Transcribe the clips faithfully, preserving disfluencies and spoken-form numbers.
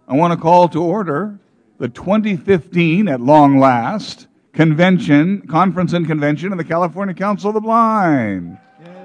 I want to call to order the twenty fifteen, at long last, convention, conference and convention of the California Council of the Blind.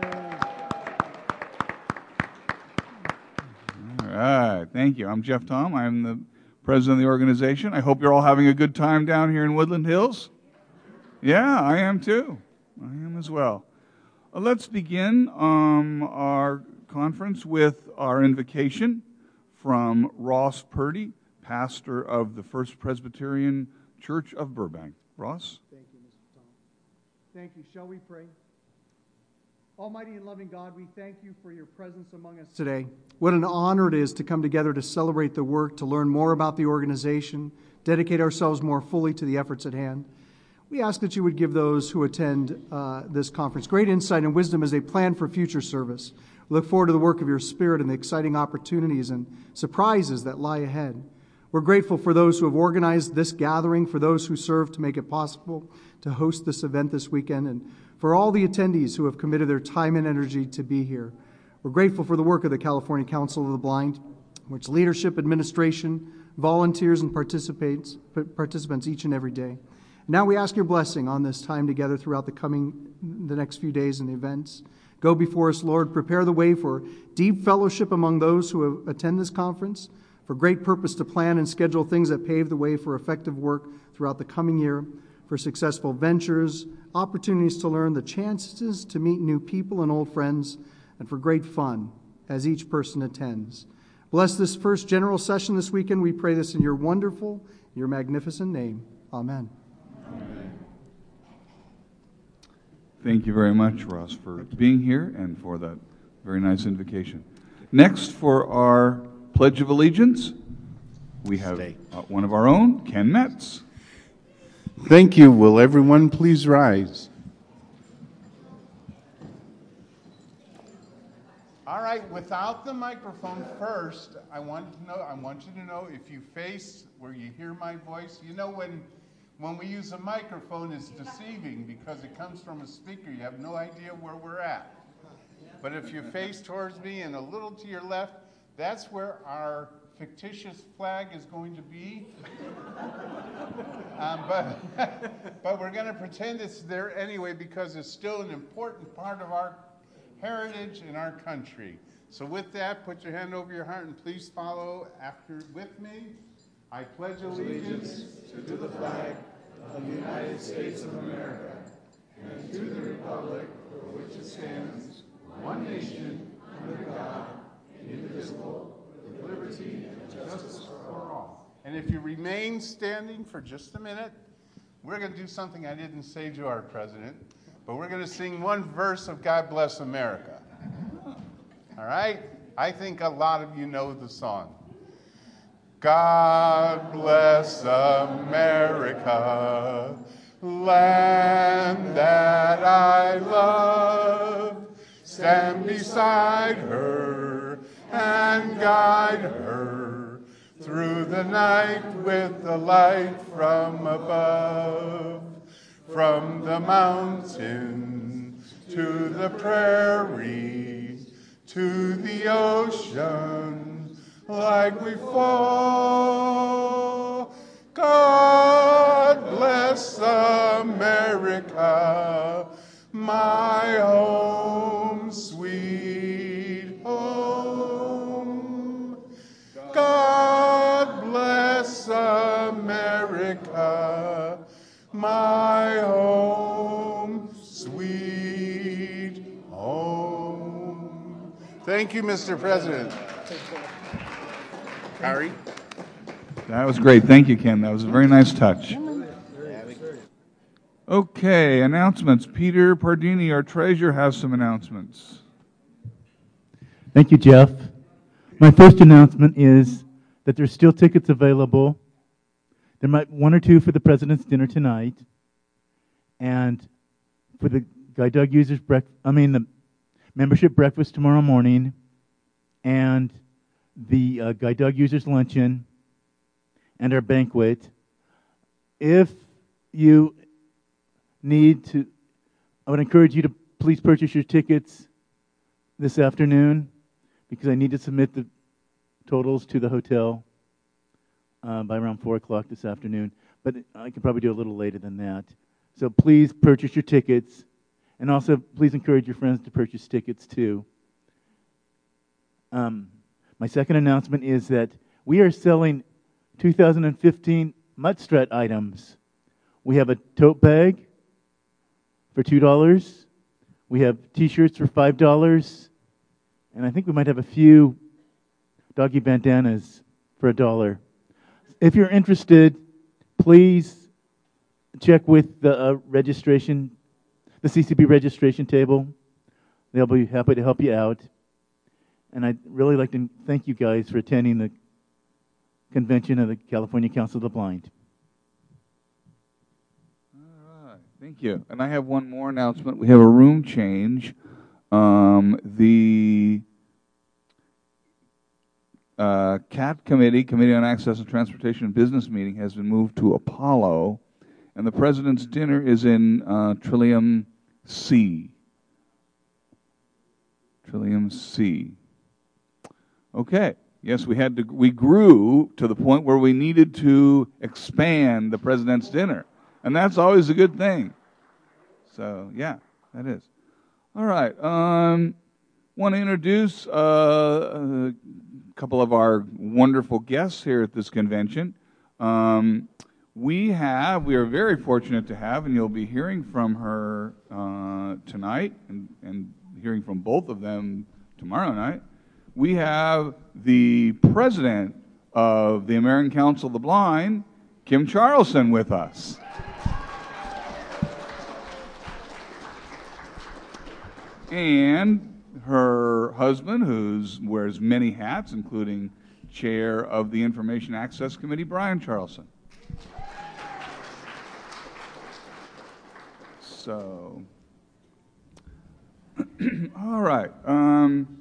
All right, thank you. I'm Jeff Tom. I'm the president of the organization. I hope you're all having a good time down here in Woodland Hills. Yeah, I am too. I am as well. Uh, let's begin um, our conference with our invocation from Ross Purdy, pastor of the First Presbyterian Church of Burbank. Ross? Thank you, Mister Tom. Thank you. Shall we pray? Almighty and loving God, we thank you for your presence among us today. What an honor it is to come together to celebrate the work, to learn more about the organization, dedicate ourselves more fully to the efforts at hand. We ask that you would give those who attend uh, this conference great insight and wisdom as they plan for future service. We look forward to the work of your Spirit and the exciting opportunities and surprises that lie ahead. We're grateful for those who have organized this gathering, for those who served to make it possible to host this event this weekend, and for all the attendees who have committed their time and energy to be here. We're grateful for the work of the California Council of the Blind, which leadership, administration, volunteers, and participates, participants each and every day. Now we ask your blessing on this time together throughout the coming, the next few days and events. Go before us, Lord. Prepare the way for deep fellowship among those who attend this conference, for great purpose to plan and schedule things that pave the way for effective work throughout the coming year, for successful ventures, opportunities to learn, the chances to meet new people and old friends, and for great fun as each person attends. Bless this first general session this weekend. We pray this in your wonderful, your magnificent name. Amen. Thank you very much, Ross, for being here and for that very nice invocation. Next, for our Pledge of Allegiance, we have uh, one of our own, Ken Metz. Thank you. Will everyone please rise? All right, without the microphone first, I want to know, I want you to know if you face where you hear my voice, you know when When we use a microphone, it's deceiving because it comes from a speaker. You have no idea where we're at. But if you face towards me and a little to your left, that's where our fictitious flag is going to be. um, but, but we're going to pretend it's there anyway because it's still an important part of our heritage in our country. So with that, put your hand over your heart and please follow after with me. I pledge allegiance to the flag of the United States of America and to the republic for which it stands, one nation, under God, indivisible, with liberty and justice for all. And if you remain standing for just a minute, we're going to do something I didn't say to our president, but we're going to sing one verse of God Bless America. All right? I think a lot of you know the song. God bless America, land that I love. Stand beside her and guide her through the night with the light from above. From the mountain to the prairie to the ocean, like we fall. God bless America, my home, sweet home. God bless America, my home, sweet home. Thank you, Mister President. Harry? That was great. Thank you, Ken. That was a very nice touch. Okay, announcements. Peter Pardini, our treasurer, has some announcements. Thank you, Jeff. My first announcement is that there's still tickets available. There might be one or two for the President's Dinner tonight, and for the Guide Dog users breakfast. I mean the membership breakfast tomorrow morning, and the uh, Guide Dog users luncheon, and our banquet. If you need to, I would encourage you to please purchase your tickets this afternoon because I need to submit the totals to the hotel uh, by around four o'clock this afternoon, but I can probably do a little later than that. So please purchase your tickets, and also please encourage your friends to purchase tickets too. Um, my second announcement is that we are selling two thousand fifteen Muttstrut items. We have a tote bag for two dollars. We have T-shirts for five dollars. And I think we might have a few doggy bandanas for a dollar. If you're interested, please check with the uh, registration, the C C B registration table. They'll be happy to help you out. And I'd really like to thank you guys for attending the convention of the California Council of the Blind. All right, thank you. And I have one more announcement. We have a room change. Um, the uh, C A T Committee, Committee on Access and Transportation and Business meeting, has been moved to Apollo, and the President's dinner is in uh, Trillium C. Trillium C. Okay. Yes, we had to. We grew to the point where we needed to expand the President's dinner, and that's always a good thing. So, yeah, that is. All right. Um, want to introduce uh, a couple of our wonderful guests here at this convention. Um, we have, we are very fortunate to have, and you'll be hearing from her uh, tonight and, and hearing from both of them tomorrow night. We have the president of the American Council of the Blind, Kim Charlson, with us. And her husband, who wears many hats, including chair of the Information Access Committee, Brian Charlson. So, all right. Um,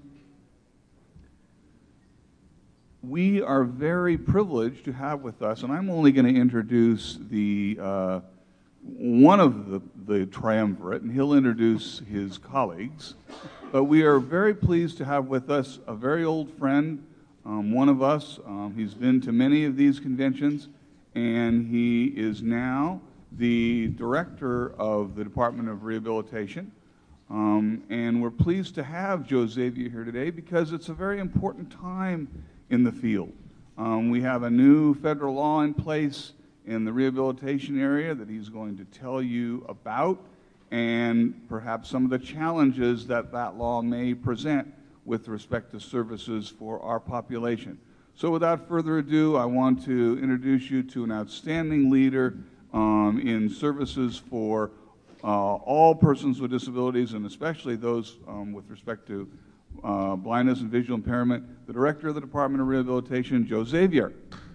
we are very privileged to have with us, and I'm only going to introduce the uh, one of the, the triumvirate, and he'll introduce his colleagues. But we are very pleased to have with us a very old friend, um, one of us. Um, he's been to many of these conventions, and he is now the director of the Department of Rehabilitation. Um, and we're pleased to have Joe Xavier here today because it's a very important time in the field. Um, we have a new federal law in place in the rehabilitation area that he's going to tell you about, and perhaps some of the challenges that that law may present with respect to services for our population. So without further ado, I want to introduce you to an outstanding leader um, in services for uh, all persons with disabilities, and especially those um, with respect to uh, blindness and visual impairment, the director of the Department of Rehabilitation, Joe Xavier.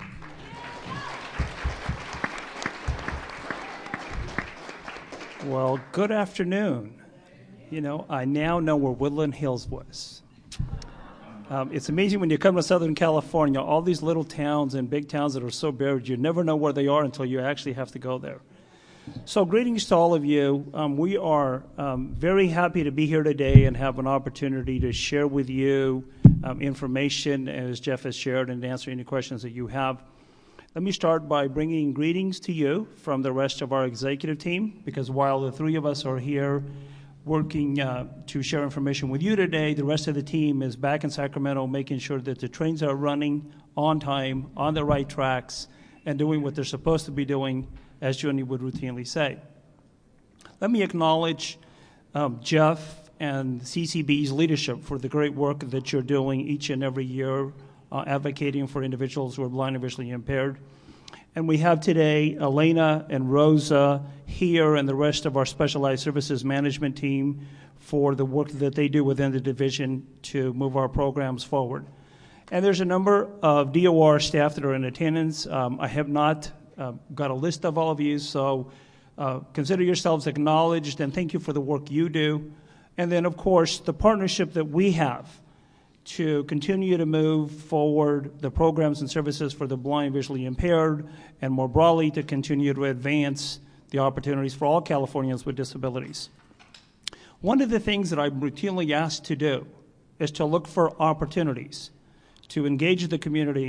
Well, good afternoon. You know, I now know where Woodland Hills was. Um, it's amazing when you come to Southern California, all these little towns and big towns that are so buried, you never know where they are until you actually have to go there. So greetings to all of you. Um, we are um, very happy to be here today and have an opportunity to share with you um, information, as Jeff has shared, and answer any questions that you have. Let me start by bringing greetings to you from the rest of our executive team, because while the three of us are here working uh, to share information with you today, the rest of the team is back in Sacramento making sure that the trains are running on time, on the right tracks, and doing what they're supposed to be doing, as Johnny would routinely say. Let me acknowledge um, Jeff and C C B's leadership for the great work that you're doing each and every year, Uh, advocating for individuals who are blind and visually impaired. And we have today Elena and Rosa here and the rest of our specialized services management team for the work that they do within the division to move our programs forward. And there's a number of D O R staff that are in attendance. Um, I have not uh, got a list of all of you, so uh, consider yourselves acknowledged, and thank you for the work you do. And then, of course, the partnership that we have to continue to move forward the programs and services for the blind and visually impaired, and more broadly to continue to advance the opportunities for all Californians with disabilities. One of the things that I'm routinely asked to do is to look for opportunities to engage the community,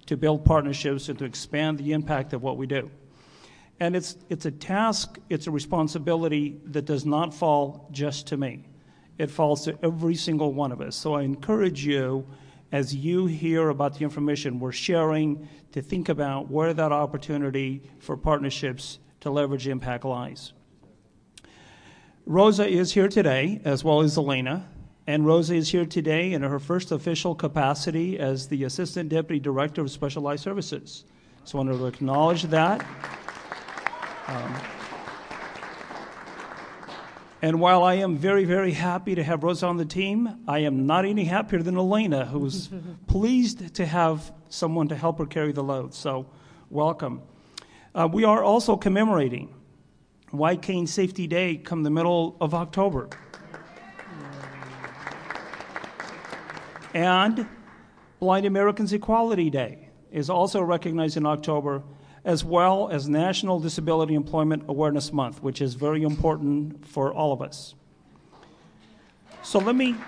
to build partnerships and to expand the impact of what we do. And it's, it's a task, it's a responsibility that does not fall just to me. It falls to every single one of us. So I encourage you, as you hear about the information we're sharing, to think about where that opportunity for partnerships to leverage impact lies. Rosa is here today, as well as Elena, and Rosa is here today in her first official capacity as the Assistant Deputy Director of Specialized Services. So I want to acknowledge that. Um, and while I am very, very happy to have Rosa on the team, I am not any happier than Elena, who's pleased to have someone to help her carry the load. So welcome. Uh, we are also commemorating White Cane Safety Day come the middle of October. And Blind Americans Equality Day is also recognized in October, as well as National Disability Employment Awareness Month, which is very important for all of us. So let me,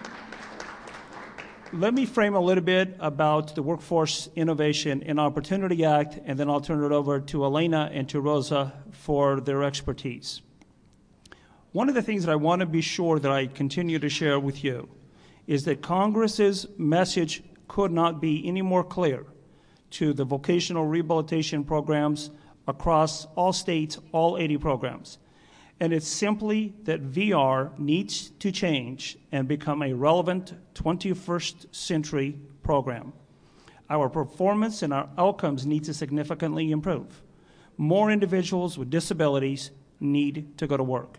let me frame a little bit about the Workforce Innovation and Opportunity Act, and then I'll turn it over to Elena and to Rosa for their expertise. One of the things that I want to be sure that I continue to share with you is that Congress's message could not be any more clear to the vocational rehabilitation programs across all states, all eighty programs. And it's simply that V R needs to change and become a relevant twenty-first century program. Our performance and our outcomes need to significantly improve. More individuals with disabilities need to go to work.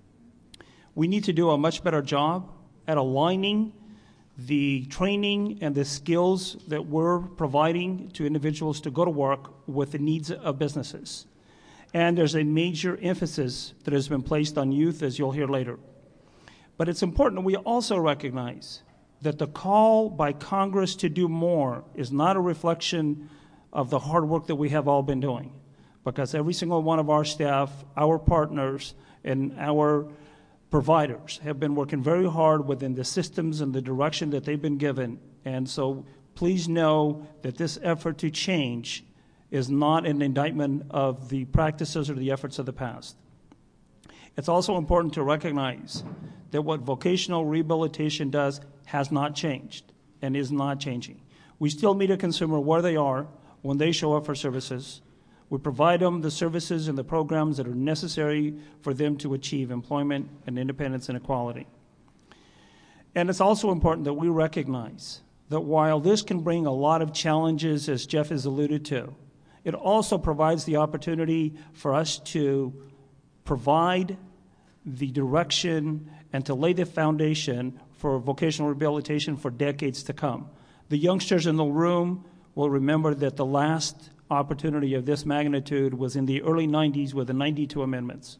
We need to do a much better job at aligning the training and the skills that we're providing to individuals to go to work with the needs of businesses. And there's a major emphasis that has been placed on youth, as you'll hear later. But it's important that we also recognize that the call by Congress to do more is not a reflection of the hard work that we have all been doing, because every single one of our staff, our partners, and our providers have been working very hard within the systems and the direction that they've been given. And so please know that this effort to change is not an indictment of the practices or the efforts of the past. It's also important to recognize that what vocational rehabilitation does has not changed and is not changing. We still meet a consumer where they are when they show up for services. We provide them the services and the programs that are necessary for them to achieve employment and independence and equality. And it's also important that we recognize that while this can bring a lot of challenges, as Jeff has alluded to, it also provides the opportunity for us to provide the direction and to lay the foundation for vocational rehabilitation for decades to come. The youngsters in the room will remember that the last opportunity of this magnitude was in the early nineties with the ninety-two amendments.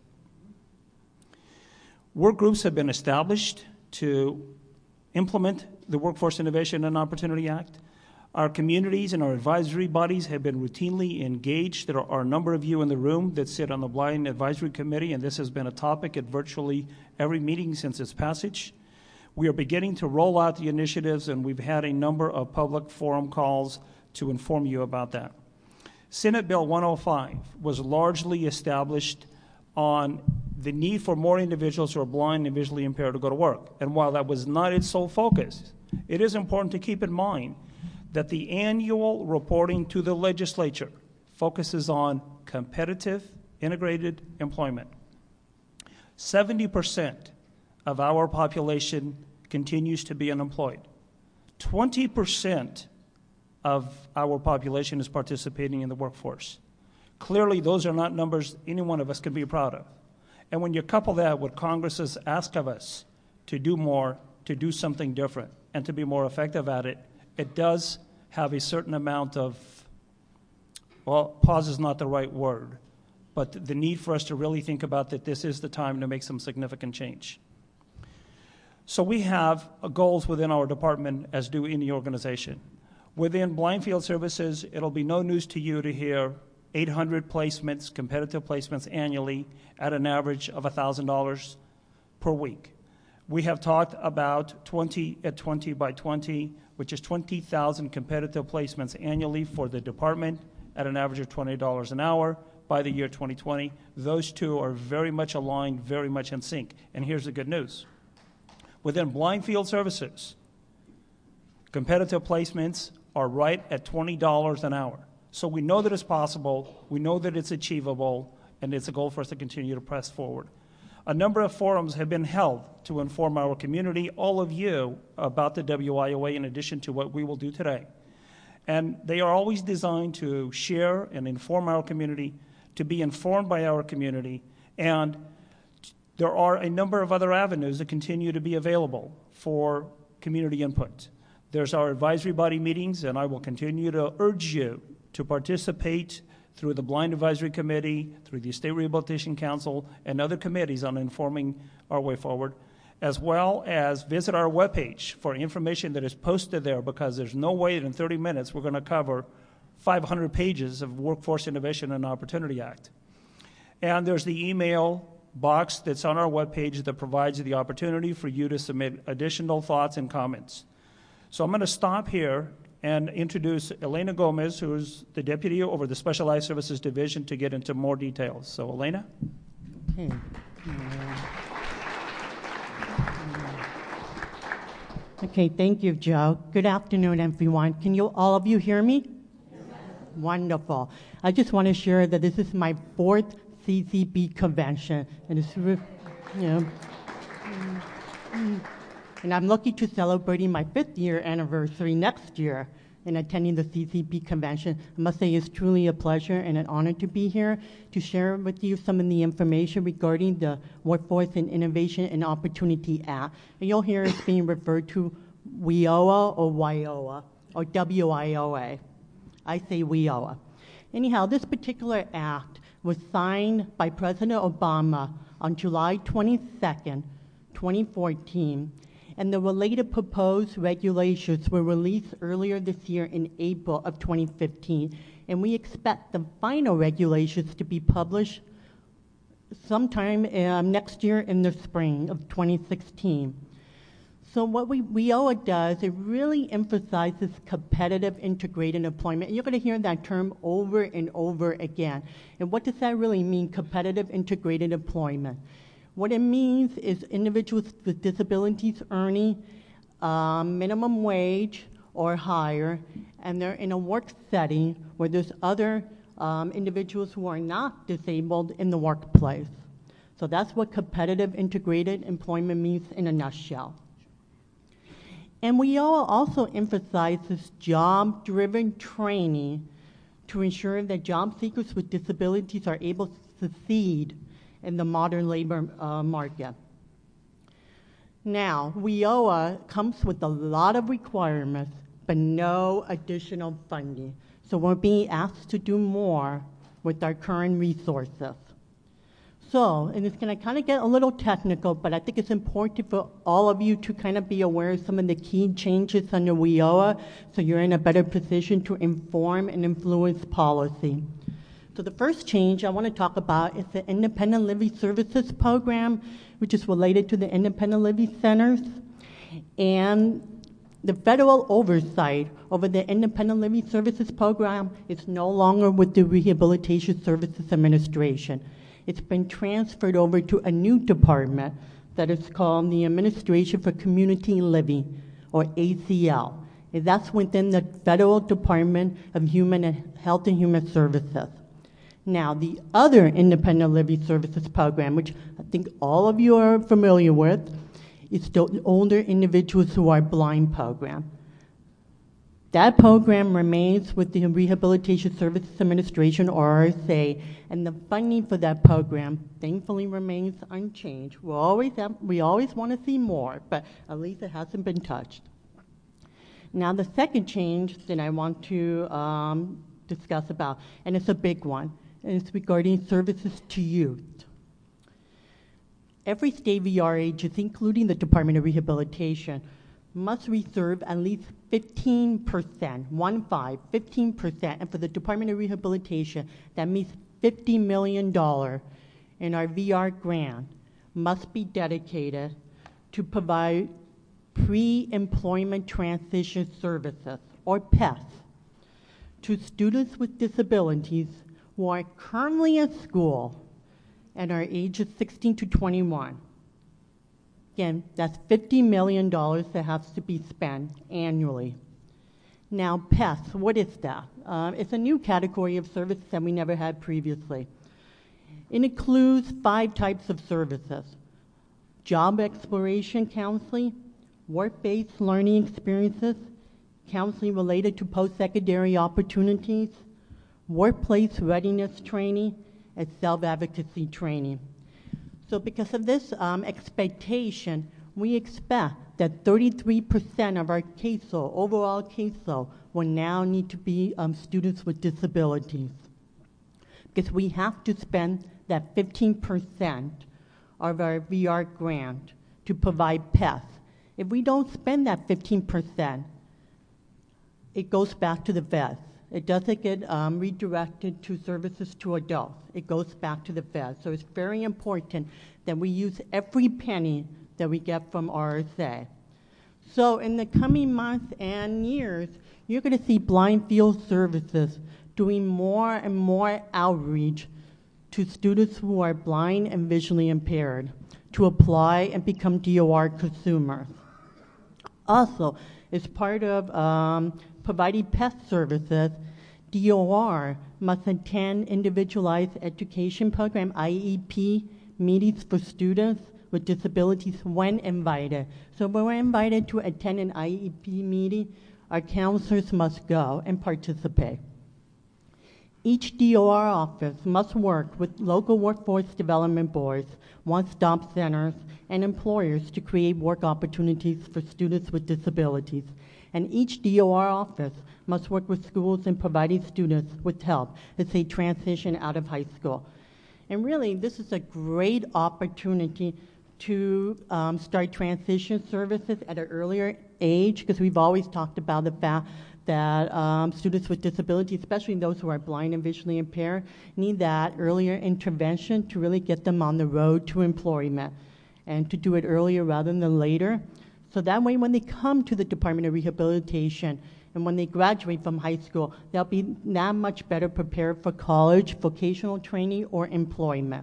Work groups have been established to implement the Workforce Innovation and Opportunity Act. Our communities and our advisory bodies have been routinely engaged. There are a number of you in the room that sit on the Blind Advisory Committee, and this has been a topic at virtually every meeting since its passage. We are beginning to roll out the initiatives, and we've had a number of public forum calls to inform you about that. Senate Bill one oh five was largely established on the need for more individuals who are blind and visually impaired to go to work. And while that was not its sole focus, it is important to keep in mind that the annual reporting to the legislature focuses on competitive, integrated employment. seventy percent of our population continues to be unemployed. twenty percent of our population is participating in the workforce. Clearly, those are not numbers any one of us can be proud of. And when you couple that with Congress's ask of us to do more, to do something different, and to be more effective at it, it does have a certain amount of, well, pause is not the right word, but the need for us to really think about that this is the time to make some significant change. So we have goals within our department, as do any organization. Within Blind Field Services, it'll be no news to you to hear eight hundred placements, competitive placements annually at an average of one thousand dollars per week. We have talked about twenty at twenty by twenty, which is twenty thousand competitive placements annually for the department at an average of twenty dollars an hour by the year twenty twenty. Those two are very much aligned, very much in sync. And here's the good news. Within blind field services, competitive placements are right at twenty dollars an hour. So we know that it's possible, we know that it's achievable, and it's a goal for us to continue to press forward. A number of forums have been held to inform our community, all of you, about the W I O A in addition to what we will do today. And they are always designed to share and inform our community, to be informed by our community, and there are a number of other avenues that continue to be available for community input. There's our advisory body meetings, and I will continue to urge you to participate through the Blind Advisory Committee, through the State Rehabilitation Council, and other committees on informing our way forward, as well as visit our webpage for information that is posted there, because there's no way that in thirty minutes we're going to cover five hundred pages of Workforce Innovation and Opportunity Act. And there's the email box that's on our webpage that provides the opportunity for you to submit additional thoughts and comments. So I'm going to stop here and introduce Elena Gomez, who's the deputy over the Specialized Services Division, to get into more details. So, Elena? Okay. Okay, thank you, Joe. Good afternoon, everyone. Can you, all of you hear me? Yes. Wonderful. I just want to share that this is my fourth C C B convention, and it's, you know, and I'm lucky to celebrating my fifth year anniversary next year in attending the C C B convention. I must say it's truly a pleasure and an honor to be here to share with you some of the information regarding the Workforce and Innovation and Opportunity Act. And you'll hear it's being referred to W I O A or W I O A or W I O A. I say W I O A. Anyhow, this particular act was signed by President Obama on July twenty-second, twenty fourteen, and the related proposed regulations were released earlier this year in April of twenty fifteen, and we expect the final regulations to be published sometime um, next year in the spring of twenty sixteen. So what we, W I O A does, it really emphasizes competitive integrated employment. And you're going to hear that term over and over again. And what does that really mean, competitive integrated employment? What it means is individuals with disabilities earning uh, minimum wage or higher, and they're in a work setting where there's other um, individuals who are not disabled in the workplace. So that's what competitive integrated employment means in a nutshell. And W I O A also emphasizes job-driven training to ensure that job seekers with disabilities are able to succeed in the modern labor uh, market. Now, W I O A comes with a lot of requirements, but no additional funding. So we're being asked to do more with our current resources. So, and it's going to kind of get a little technical, but I think it's important for all of you to kind of be aware of some of the key changes under W I O A so you're in a better position to inform and influence policy. So the first change I want to talk about is the Independent Living Services Program, which is related to the Independent Living Centers. And the federal oversight over the Independent Living Services Program is no longer with the Rehabilitation Services Administration. It's been transferred over to a new department that is called the Administration for Community Living, or A C L. And that's within the Federal Department of Human and Health and Human Services. Now, the other Independent Living Services Program, which I think all of you are familiar with, is the Older Individuals Who Are Blind program. That program remains with the Rehabilitation Services Administration, or R S A, and the funding for that program thankfully remains unchanged. We'll always have, we always want to see more, but at least it hasn't been touched. Now, the second change that I want to um, discuss about, and it's a big one, and it's regarding services to youth. Every state V R agency, including the Department of Rehabilitation, must reserve at least fifteen percent, one five, fifteen percent, and for the Department of Rehabilitation, that means fifty million dollars in our V R grant must be dedicated to provide pre-employment transition services, or P E S, to students with disabilities who are currently in school and are ages sixteen to twenty-one. Again, that's fifty million dollars that has to be spent annually. Now, P E S, what is that? Uh, it's a new category of service that we never had previously. It includes five types of services: job exploration counseling, work-based learning experiences, counseling related to post-secondary opportunities, workplace readiness training, and self-advocacy training. So because of this um, expectation, we expect that thirty-three percent of our caseload, overall caseload, will now need to be um, students with disabilities. Because we have to spend that fifteen percent of our V R grant to provide P E S. If we don't spend that fifteen percent, it goes back to the V E S. It doesn't get um, redirected to services to adults. It goes back to the V E S. So it's very important that we use every penny that we get from R S A. So in the coming months and years, you're going to see Blind Field Services doing more and more outreach to students who are blind and visually impaired to apply and become D O R consumers. Also, as part of um, providing P E S services, D O R must attend individualized education program, I E P, meetings for students with disabilities when invited. So when we're invited to attend an I E P meeting, our counselors must go and participate. Each D O R office must work with local workforce development boards, one-stop centers, and employers to create work opportunities for students with disabilities. And each D O R office must work with schools in providing students with help as they transition out of high school. And really, this is a great opportunity to um, start transition services at an earlier age, because we've always talked about the fact that um, students with disabilities, especially those who are blind and visually impaired, need that earlier intervention to really get them on the road to employment, and to do it earlier rather than later. So that way, when they come to the Department of Rehabilitation and when they graduate from high school, they'll be that much better prepared for college, vocational training, or employment.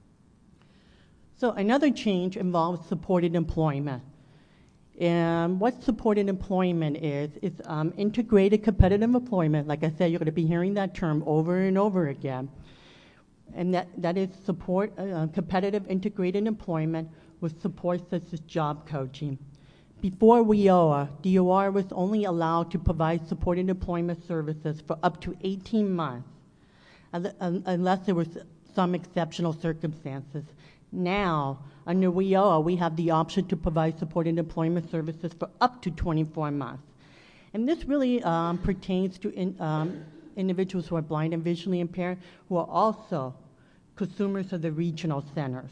So another change involves supported employment. And what supported employment is, is um, integrated competitive employment. Like I said, you're going to be hearing that term over and over again. And that, that is support, uh, competitive integrated employment with support such as job coaching. Before W I O A, D O R was only allowed to provide supported employment services for up to eighteen months, unless there was some exceptional circumstances. Now, under W I O A, we have the option to provide supported employment services for up to twenty-four months. And this really um, pertains to in, um, individuals who are blind and visually impaired, who are also consumers of the regional centers.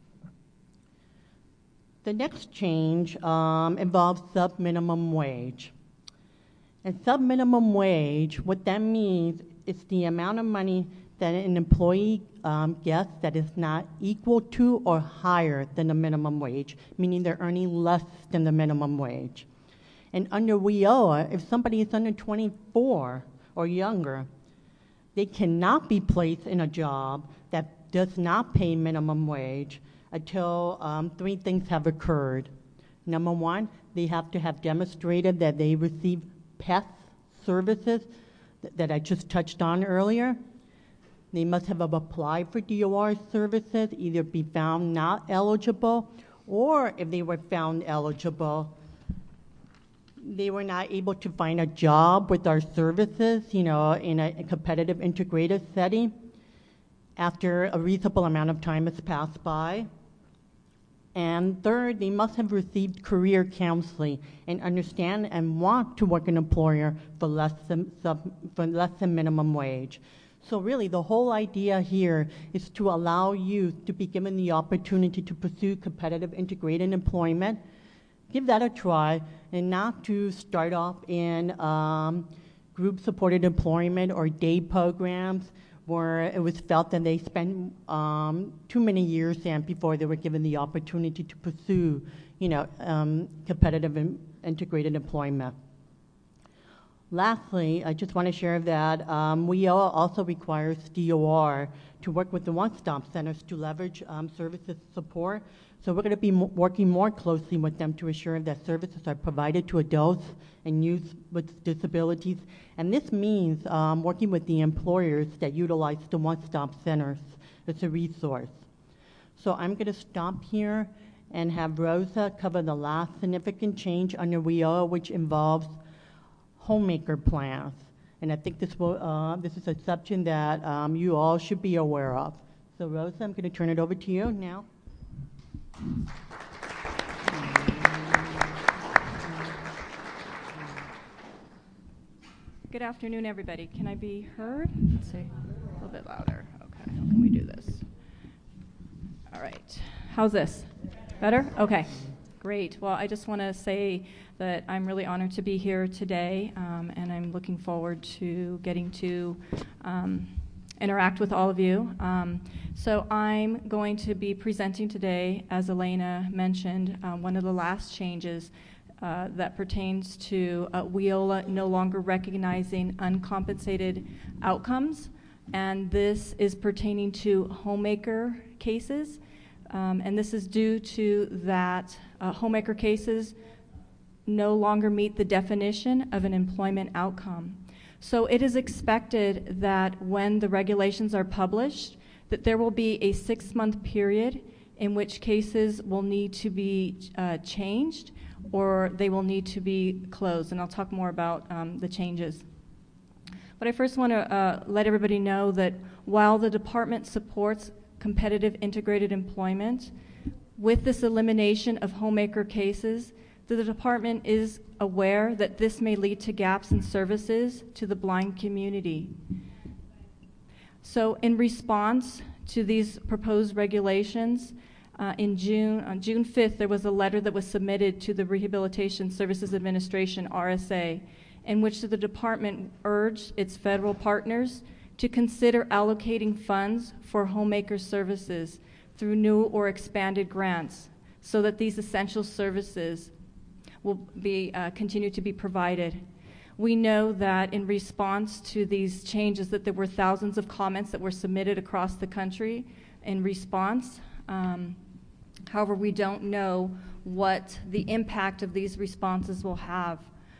The next change um, involves sub-minimum wage. And sub-minimum wage, what that means is the amount of money that an employee um, gets that is not equal to or higher than the minimum wage, meaning they're earning less than the minimum wage. And under W I O A, if somebody is under twenty-four or younger, they cannot be placed in a job that does not pay minimum wage until um, three things have occurred. Number one, they have to have demonstrated that they receive P E S services th- that I just touched on earlier. They must have applied for D O R services, either be found not eligible, or if they were found eligible, they were not able to find a job with our services, you know, in a, a competitive integrated setting after a reasonable amount of time has passed by. And third, they must have received career counseling and understand and want to work an employer for less than, sub, for less than minimum wage. So really, the whole idea here is to allow youth to be given the opportunity to pursue competitive integrated employment, give that a try, and not to start off in um, group-supported employment or day programs where it was felt that they spent um, too many years and before they were given the opportunity to pursue, you know, um, competitive and integrated employment. Lastly, I just want to share that um, W E O also requires D O R to work with the one-stop centers to leverage um, services support. So we're going to be m- working more closely with them to ensure that services are provided to adults and youth with disabilities. And this means um, working with the employers that utilize the one-stop centers as a resource. So I'm going to stop here and have Rosa cover the last significant change under W E O, which involves homemaker plans. And I think this will uh, this is a subject that um, you all should be aware of. So Rosa, I'm going to turn it over to you now. Good afternoon, everybody. Can I be heard? Let's see. A little bit louder. Okay, how can we do this? All right. How's this? Better? Okay. Great. Well, I just want to say that I'm really honored to be here today, um, and I'm looking forward to getting to um, interact with all of you. Um, so I'm going to be presenting today, as Elena mentioned, uh, one of the last changes uh, that pertains to uh, WIOLA no longer recognizing uncompensated outcomes, and this is pertaining to homemaker cases. Um, and this is due to that uh, homemaker cases no longer meet the definition of an employment outcome. So it is expected that when the regulations are published, that there will be a six-month period in which cases will need to be uh, changed or they will need to be closed. And I'll talk more about um, the changes. But I first want to uh, let everybody know that while the department supports competitive integrated employment, with this elimination of homemaker cases, the department is aware that this may lead to gaps in services to the blind community. So in response to these proposed regulations, uh, in June, on June fifth, there was a letter that was submitted to the Rehabilitation Services Administration, R S A, in which the department urged its federal partners to consider allocating funds for homemaker services through new or expanded grants so that these essential services will be uh, continue to be provided. We know that in response to these changes that there were thousands of comments that were submitted across the country in response. Um, however, we don't know what the impact of these responses will have.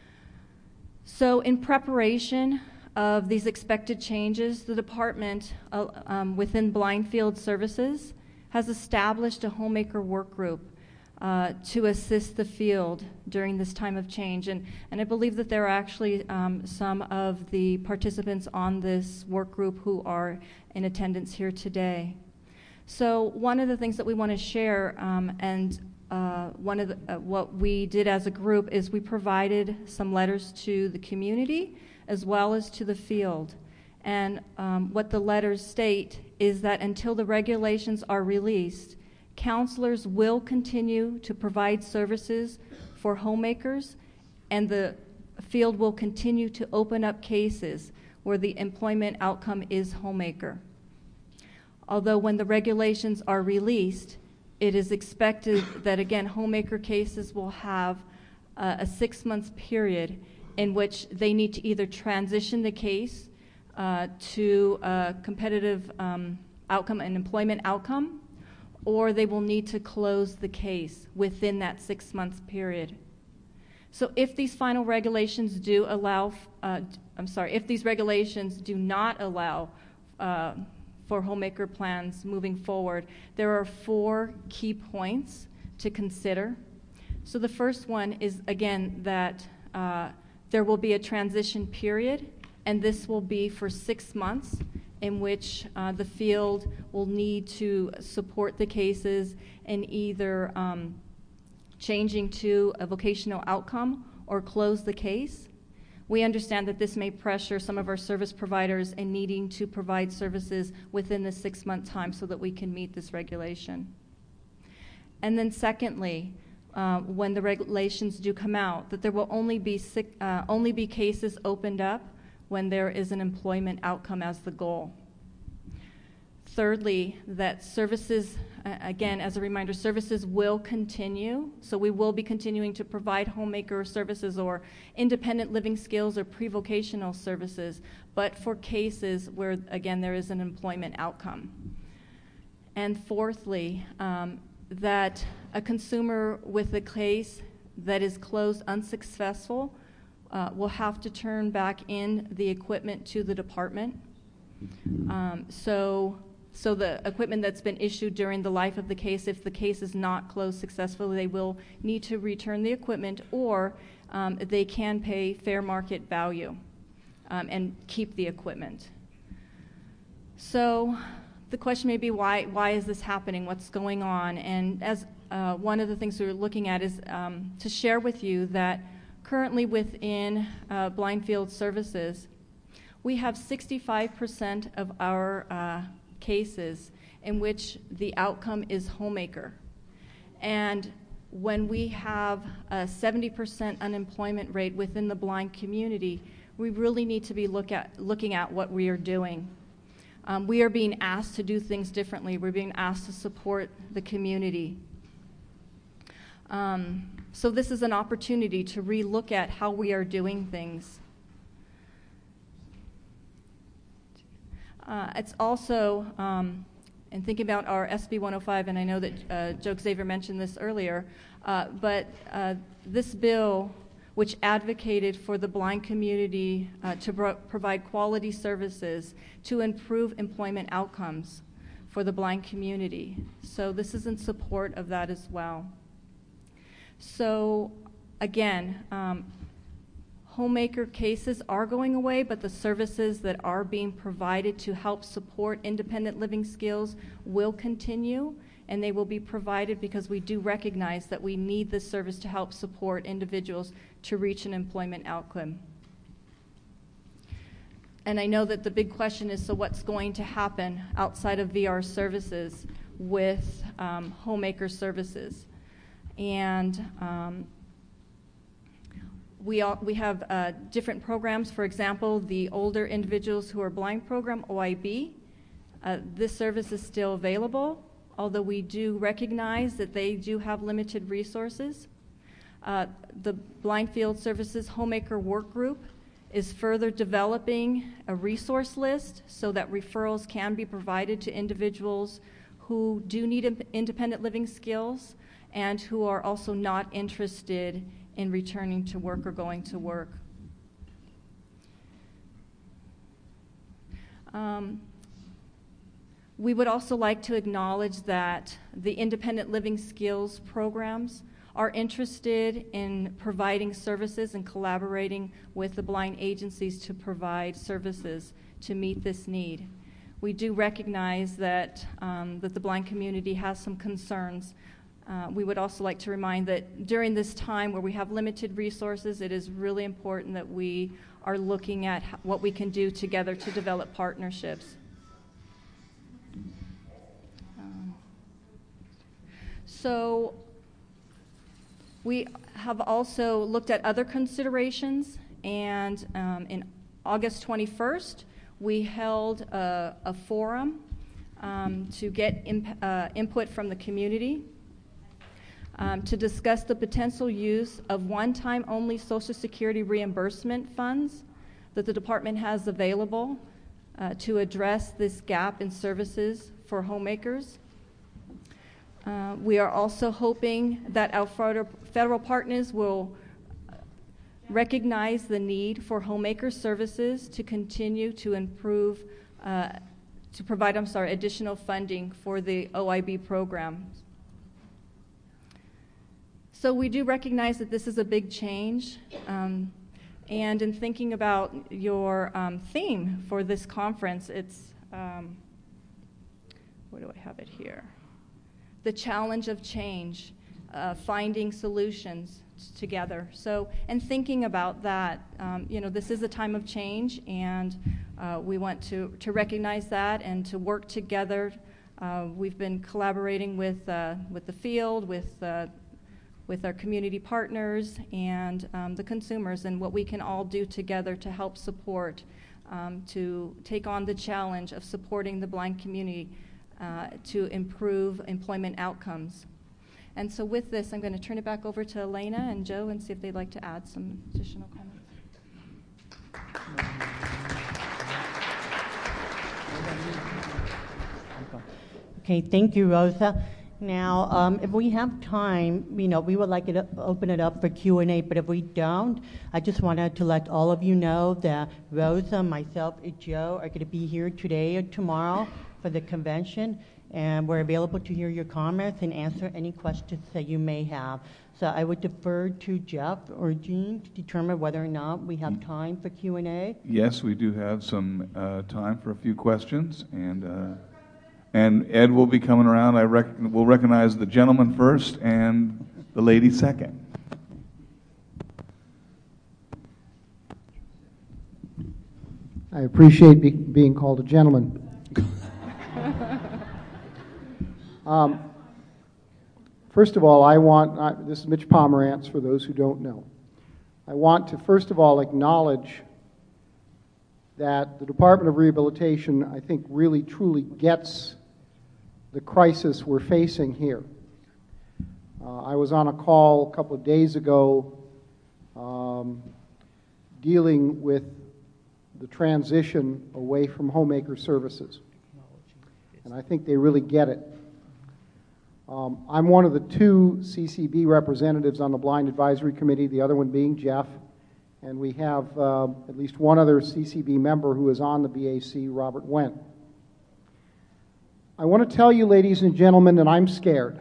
So in preparation of these expected changes, the department uh, um, within Blind Field Services has established a homemaker work group uh, to assist the field during this time of change. And, and I believe that there are actually um, some of the participants on this work group who are in attendance here today. So one of the things that we want to share, um, and uh, one of the, uh, what we did as a group is we provided some letters to the community as well as to the field. And um, what the letters state is that until the regulations are released, counselors will continue to provide services for homemakers, and the field will continue to open up cases where the employment outcome is homemaker. Although when the regulations are released, it is expected that, again, homemaker cases will have uh, a six-month period in which they need to either transition the case uh, to a competitive um, outcome, an employment outcome, or they will need to close the case within that six-month period. So if these final regulations do allow, uh, I'm sorry, if these regulations do not allow uh, for homemaker plans moving forward, there are four key points to consider. So the first one is, again, that uh, there will be a transition period, and this will be for six months in which uh, the field will need to support the cases in either um, changing to a vocational outcome or close the case. We understand that this may pressure some of our service providers in needing to provide services within the six-month time so that we can meet this regulation. And then secondly, uh, when the regulations do come out, that there will only be, six, uh, only be cases opened up when there is an employment outcome as the goal. Thirdly, that services, uh, again, as a reminder, services will continue. So we will be continuing to provide homemaker services or independent living skills or pre-vocational services, but for cases where, again, there is an employment outcome. And fourthly, um, that a consumer with a case that is closed unsuccessful uh, will have to turn back in the equipment to the department. Um, so, so the equipment that's been issued during the life of the case, if the case is not closed successfully, they will need to return the equipment, or um, they can pay fair market value um, and keep the equipment. So the question may be, why, why is this happening? What's going on? And as uh, one of the things we're looking at is um, to share with you that currently within uh, Blind Field Services, we have sixty-five percent of our uh, cases in which the outcome is homemaker. And when we have a seventy percent unemployment rate within the blind community, we really need to be look at, looking at what we are doing. Um, we are being asked to do things differently. We're being asked to support the community. Um, so this is an opportunity to re-look at how we are doing things. Uh, it's also, um, in thinking about our S B one oh five, and I know that uh, Joe Xavier mentioned this earlier, uh, but uh, this bill, which advocated for the blind community uh, to pro- provide quality services to improve employment outcomes for the blind community. So this is in support of that as well. So again, um, homemaker cases are going away, but the services that are being provided to help support independent living skills will continue, and they will be provided because we do recognize that we need this service to help support individuals to reach an employment outcome. And I know that the big question is, so what's going to happen outside of V R services with um, homemaker services? And um, We, all, we have uh, different programs. For example, the Older Individuals Who Are Blind program, O I B. Uh, this service is still available, although we do recognize that they do have limited resources. Uh, the Blind Field Services Homemaker Work Group is further developing a resource list so that referrals can be provided to individuals who do need in- independent living skills and who are also not interested in returning to work or going to work. Um, we would also like to acknowledge that the Independent Living Skills programs are interested in providing services and collaborating with the blind agencies to provide services to meet this need. We do recognize that, um, that the blind community has some concerns. Uh, we would also like to remind that during this time where we have limited resources, it is really important that we are looking at h- what we can do together to develop partnerships. Um, so we have also looked at other considerations, and um, in August twenty-first, we held a, a forum um, to get imp- uh, input from the community. Um, to discuss the potential use of one-time only Social Security reimbursement funds that the department has available uh, to address this gap in services for homemakers. Uh, we are also hoping that our federal partners will recognize the need for homemaker services to continue to improve, uh, to provide, I'm sorry, additional funding for the O I B program. So we do recognize that this is a big change, um, and in thinking about your um, theme for this conference, it's, um, where do I have it here? The challenge of change, uh, finding solutions together. So, and thinking about that, um, you know, this is a time of change, and uh, we want to, to recognize that and to work together. Uh, we've been collaborating with, uh, with the field, with uh, with our community partners and um, the consumers, and what we can all do together to help support um, to take on the challenge of supporting the blind community uh, to improve employment outcomes. And so with this, I'm going to turn it back over to Elena and Joe and see if they'd like to add some additional comments. Okay, thank you, Rosa. Now, um, if we have time, you know, we would like to open it up for Q and A, but if we don't, I just wanted to let all of you know that Rosa, myself, and Joe are going to be here today or tomorrow for the convention, and we're available to hear your comments and answer any questions that you may have. So I would defer to Jeff or Jean to determine whether or not we have time for Q and A. Yes, we do have some uh, time for a few questions, and uh, and Ed will be coming around. I rec- we'll recognize the gentleman first and the lady second. I appreciate be- being called a gentleman. um, first of all, I want, uh, this is Mitch Pomerantz for those who don't know. I want to first of all acknowledge that the Department of Rehabilitation, I think, really truly gets the crisis we're facing here. Uh, I was on a call a couple of days ago um, dealing with the transition away from homemaker services. And I think they really get it. Um, I'm one of the two C C B representatives on the Blind Advisory Committee, the other one being Jeff. And we have uh, at least one other C C B member who is on the B A C, Robert Wendt. I want to tell you, ladies and gentlemen, that I'm scared.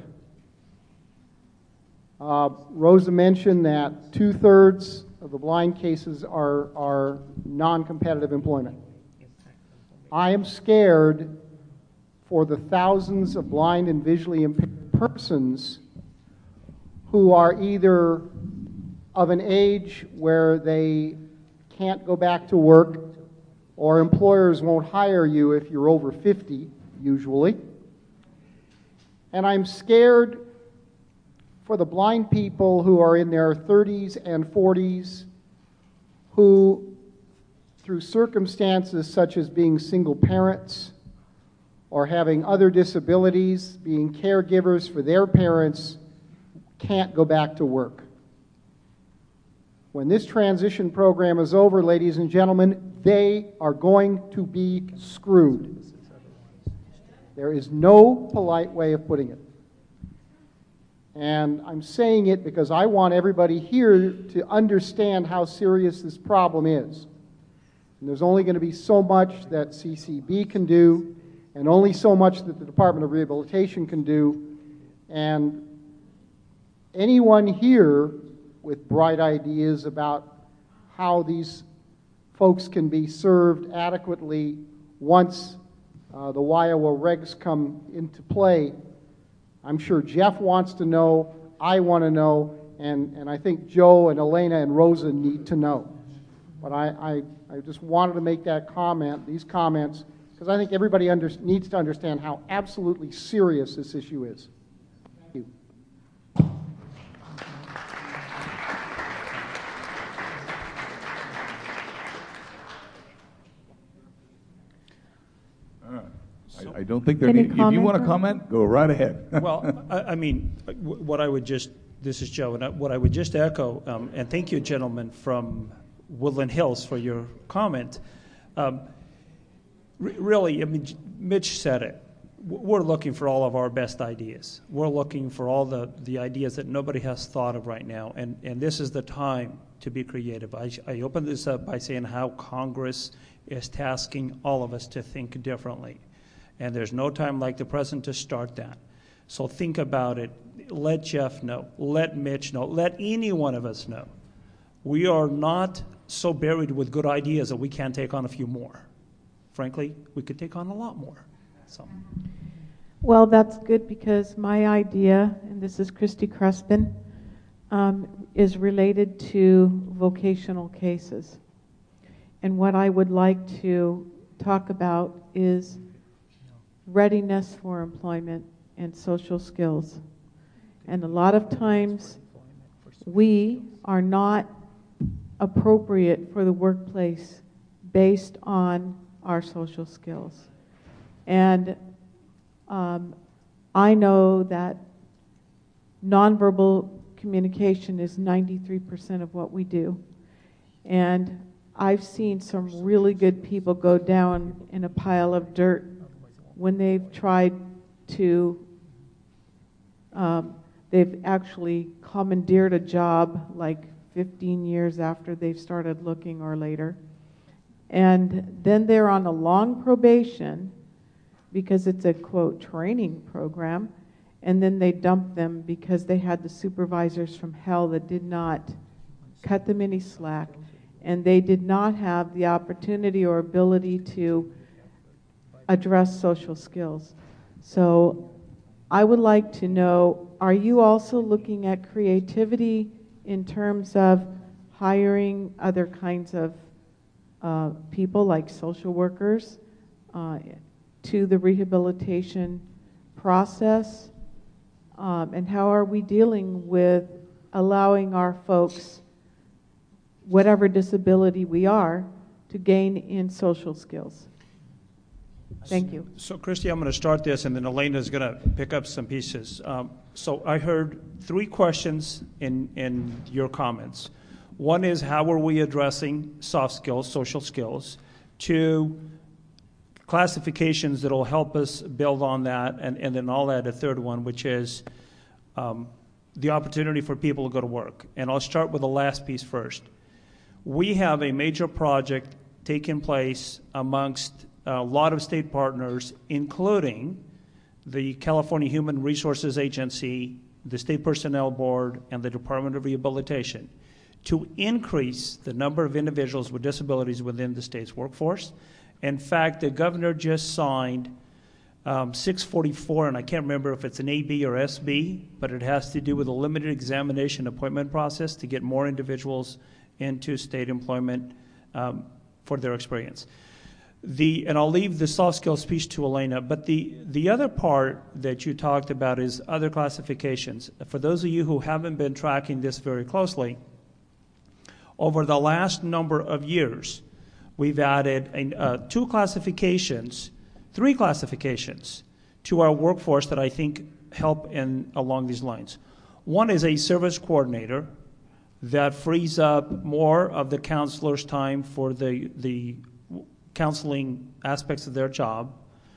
Uh, Rosa mentioned that two-thirds of the blind cases are, are non-competitive employment. I am scared for the thousands of blind and visually impaired persons who are either of an age where they can't go back to work, or employers won't hire you if you're over fifty, usually. And I'm scared for the blind people who are in their thirties and forties, who, through circumstances such as being single parents or having other disabilities, being caregivers for their parents, can't go back to work. When this transition program is over, ladies and gentlemen, they are going to be screwed. There is no polite way of putting it. And I'm saying it because I want everybody here to understand how serious this problem is. And there's only going to be so much that C C B can do, and only so much that the Department of Rehabilitation can do. And anyone here with bright ideas about how these folks can be served adequately once uh, the Waiawa regs come into play, I'm sure Jeff wants to know, I want to know, and, and I think Joe and Elena and Rosa need to know. But I, I, I just wanted to make that comment, these comments, because I think everybody under, needs to understand how absolutely serious this issue is. Thank you. I, I don't think there Any need, if you want to comment? comment, go right ahead. Well, I, I mean, w- what I would just, this is Joe, and I, what I would just echo, um, and thank you, gentlemen from Woodland Hills, for your comment. Um, re- really, I mean, Mitch said it. W- We're looking for all of our best ideas. We're looking for all the, the ideas that nobody has thought of right now, and, and this is the time to be creative. I, I opened this up by saying how Congress is tasking all of us to think differently. And there's no time like the present to start that. So think about it. Let Jeff know. Let Mitch know. Let any one of us know. We are not so buried with good ideas that we can't take on a few more. Frankly, we could take on a lot more. So. Well, that's good, because my idea, and this is Christy Crespin, um, is related to vocational cases. And what I would like to talk about is readiness for employment and social skills. And a lot of times we are not appropriate for the workplace based on our social skills. And um, I know that nonverbal communication is ninety-three percent of what we do. And I've seen some really good people go down in a pile of dirt when they've tried to, um, they've actually commandeered a job like fifteen years after they've started looking or later. And then they're on a long probation because it's a, quote, training program. And then they dump them because they had the supervisors from hell that did not cut them any slack. And they did not have the opportunity or ability to address social skills. So I would like to know, are you also looking at creativity in terms of hiring other kinds of uh, people like social workers uh, to the rehabilitation process? Um, and how are we dealing with allowing our folks, whatever disability we are, to gain in social skills? Thank you. So, Christy, I'm going to start this, and then Elena is going to pick up some pieces. Um, so I heard three questions in, in your comments. One is, how are we addressing soft skills, social skills? Two, classifications that will help us build on that, and, and then I'll add a third one, which is um, the opportunity for people to go to work. And I'll start with the last piece first. We have a major project taking place amongst a lot of state partners, including the California Human Resources Agency, the State Personnel Board, and the Department of Rehabilitation, to increase the number of individuals with disabilities within the state's workforce. In fact, the governor just signed um, six forty-four, and I can't remember if it's an A B or S B, but it has to do with a limited examination appointment process to get more individuals into state employment um, for their experience. The, and I'll leave the soft skills piece to Elena, but the, the other part that you talked about is other classifications. For those of you who haven't been tracking this very closely, over the last number of years, we've added a, uh, two classifications, three classifications to our workforce that I think help in along these lines. One is a service coordinator that frees up more of the counselor's time for the, the counseling aspects of their job.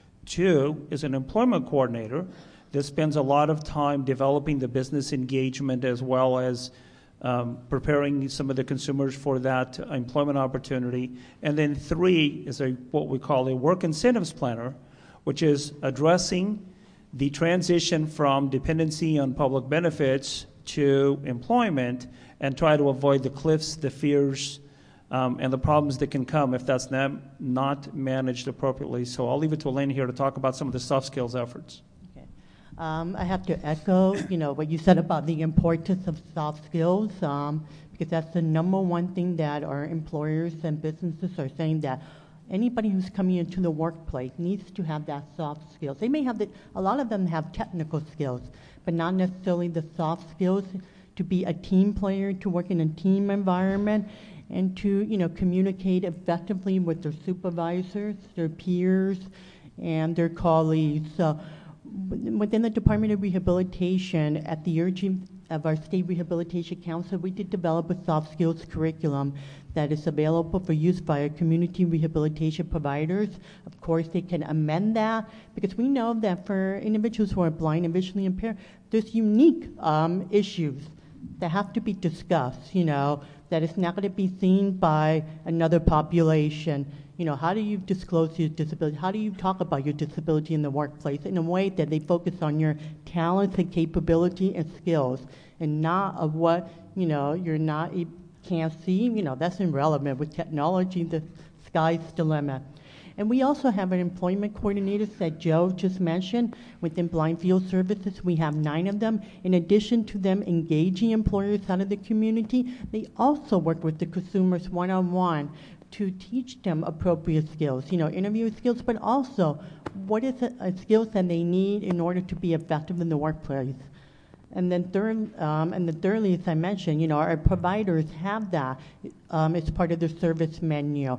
Two is an employment coordinator that spends a lot of time developing the business engagement as well as Um, preparing some of the consumers for that employment opportunity. And then three is a what we call a work incentives planner, which is addressing the transition from dependency on public benefits to employment and try to avoid the cliffs, the fears, um, and the problems that can come if that's not, not managed appropriately. So I'll leave it to Elena here to talk about some of the soft skills efforts. Um, I have to echo, you know, what you said about the importance of soft skills, um, because that's the number one thing that our employers and businesses are saying, that anybody who's coming into the workplace needs to have that soft skills. They may have the, a lot of them have technical skills, but not necessarily the soft skills to be a team player, to work in a team environment, and to, you know, communicate effectively with their supervisors, their peers, and their colleagues. So, within the Department of Rehabilitation, at the urging of our State Rehabilitation Council, we did develop a soft skills curriculum that is available for use by our community rehabilitation providers. Of course, they can amend that, because we know that for individuals who are blind and visually impaired, there's unique um, issues that have to be discussed, you know, that is not going to be seen by another population. You know, how do you disclose your disability? How do you talk about your disability in the workplace in a way that they focus on your talents and capability and skills, and not of what, you know, you're not, you can't see? You know, that's irrelevant. With technology, the sky's the limit. And we also have an employment coordinator that Joe just mentioned within Blind Field Services. We have nine of them. In addition to them engaging employers out of the community, they also work with the consumers one-on-one to teach them appropriate skills, you know, interview skills, but also what is the skills that they need in order to be effective in the workplace. And then third, um, and the thirdly, as I mentioned, you know, our providers have that um, as part of their service menu.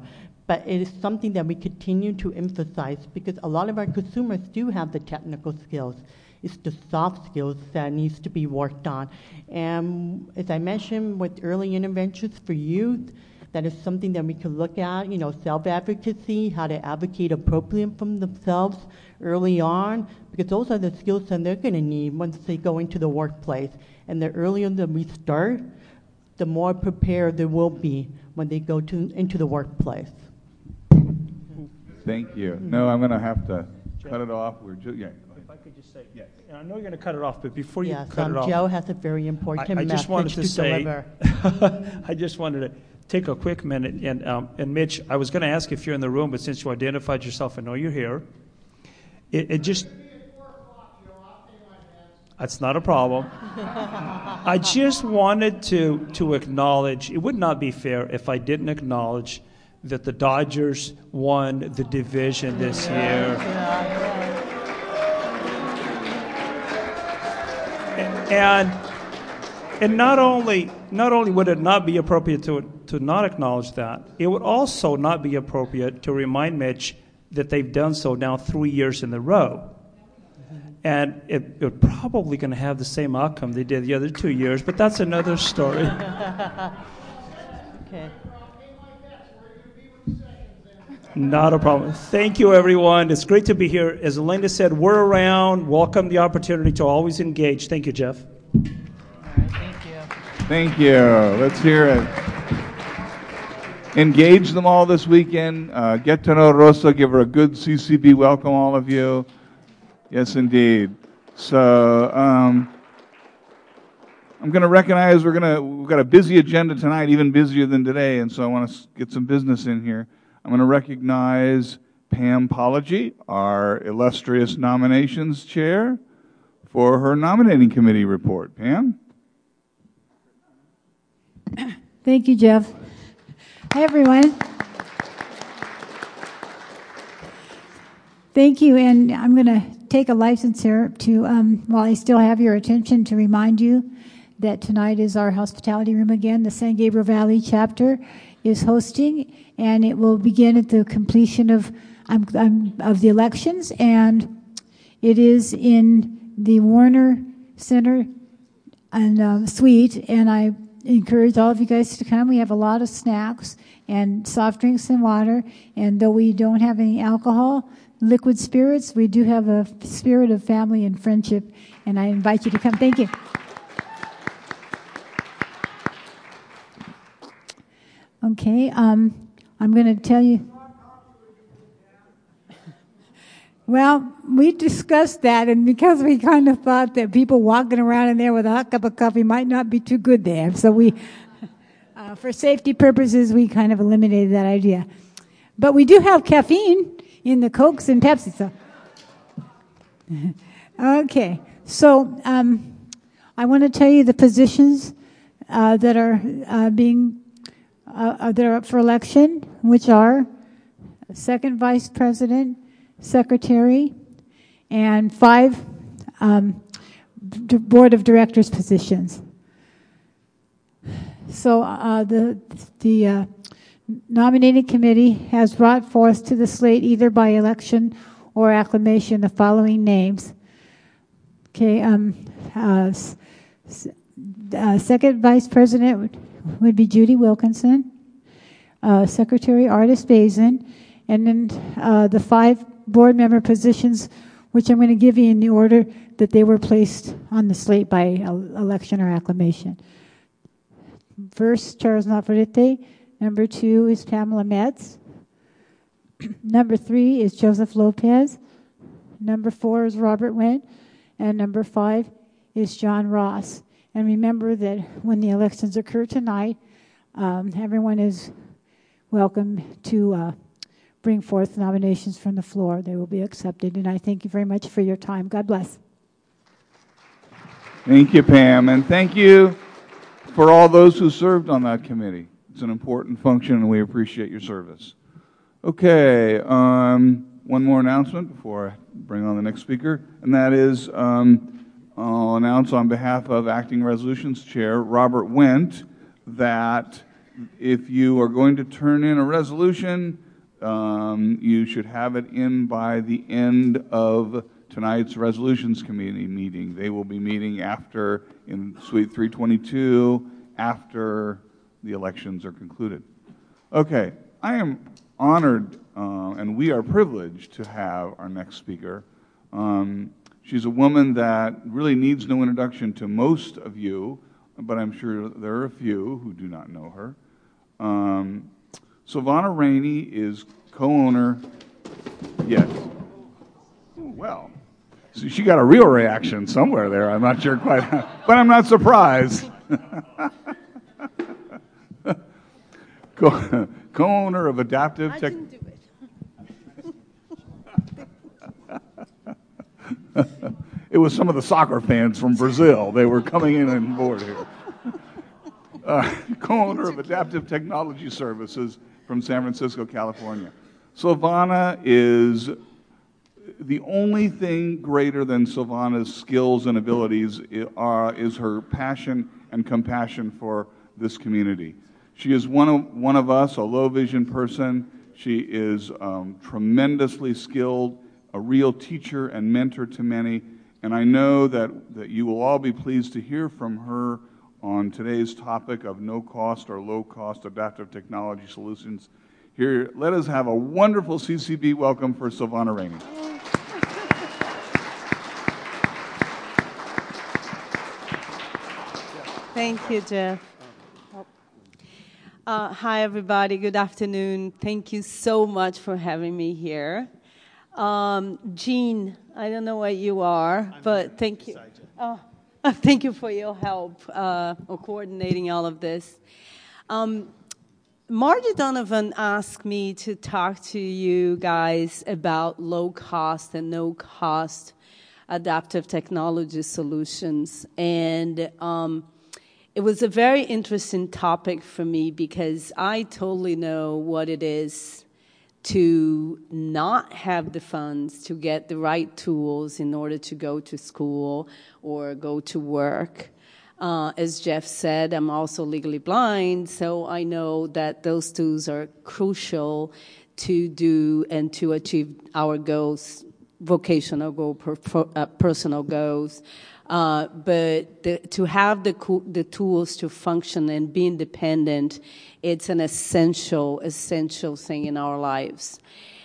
but it is something that we continue to emphasize because a lot of our consumers do have the technical skills. It's the soft skills that needs to be worked on. And as I mentioned with early interventions for youth, that is something that we can look at, you know, self-advocacy, how to advocate appropriately from themselves early on, because those are the skills that they're going to need once they go into the workplace. And the earlier that we start, the more prepared they will be when they go to into the workplace. Thank you. No, I'm going to have to cut it off. We're just, yeah. If I could just say, yes. I know you're going to cut it off, but before you yes, cut um, it off, Joe has a very important I, I message just wanted to, to say, deliver. I just wanted to take a quick minute, and um, and Mitch, I was going to ask if you're in the room, but since you identified yourself, I know you're here. It, it just that's not a problem. I just wanted to to acknowledge. It would not be fair if I didn't acknowledge that the Dodgers won the division this year. And and not only not only would it not be appropriate to to not acknowledge that, it would also not be appropriate to remind Mitch that they've done so now three years in a row. And it, it's probably going to have the same outcome they did the other two years, but that's another story. Okay. Not a problem. Thank you, everyone. It's great to be here. As Linda said, we're around. Welcome the opportunity to always engage. Thank you, Jeff. All right, thank you. Thank you. Let's hear it. Engage them all this weekend. Uh, get to know Rosa. Give her a good C C B welcome, all of you. Yes, indeed. So um, I'm going to recognize we're going to we've got a busy agenda tonight, even busier than today, and so I want to get some business in here. I'm going to recognize Pam Pology, our illustrious nominations chair, for her nominating committee report. Pam? Thank you, Jeff. Hi, everyone. Thank you, and I'm going to take a license here to, um, while I still have your attention, to remind you that tonight is our hospitality room again. The San Gabriel Valley chapter is hosting, and it will begin at the completion of um, um, of the elections, and it is in the Warner Center and uh, suite, and I encourage all of you guys to come. We have a lot of snacks and soft drinks and water, and though we don't have any alcohol, liquid spirits, we do have a spirit of family and friendship, and I invite you to come. Thank you. Okay, um, I'm going to tell you. Well, we discussed that, and because we kind of thought that people walking around in there with a hot cup of coffee might not be too good there, so we, uh, for safety purposes, we kind of eliminated that idea. But we do have caffeine in the Cokes and Pepsi, so. Okay, so um, I want to tell you the positions uh, that are uh, being uh, that are up for election, which are second vice president, secretary, and five um, d- board of directors positions. So uh, the the uh, nominating committee has brought forth to the slate, either by election or acclamation, the following names. Okay, um, uh, s- uh, second vice president would, would be Judy Wilkinson, uh, secretary Artis Bazin, and then uh, the five board member positions, which I'm going to give you in the order that they were placed on the slate by election or acclamation. First, Charles Navarrete. Number two is Pamela Metz. Number three is Joseph Lopez. Number four is Robert Wendt. And number five is John Ross. And remember that when the elections occur tonight, um, everyone is welcome to uh, bring forth nominations from the floor. They will be accepted. And I thank you very much for your time. God bless. Thank you, Pam. And thank you for all those who served on that committee. It's an important function, and we appreciate your service. Okay, um, one more announcement before I bring on the next speaker, and that is um, I'll announce on behalf of Acting Resolutions Chair Robert Wendt that if you are going to turn in a resolution, Um, you should have it in by the end of tonight's Resolutions Committee meeting. They will be meeting after, in Suite three twenty-two, after the elections are concluded. Okay, I am honored uh, and we are privileged to have our next speaker. Um, she's a woman that really needs no introduction to most of you, but I'm sure there are a few who do not know her. Um, Silvana Rainey is co-owner, yes. Ooh, well, so she got a real reaction somewhere there. I'm not sure quite, but I'm not surprised. Co- co-owner of Adaptive Tech. I didn't do it. It was some of the soccer fans from Brazil. They were coming in on board here. Uh, co-owner of Adaptive Technology Services from San Francisco, California. Silvana is the only thing greater than Silvana's skills and abilities are, is her passion and compassion for this community. She is one of, one of us, a low-vision person. She is um, tremendously skilled, a real teacher and mentor to many, and I know that, that you will all be pleased to hear from her on today's topic of no-cost or low-cost adaptive technology solutions. Here, let us have a wonderful C C B welcome for Silvana Rainey. Thank you, Jeff. Uh, hi, everybody. Good afternoon. Thank you so much for having me here. Um, Jean, I don't know where you are, I'm but thank you. Oh, thank you for your help uh, or coordinating all of this. Um, Margie Donovan asked me to talk to you guys about low-cost and no-cost adaptive technology solutions. And um, it was a very interesting topic for me because I totally know what it is to not have the funds to get the right tools in order to go to school or go to work. Uh, as Jeff said, I'm also legally blind, so I know that those tools are crucial to do and to achieve our goals, vocational goals, per, per, uh, personal goals. Uh, but the, to have the, the tools to function and be independent, it's an essential, essential thing in our lives.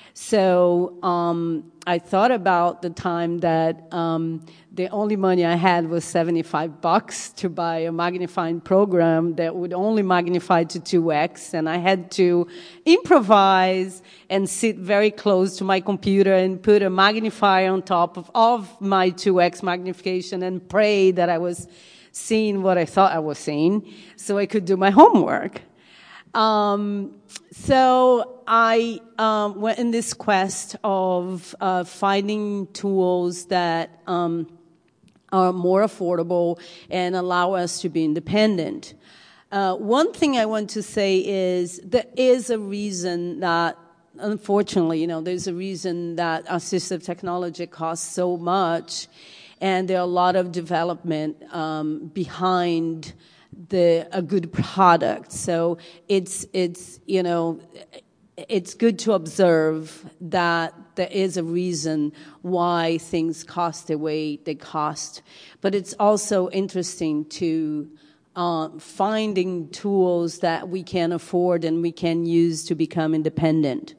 So um, I thought about the time that um, the only money I had was seventy-five bucks to buy a magnifying program that would only magnify to two X, and I had to improvise and sit very close to my computer and put a magnifier on top of, of my two X magnification and pray that I was seeing what I thought I was seeing so I could do my homework. Um, so I um, went in this quest of uh, finding tools that um, are more affordable and allow us to be independent. Uh, one thing I want to say is there is a reason that, unfortunately, you know, there's a reason that assistive technology costs so much, and there are a lot of development um, behind the a good product. So it's it's you know it's good to observe that there is a reason why things cost the way they cost, but it's also interesting to uh, finding tools that we can afford and we can use to become independent.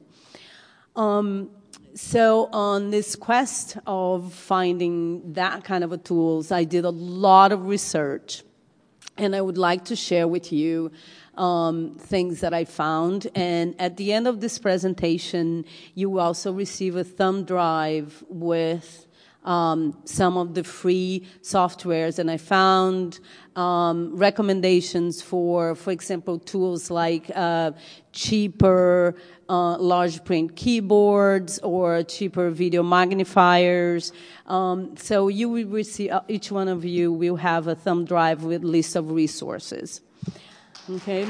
Um, so on this quest of finding that kind of a tools, I did a lot of research. And I would like to share with you um, things that I found. And at the end of this presentation, you will also receive a thumb drive with um, some of the free softwares. And I found um, recommendations for, for example, tools like uh, cheaper uh, large print keyboards or cheaper video magnifiers. Um, so you will receive, uh, each one of you will have a thumb drive with a list of resources. Okay?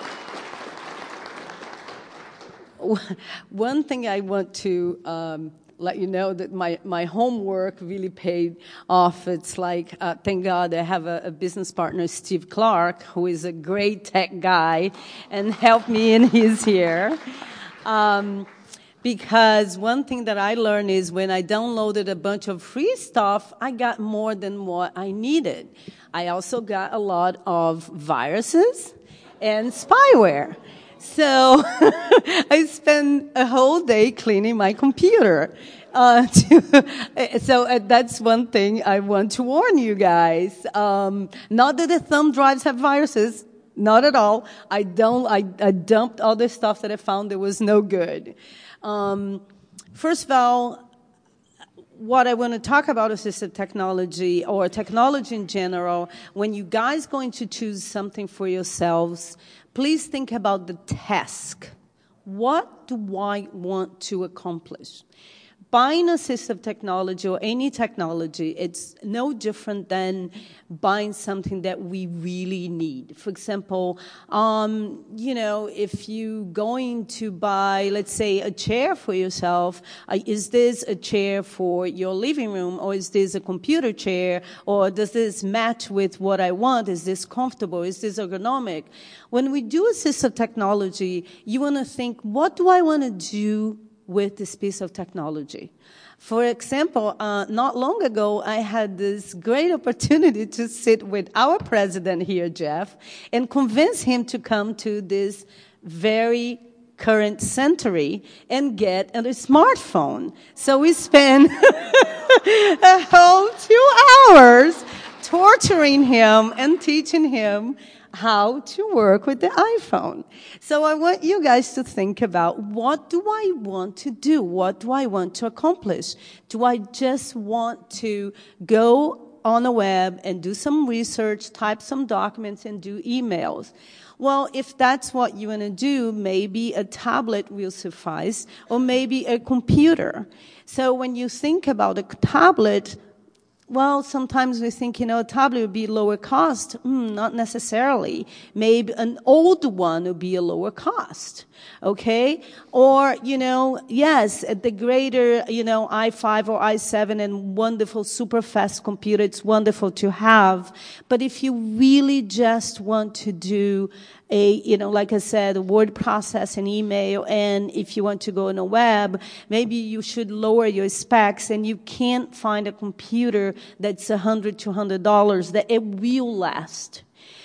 One thing I want to um, let you know that my, my homework really paid off. It's like, uh, thank God I have a, a business partner, Steve Clark, who is a great tech guy and helped me in his here. Um, because one thing that I learned is when I downloaded a bunch of free stuff, I got more than what I needed. I also got a lot of viruses and spyware. So I spent a whole day cleaning my computer. Uh, to, so uh, that's one thing I want to warn you guys. Um, not that the thumb drives have viruses. Not at all. I don't. I, I dumped all the stuff that I found that was no good. Um, first of all, what I want to talk about assistive technology or technology in general, when you guys going to choose something for yourselves, please think about the task. What do I want to accomplish? Buying assistive technology or any technology, it's no different than buying something that we really need. For example, um, you know, if you're going to buy, let's say, a chair for yourself, uh, is this a chair for your living room, or is this a computer chair, or does this match with what I want? Is this comfortable? Is this ergonomic? When we do assistive technology, you want to think, what do I want to do with this piece of technology? For example, uh, not long ago, I had this great opportunity to sit with our president here, Jeff, and convince him to come to this very current century and get a smartphone. So we spent a whole two hours torturing him and teaching him how to work with the iPhone. So I want you guys to think about, what do I want to do? What do I want to accomplish? Do I just want to go on the web and do some research, type some documents, and do emails? Well, if that's what you want to do, maybe a tablet will suffice, or maybe a computer. So when you think about a tablet, well, sometimes we think, you know, a tablet would be lower cost. Mm, not necessarily. Maybe an old one would be a lower cost. Okay? Or, you know, yes, the greater, you know, i five or i seven and wonderful super fast computer, it's wonderful to have. But if you really just want to do a, you know, like I said, word processing, email, and if you want to go on the web, maybe you should lower your specs, and you can't find a computer that's one hundred dollars, two hundred dollars, that it will last.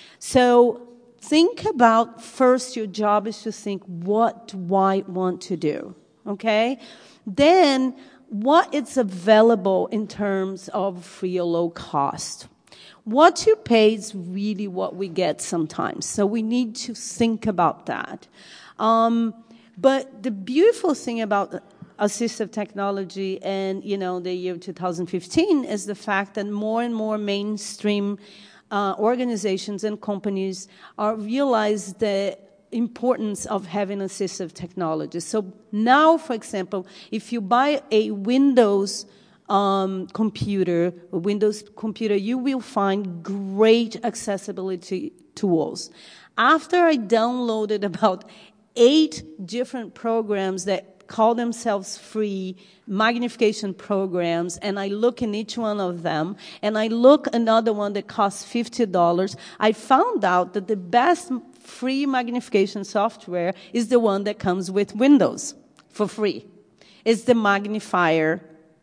So think about, first, your job is to think, what do I want to do? Okay? Then, what is available in terms of free or low cost? What you pay is really what we get sometimes. So we need to think about that. Um, but the beautiful thing about assistive technology and, you know, the year two thousand fifteen is the fact that more and more mainstream uh, organizations and companies are realize the importance of having assistive technology. So now, for example, if you buy a Windows Um, computer, a Windows computer, you will find great accessibility tools. After I downloaded about eight different programs that call themselves free magnification programs, and I look in each one of them, and I look another one that costs fifty dollars, I found out that the best free magnification software is the one that comes with Windows for free. It's the magnifier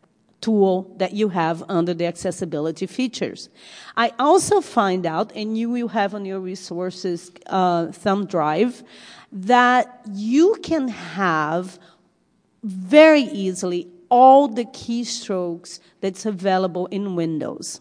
tool that you have under the accessibility features. I also find out, and you will have on your resources uh, thumb drive, that you can have very easily all the keystrokes that's available in Windows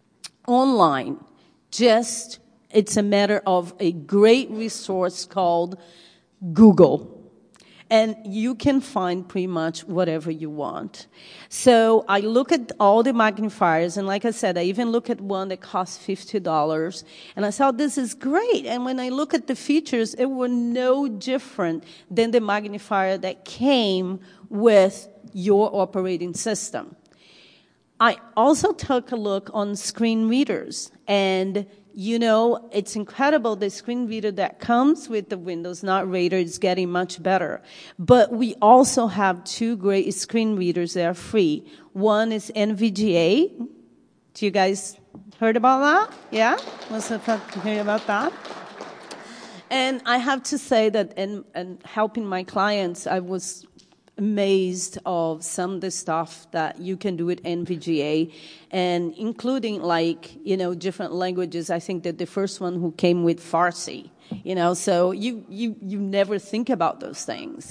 online. Just, it's a matter of a great resource called Google. And you can find pretty much whatever you want. So I look at all the magnifiers, and like I said, I even look at one that costs fifty dollars, and I thought, this is great. And when I look at the features, it were no different than the magnifier that came with your operating system. I also took a look on screen readers, and you know, it's incredible. The screen reader that comes with the Windows Narrator is getting much better. But we also have two great screen readers that are free. One is N V G A. Do you guys heard about that? Yeah? Most of you heard about that? And I have to say that in, in helping my clients, I was amazed of some of the stuff that you can do with N V G A, and including like, you know, different languages. I think that the first one who came with Farsi, you know, so you, you, you never think about those things.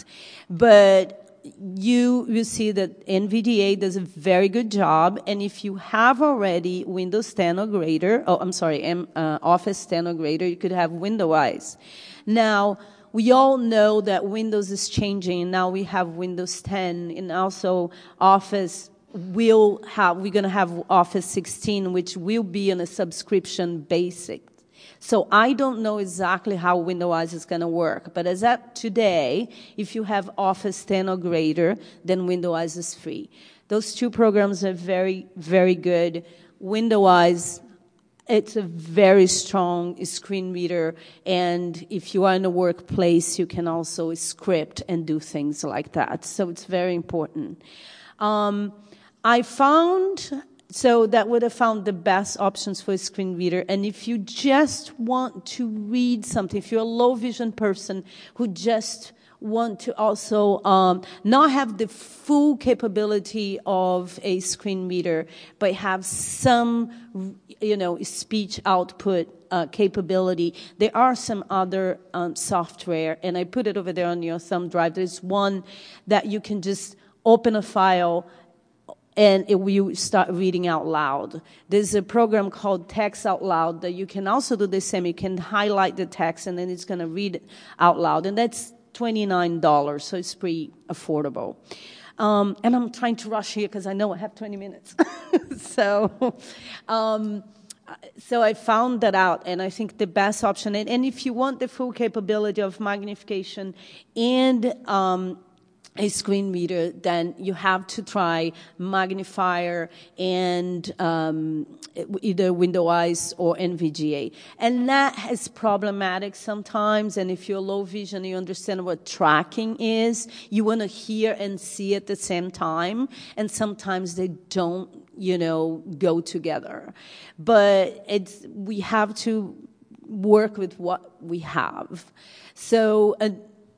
But you, you see that N V D A does a very good job, and if you have already Windows ten or greater, oh, I'm sorry, M, uh, Office ten or greater, you could have Windows. Now, we all know that Windows is changing, and now we have Windows ten, and also Office will have, we're going to have Office sixteen, which will be on a subscription basic. So I don't know exactly how Windows is going to work, but as of today, if you have Office ten or greater, then Windows is free. Those two programs are very, very good. Windows, it's a very strong screen reader, and if you are in a workplace, you can also script and do things like that. So it's very important. Um, I found, so that would have found the best options for a screen reader, and if you just want to read something, if you're a low vision person who just want to also um, not have the full capability of a screen reader, but have some, you know, speech output uh, capability. There are some other um, software, and I put it over there on your thumb drive. There's one that you can just open a file and it will start reading out loud. There's a program called Text Out Loud that you can also do the same. You can highlight the text, and then it's going to read it out loud, and that's twenty-nine dollars, so it's pretty affordable. Um, and I'm trying to rush here because I know I have twenty minutes. so, um, so I found that out, and I think the best option, and, and if you want the full capability of magnification and um, a screen reader, then you have to try Magnifier and um, either Windows or N V G A. And that is problematic sometimes, and if you're low vision, you understand what tracking is. You want to hear and see at the same time, and sometimes they don't, you know, go together. But it's, we have to work with what we have. So, uh,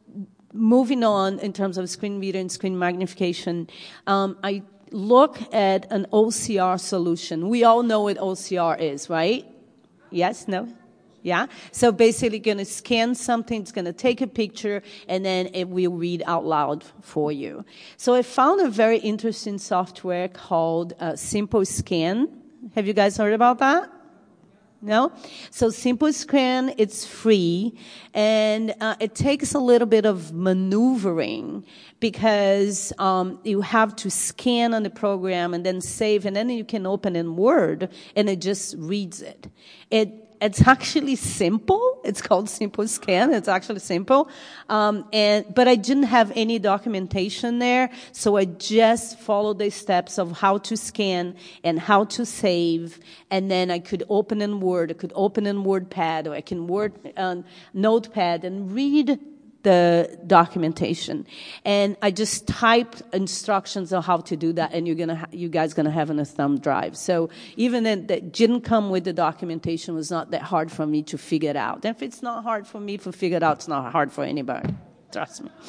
moving on in terms of screen reader and screen magnification, um, I look at an O C R solution. We all know what O C R is, right? Yes? No? Yeah? So basically going to scan something, it's going to take a picture, and then it will read out loud for you. So I found a very interesting software called uh, Simple Scan. Have you guys heard about that? No? So Simple Scan, it's free, and uh, it takes a little bit of maneuvering because um, you have to scan on the program and then save, and then you can open in Word, and it just reads it. It It's actually simple. It's called Simple Scan. It's actually simple. Um, and, but I didn't have any documentation there, so I just followed the steps of how to scan and how to save, and then I could open in Word. I could open in WordPad, or I can Word, uh, Notepad and read the documentation, and I just typed instructions on how to do that, and you're gonna, ha- you guys gonna have in a thumb drive. So even that that didn't come with the documentation was not that hard for me to figure it out. And if it's not hard for me to figure it out, it's not hard for anybody. Trust me.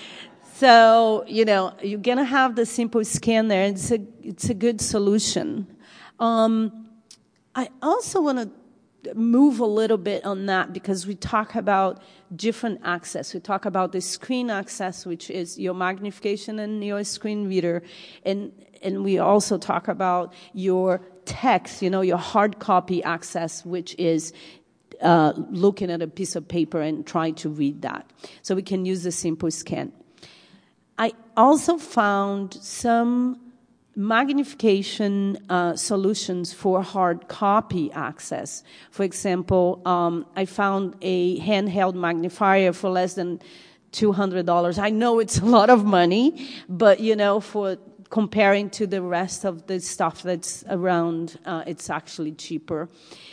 So you know you're gonna have the Simple Scan there. It's a it's a good solution. Um, I also want to move a little bit on that because we talk about different access. We talk about the screen access, which is your magnification and your screen reader, and and we also talk about your text, you know, your hard copy access, which is uh, looking at a piece of paper and trying to read that. So we can use the Simple Scan. I also found some magnification uh, solutions for hard copy access. For example, um, I found a handheld magnifier for less than two hundred dollars. I know it's a lot of money, but you know, for comparing to the rest of the stuff that's around, uh, it's actually cheaper.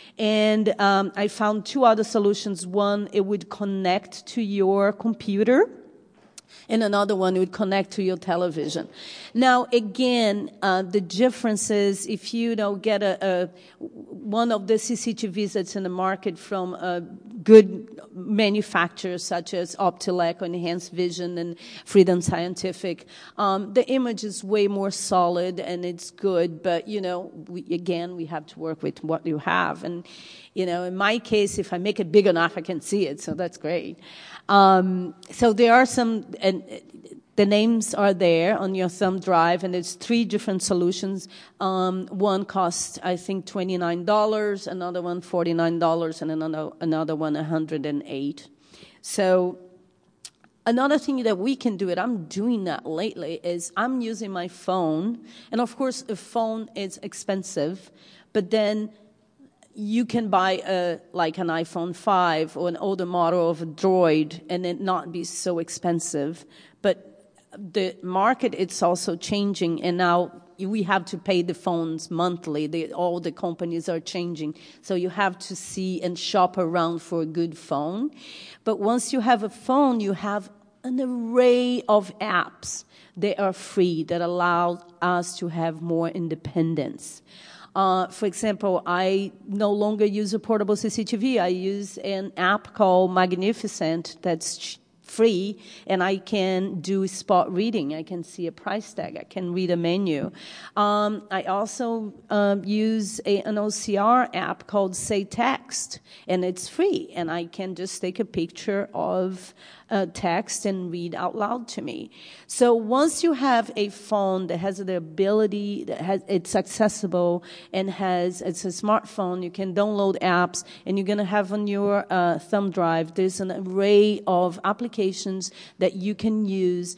And um, I found two other solutions. One, it would connect to your computer, and another one would connect to your television. Now, again, uh, the difference is if you, you know, get a, a one of the C C T Vs that's in the market from a good manufacturer such as Optilec or Enhanced Vision and Freedom Scientific, um, the image is way more solid and it's good, but, you know, we, again, we have to work with what you have. And, you know, in my case, if I make it big enough, I can see it, so that's great. Um, so there are some, and the names are there on your thumb drive, and there's three different solutions. Um, one costs, I think, twenty-nine dollars, another one forty-nine dollars, and another another one one hundred eight dollars. So another thing that we can do, and I'm doing that lately, is I'm using my phone, and of course, a phone is expensive, but then you can buy a, like an iPhone five or an older model of a Droid and it not be so expensive. But the market, it's also changing, and now we have to pay the phones monthly. They, all the companies are changing. So you have to see and shop around for a good phone. But once you have a phone, you have an array of apps that are free that allow us to have more independence. Uh, for example, I no longer use a portable C C T V. I use an app called Magnificent that's free, and I can do spot reading. I can see a price tag. I can read a menu. Um, I also um, use a, an O C R app called Say Text, and it's free, and I can just take a picture of uh, text and read out loud to me. So once you have a phone that has the ability, that has it's accessible and has it's a smartphone, you can download apps, and you're going to have on your uh, thumb drive, there's an array of applications that you can use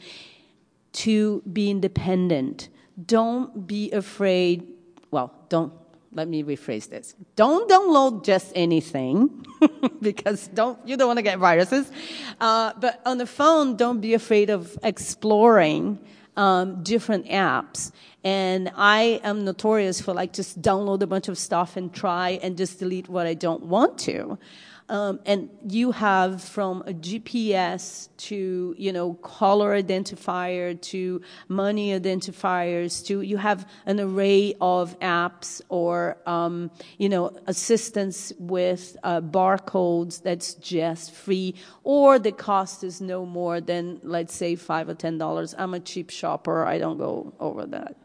to be independent. Don't be afraid. Well, don't. Let me rephrase this. Don't download just anything because don't you don't want to get viruses. Uh, but on the phone, don't be afraid of exploring um, different apps. And I am notorious for like just download a bunch of stuff and try and just delete what I don't want to. Um, and you have from a G P S to, you know, color identifier to money identifiers to, you have an array of apps or, um, you know, assistance with uh, barcodes that's just free, or the cost is no more than, let's say, five or ten dollars. I'm a cheap shopper. I don't go over that.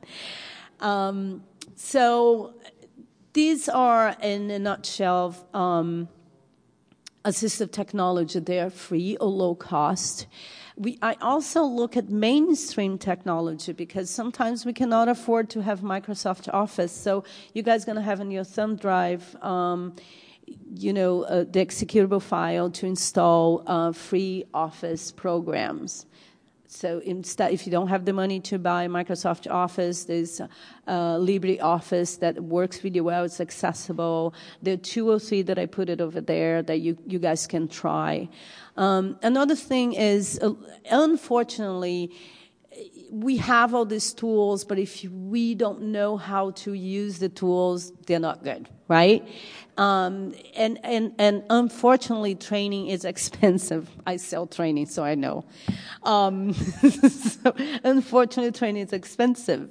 Um, so these are, in a nutshell, um, assistive technology. They are free or low cost. We, I also look at mainstream technology because sometimes we cannot afford to have Microsoft Office. So you guys going to have in your thumb drive, um, you know, uh, the executable file to install uh, free Office programs. So instead, if you don't have the money to buy Microsoft Office, there's uh, LibreOffice that works really well. It's accessible. There are two or three that I put it over there that you, you guys can try. Um, another thing is, uh, unfortunately, we have all these tools, but if we don't know how to use the tools, they're not good, right? Um, and, and, and unfortunately, training is expensive. I sell training, so I know. Um, so unfortunately, training is expensive.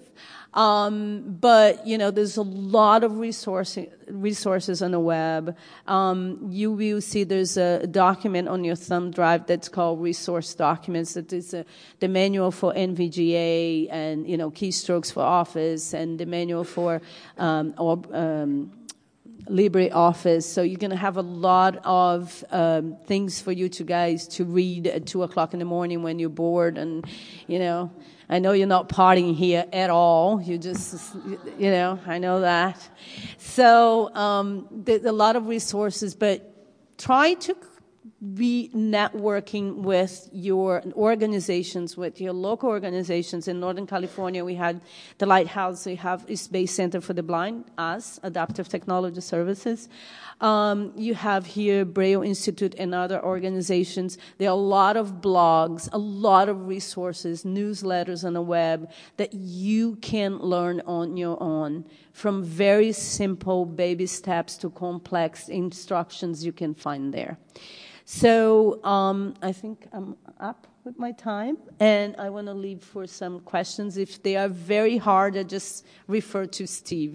Um, but, you know, there's a lot of resource, resources on the web. Um, you will see there's a document on your thumb drive that's called Resource Documents. That is a, the manual for N V G A and, you know, keystrokes for Office and the manual for um, or, um, LibreOffice. So you're going to have a lot of um, things for you to guys to read at two o'clock in the morning when you're bored. And, you know, I know you're not partying here at all. You just, you know, I know that. So um, there's a lot of resources, but try to be networking with your organizations, with your local organizations. In Northern California, we had the Lighthouse, we have East Bay Center for the Blind, us, Adaptive Technology Services. Um, you have here Braille Institute and other organizations. There are a lot of blogs, a lot of resources, newsletters on the web that you can learn on your own, from very simple baby steps to complex instructions you can find there. So um, I think I'm up with my time, and I want to leave for some questions. If they are very hard, I just refer to Steve.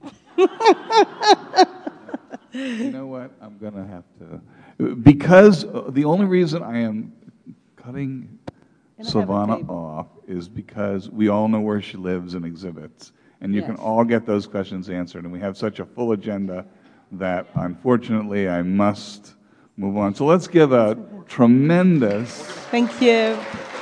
You know what? I'm going to have to, because the only reason I am cutting Silvana off is because we all know where she lives and exhibits, and you yes. can all get those questions answered. And we have such a full agenda that, unfortunately, I must move on. So let's give a tremendous... Thank you.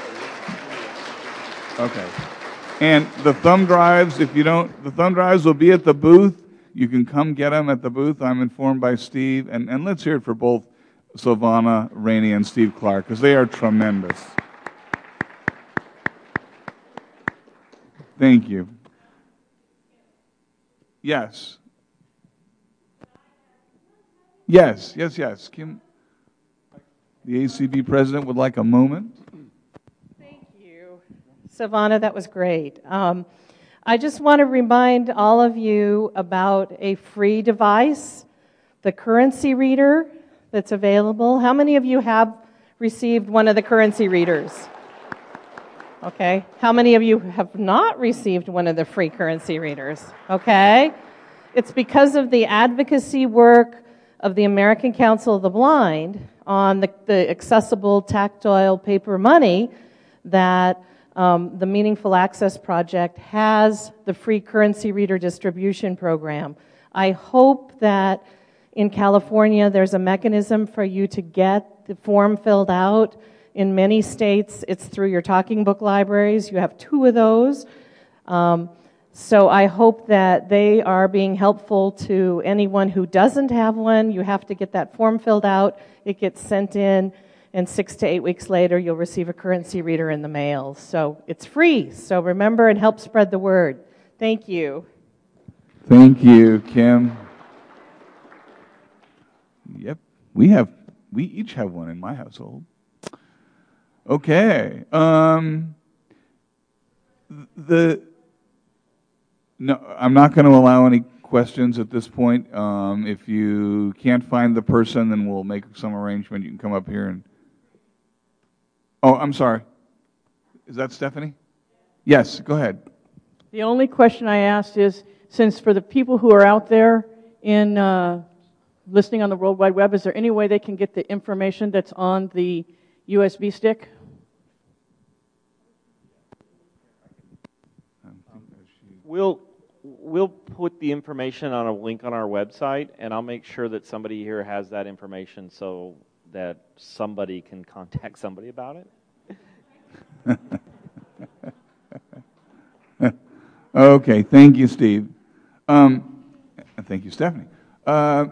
Okay. And the thumb drives, if you don't, the thumb drives will be at the booth. You can come get them at the booth. I'm informed by Steve. And, and let's hear it for both Silvana Rainey and Steve Clark, because they are tremendous. Thank you. Yes. Yes, yes, yes. Kim, the A C B president would like a moment. Thank you, Silvana. That was great. Um, I just want to remind all of you about a free device, the currency reader that's available. How many of you have received one of the currency readers? Okay. How many of you have not received one of the free currency readers? Okay. It's because of the advocacy work of the American Council of the Blind on the, the accessible tactile paper money that um, the Meaningful Access Project has the free currency reader distribution program. I hope that in California there's a mechanism for you to get the form filled out. In many states, it's through your talking book libraries. You have two of those. Um, so I hope that they are being helpful to anyone who doesn't have one. You have to get that form filled out. It gets sent in, and six to eight weeks later, you'll receive a currency reader in the mail. So it's free. So remember and help spread the word. Thank you. Thank you, Kim. Yep, we have. We each have one in my household. Okay. Um, the no, I'm not going to allow any questions at this point. Um, if you can't find the person, then we'll make some arrangement. You can come up here and. Oh, I'm sorry. Is that Stephanie? Yes. Go ahead. The only question I asked is, since for the people who are out there in uh, listening on the World Wide Web, is there any way they can get the information that's on the U S B stick? We'll we'll put the information on a link on our website, and I'll make sure that somebody here has that information so that somebody can contact somebody about it. Okay, thank you, Steve. Um, thank you, Stephanie. Uh,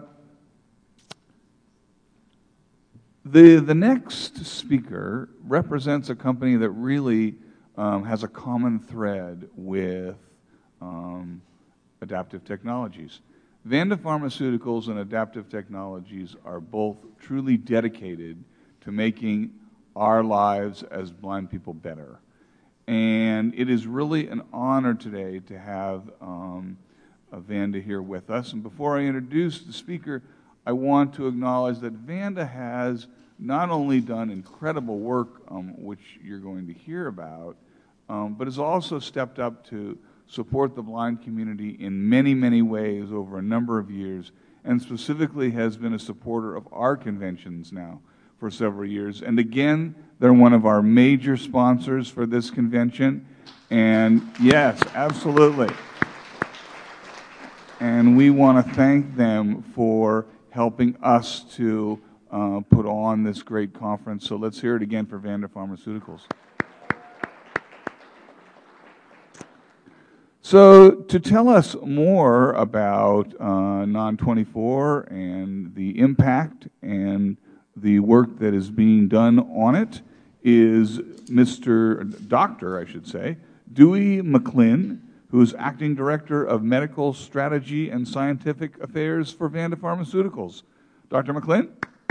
The, the next speaker represents a company that really um, has a common thread with um, Adaptive Technologies. Vanda Pharmaceuticals and Adaptive Technologies are both truly dedicated to making our lives as blind people better. And it is really an honor today to have um, Vanda here with us. And before I introduce the speaker, I want to acknowledge that Vanda has not only done incredible work, um, which you're going to hear about, um, but has also stepped up to support the blind community in many, many ways over a number of years, and specifically has been a supporter of our conventions now for several years. And again, they're one of our major sponsors for this convention. And yes, absolutely. And we want to thank them for helping us to uh, put on this great conference. So let's hear it again for Vanda Pharmaceuticals. So to tell us more about uh, non twenty-four and the impact and the work that is being done on it is Mister Doctor, I should say, Dewey McClin, who is Acting Director of Medical Strategy and Scientific Affairs for Vanda Pharmaceuticals. Doctor McClin?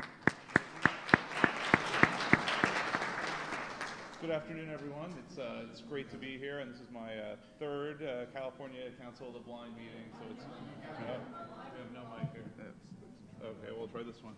Good afternoon, everyone. It's, uh, it's great to be here, and this is my uh, third uh, California Council of the Blind meeting, so it's, uh, we have no mic here. Okay, we'll try this one.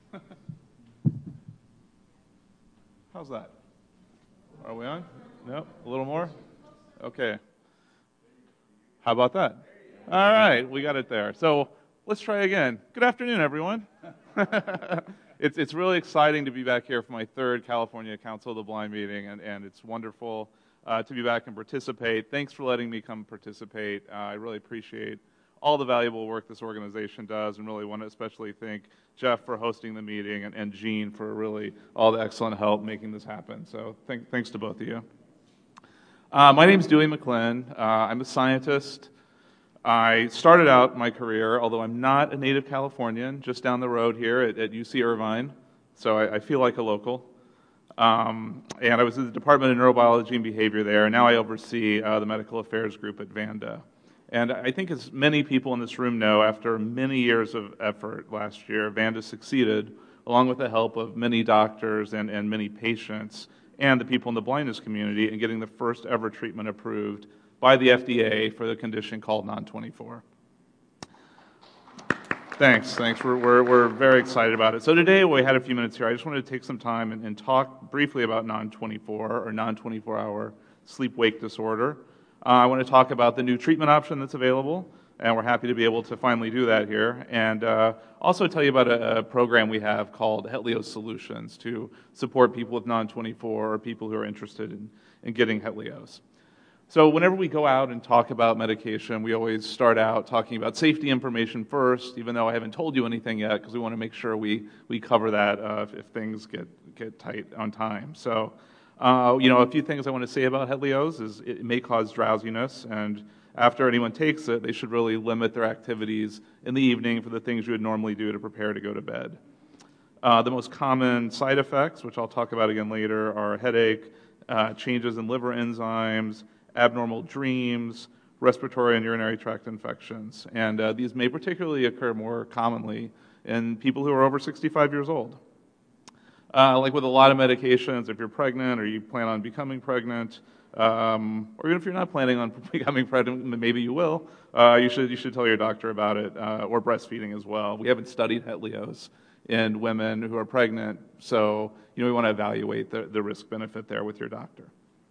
How's that? Are we on? No? A little more? Okay. How about that? All right, we got it there. So let's try again. Good afternoon, everyone. it's, it's really exciting to be back here for my third California Council of the Blind meeting, and, and it's wonderful uh, to be back and participate. Thanks for letting me come participate. Uh, I really appreciate all the valuable work this organization does, and really want to especially thank Jeff for hosting the meeting, and, and Jean for really all the excellent help making this happen. So th- thanks to both of you. Uh, my name is Dewey McClin. Uh, I'm a scientist. I started out my career, although I'm not a native Californian, just down the road here at, at U C Irvine, so I, I feel like a local. Um, and I was in the Department of Neurobiology and Behavior there, and now I oversee uh, the Medical Affairs Group at Vanda. And I think, as many people in this room know, after many years of effort last year, Vanda succeeded, along with the help of many doctors and, and many patients and the people in the blindness community, in getting the first ever treatment approved by the F D A for the condition called non twenty-four. Thanks, thanks. We're, we're, we're very excited about it. So today, we had a few minutes here. I just wanted to take some time and, and talk briefly about non twenty-four or non twenty-four hour sleep-wake disorder. Uh, I want to talk about the new treatment option that's available, and we're happy to be able to finally do that here. And uh, also tell you about a, a program we have called HETLIOZ Solutions to support people with non twenty-four or people who are interested in, in getting HETLIOZ. So whenever we go out and talk about medication, we always start out talking about safety information first, even though I haven't told you anything yet, because we want to make sure we, we cover that uh, if, if things get, get tight on time. So Uh, you know, a few things I want to say about HETLIOZ is it may cause drowsiness, and after anyone takes it, they should really limit their activities in the evening for the things you would normally do to prepare to go to bed. Uh, the most common side effects, which I'll talk about again later, are headache, uh, changes in liver enzymes, abnormal dreams, respiratory and urinary tract infections, and uh, these may particularly occur more commonly in people who are over sixty-five years old. Uh, like with a lot of medications, if you're pregnant or you plan on becoming pregnant, um, or even if you're not planning on becoming pregnant, maybe you will, uh, you should you should tell your doctor about it, uh, or breastfeeding as well. We haven't studied HETLIOZ in women who are pregnant, so you know we want to evaluate the, the risk-benefit there with your doctor.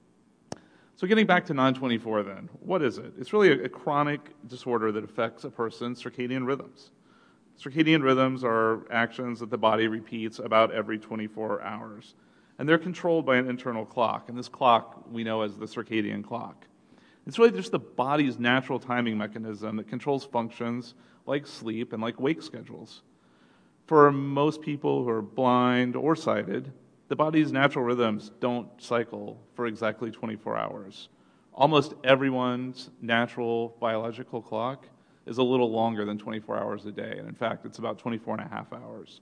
So getting back to non twenty-four then, what is it? It's really a, a chronic disorder that affects a person's circadian rhythms. Circadian rhythms are actions that the body repeats about every twenty-four hours. And they're controlled by an internal clock. And this clock we know as the circadian clock. It's really just the body's natural timing mechanism that controls functions like sleep and like wake schedules. For most people who are blind or sighted, the body's natural rhythms don't cycle for exactly twenty-four hours. Almost everyone's natural biological clock is a little longer than twenty-four hours a day. And in fact, it's about twenty-four and a half hours.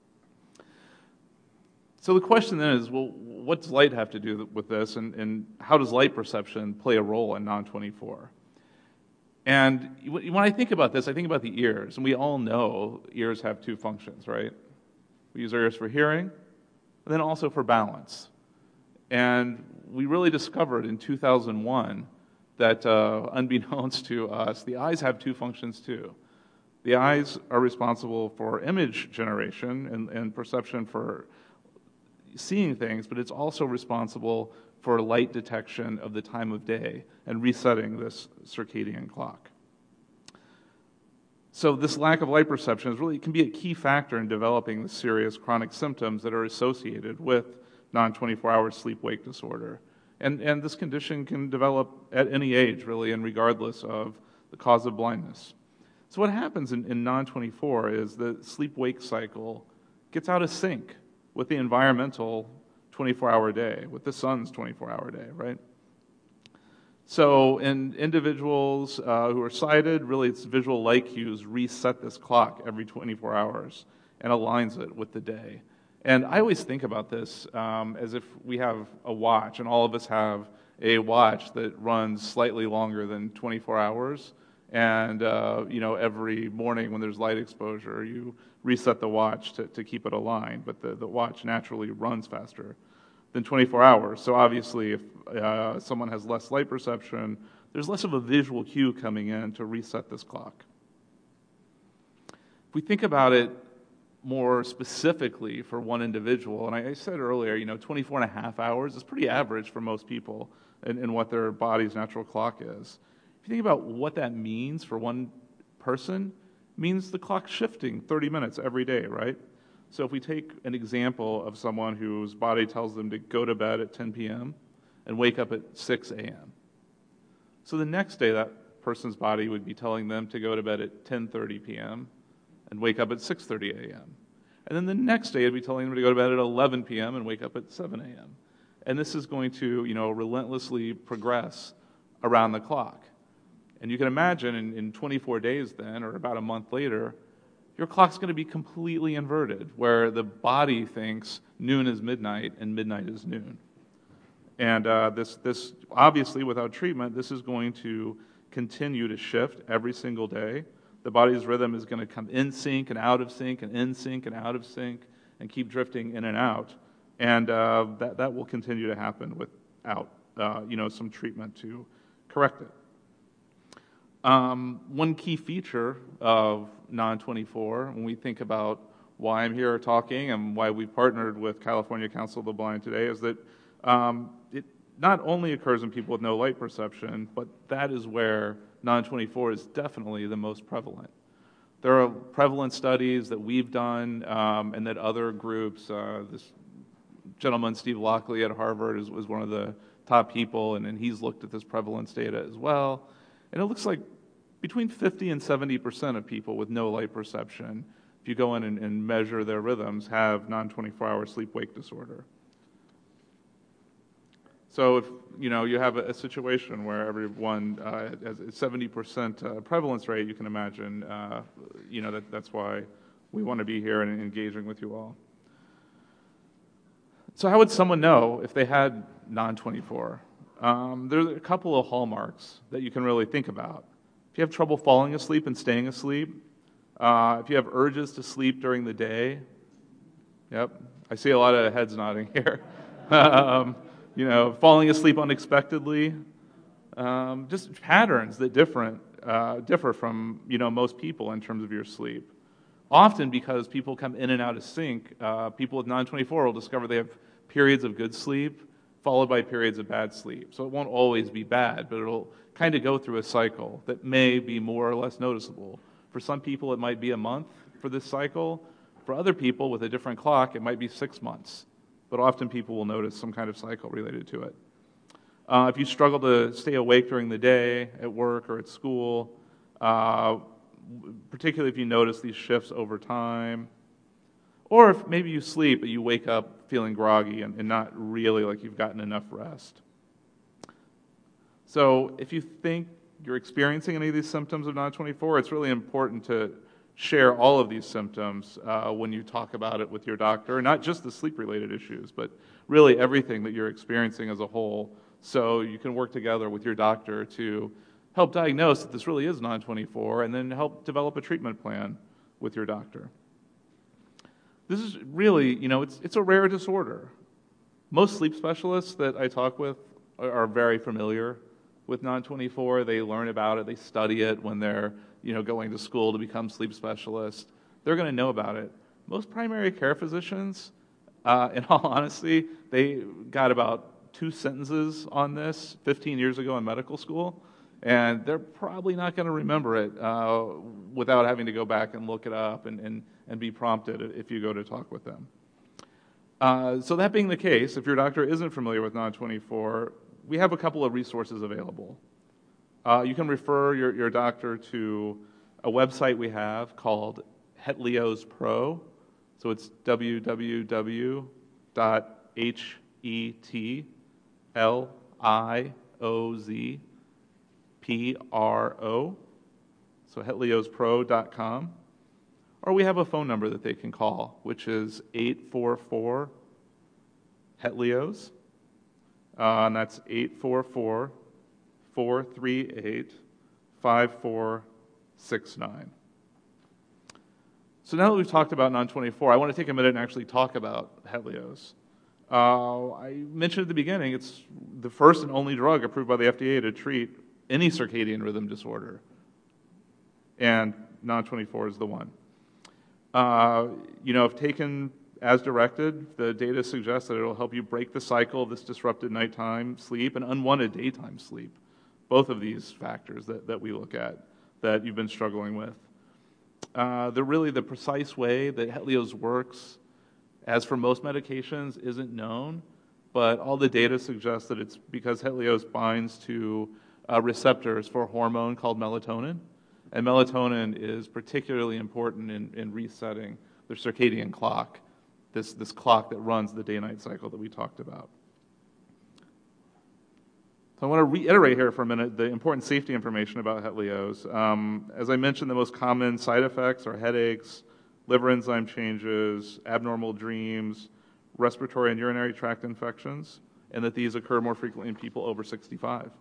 So the question then is, well, what does light have to do with this? And, and how does light perception play a role in non twenty-four? And when I think about this, I think about the ears. And we all know ears have two functions, right? We use our ears for hearing, and then also for balance. And we really discovered in two thousand one that uh, unbeknownst to us, the eyes have two functions too. The eyes are responsible for image generation and, and perception for seeing things, but it's also responsible for light detection of the time of day and resetting this circadian clock. So this lack of light perception is really can be a key factor in developing the serious chronic symptoms that are associated with non twenty-four hour sleep-wake disorder. And, and this condition can develop at any age, really, and regardless of the cause of blindness. So what happens in, in non twenty-four is the sleep-wake cycle gets out of sync with the environmental twenty-four hour day, with the sun's twenty-four hour day, right? So in individuals uh, who are sighted, really it's visual light cues reset this clock every twenty-four hours and aligns it with the day. And I always think about this um, as if we have a watch, and all of us have a watch that runs slightly longer than twenty-four hours. And uh, you know, every morning when there's light exposure, you reset the watch to, to keep it aligned. But the, the watch naturally runs faster than twenty-four hours. So obviously, if uh, someone has less light perception, there's less of a visual cue coming in to reset this clock. If we think about it more specifically for one individual, and I, I said earlier, you know, twenty-four and a half hours is pretty average for most people in, in what their body's natural clock is. If you think about what that means for one person, it means the clock's shifting thirty minutes every day, right? So if we take an example of someone whose body tells them to go to bed at ten p.m. and wake up at six a.m. So the next day, that person's body would be telling them to go to bed at ten thirty p.m. and wake up at six thirty a.m. And then the next day, it'd be telling them to go to bed at eleven p.m. and wake up at seven a.m. And this is going to, you know, relentlessly progress around the clock. And you can imagine in, in twenty-four days then, or about a month later, your clock's going to be completely inverted, where the body thinks noon is midnight and midnight is noon. And uh, this, this, obviously, without treatment, this is going to continue to shift every single day. The body's rhythm is going to come in sync and out of sync and in sync and out of sync and keep drifting in and out. And uh, that, that will continue to happen without uh, you know, some treatment to correct it. Um, one key feature of non twenty-four, when we think about why I'm here talking and why we've partnered with California Council of the Blind today, is that um, it not only occurs in people with no light perception, but that is where non twenty-four is definitely the most prevalent. There are prevalent studies that we've done um, and that other groups, uh, this gentleman, Steve Lockley at Harvard, is, was one of the top people, and, and he's looked at this prevalence data as well. And it looks like between fifty and seventy percent of people with no light perception, if you go in and, and measure their rhythms, have non twenty-four hour sleep-wake disorder. So if you know you have a, a situation where everyone uh, has a seventy percent uh, prevalence rate, you can imagine uh, you know that that's why we want to be here and engaging with you all. So how would someone know if they had non twenty-four? Um, there's a couple of hallmarks that you can really think about. If you have trouble falling asleep and staying asleep, uh, if you have urges to sleep during the day, yep, I see a lot of heads nodding here. um, you know, falling asleep unexpectedly, um, just patterns that different uh, differ from you know most people in terms of your sleep. Often because people come in and out of sync, uh, people with non twenty-four will discover they have periods of good sleep followed by periods of bad sleep. So it won't always be bad, but it'll kind of go through a cycle that may be more or less noticeable. For some people, it might be a month for this cycle. For other people with a different clock, it might be six months. But often people will notice some kind of cycle related to it. Uh, if you struggle to stay awake during the day, at work or at school, uh, particularly if you notice these shifts over time, or if maybe you sleep but you wake up feeling groggy and, and not really like you've gotten enough rest. So if you think you're experiencing any of these symptoms of non twenty-four, it's really important to share all of these symptoms uh, when you talk about it with your doctor, not just the sleep-related issues, but really everything that you're experiencing as a whole, so you can work together with your doctor to help diagnose that this really is non twenty-four and then help develop a treatment plan with your doctor. This is really, you know, it's, it's a rare disorder. Most sleep specialists that I talk with are, are very familiar with non twenty-four. They learn about it. They study it when they're, you know, going to school to become sleep specialists. They're going to know about it. Most primary care physicians, uh, in all honesty, they got about two sentences on this fifteen years ago in medical school, and they're probably not going to remember it uh, without having to go back and look it up and, and, and be prompted if you go to talk with them. Uh, so that being the case, if your doctor isn't familiar with non twenty-four, we have a couple of resources available. Uh, you can refer your, your doctor to a website we have called Hetlios Pro. So it's w w w dot h e t l i o z p r o, so hetlios pro dot com. Or we have a phone number that they can call, which is eight four four, HETLIOS, uh, and that's eight four four, four three eight, five four six nine. So now that we've talked about non twenty-four, I want to take a minute and actually talk about HETLIOS. Uh, I mentioned at the beginning, it's the first and only drug approved by the F D A to treat any circadian rhythm disorder, and non twenty-four is the one. Uh, you know, if taken as directed, the data suggests that it will help you break the cycle of this disrupted nighttime sleep and unwanted daytime sleep, both of these factors that, that we look at that you've been struggling with. Uh, the really the precise way that HETLIOS works, as for most medications, isn't known, but all the data suggests that it's because HETLIOS binds to uh, receptors for a hormone called melatonin, and melatonin is particularly important in, in resetting the circadian clock, this, this clock that runs the day-night cycle that we talked about. So I want to reiterate here for a minute the important safety information about HETLIOS. Um, as I mentioned, the most common side effects are headaches, liver enzyme changes, abnormal dreams, respiratory and urinary tract infections, and that these occur more frequently in people over sixty-five.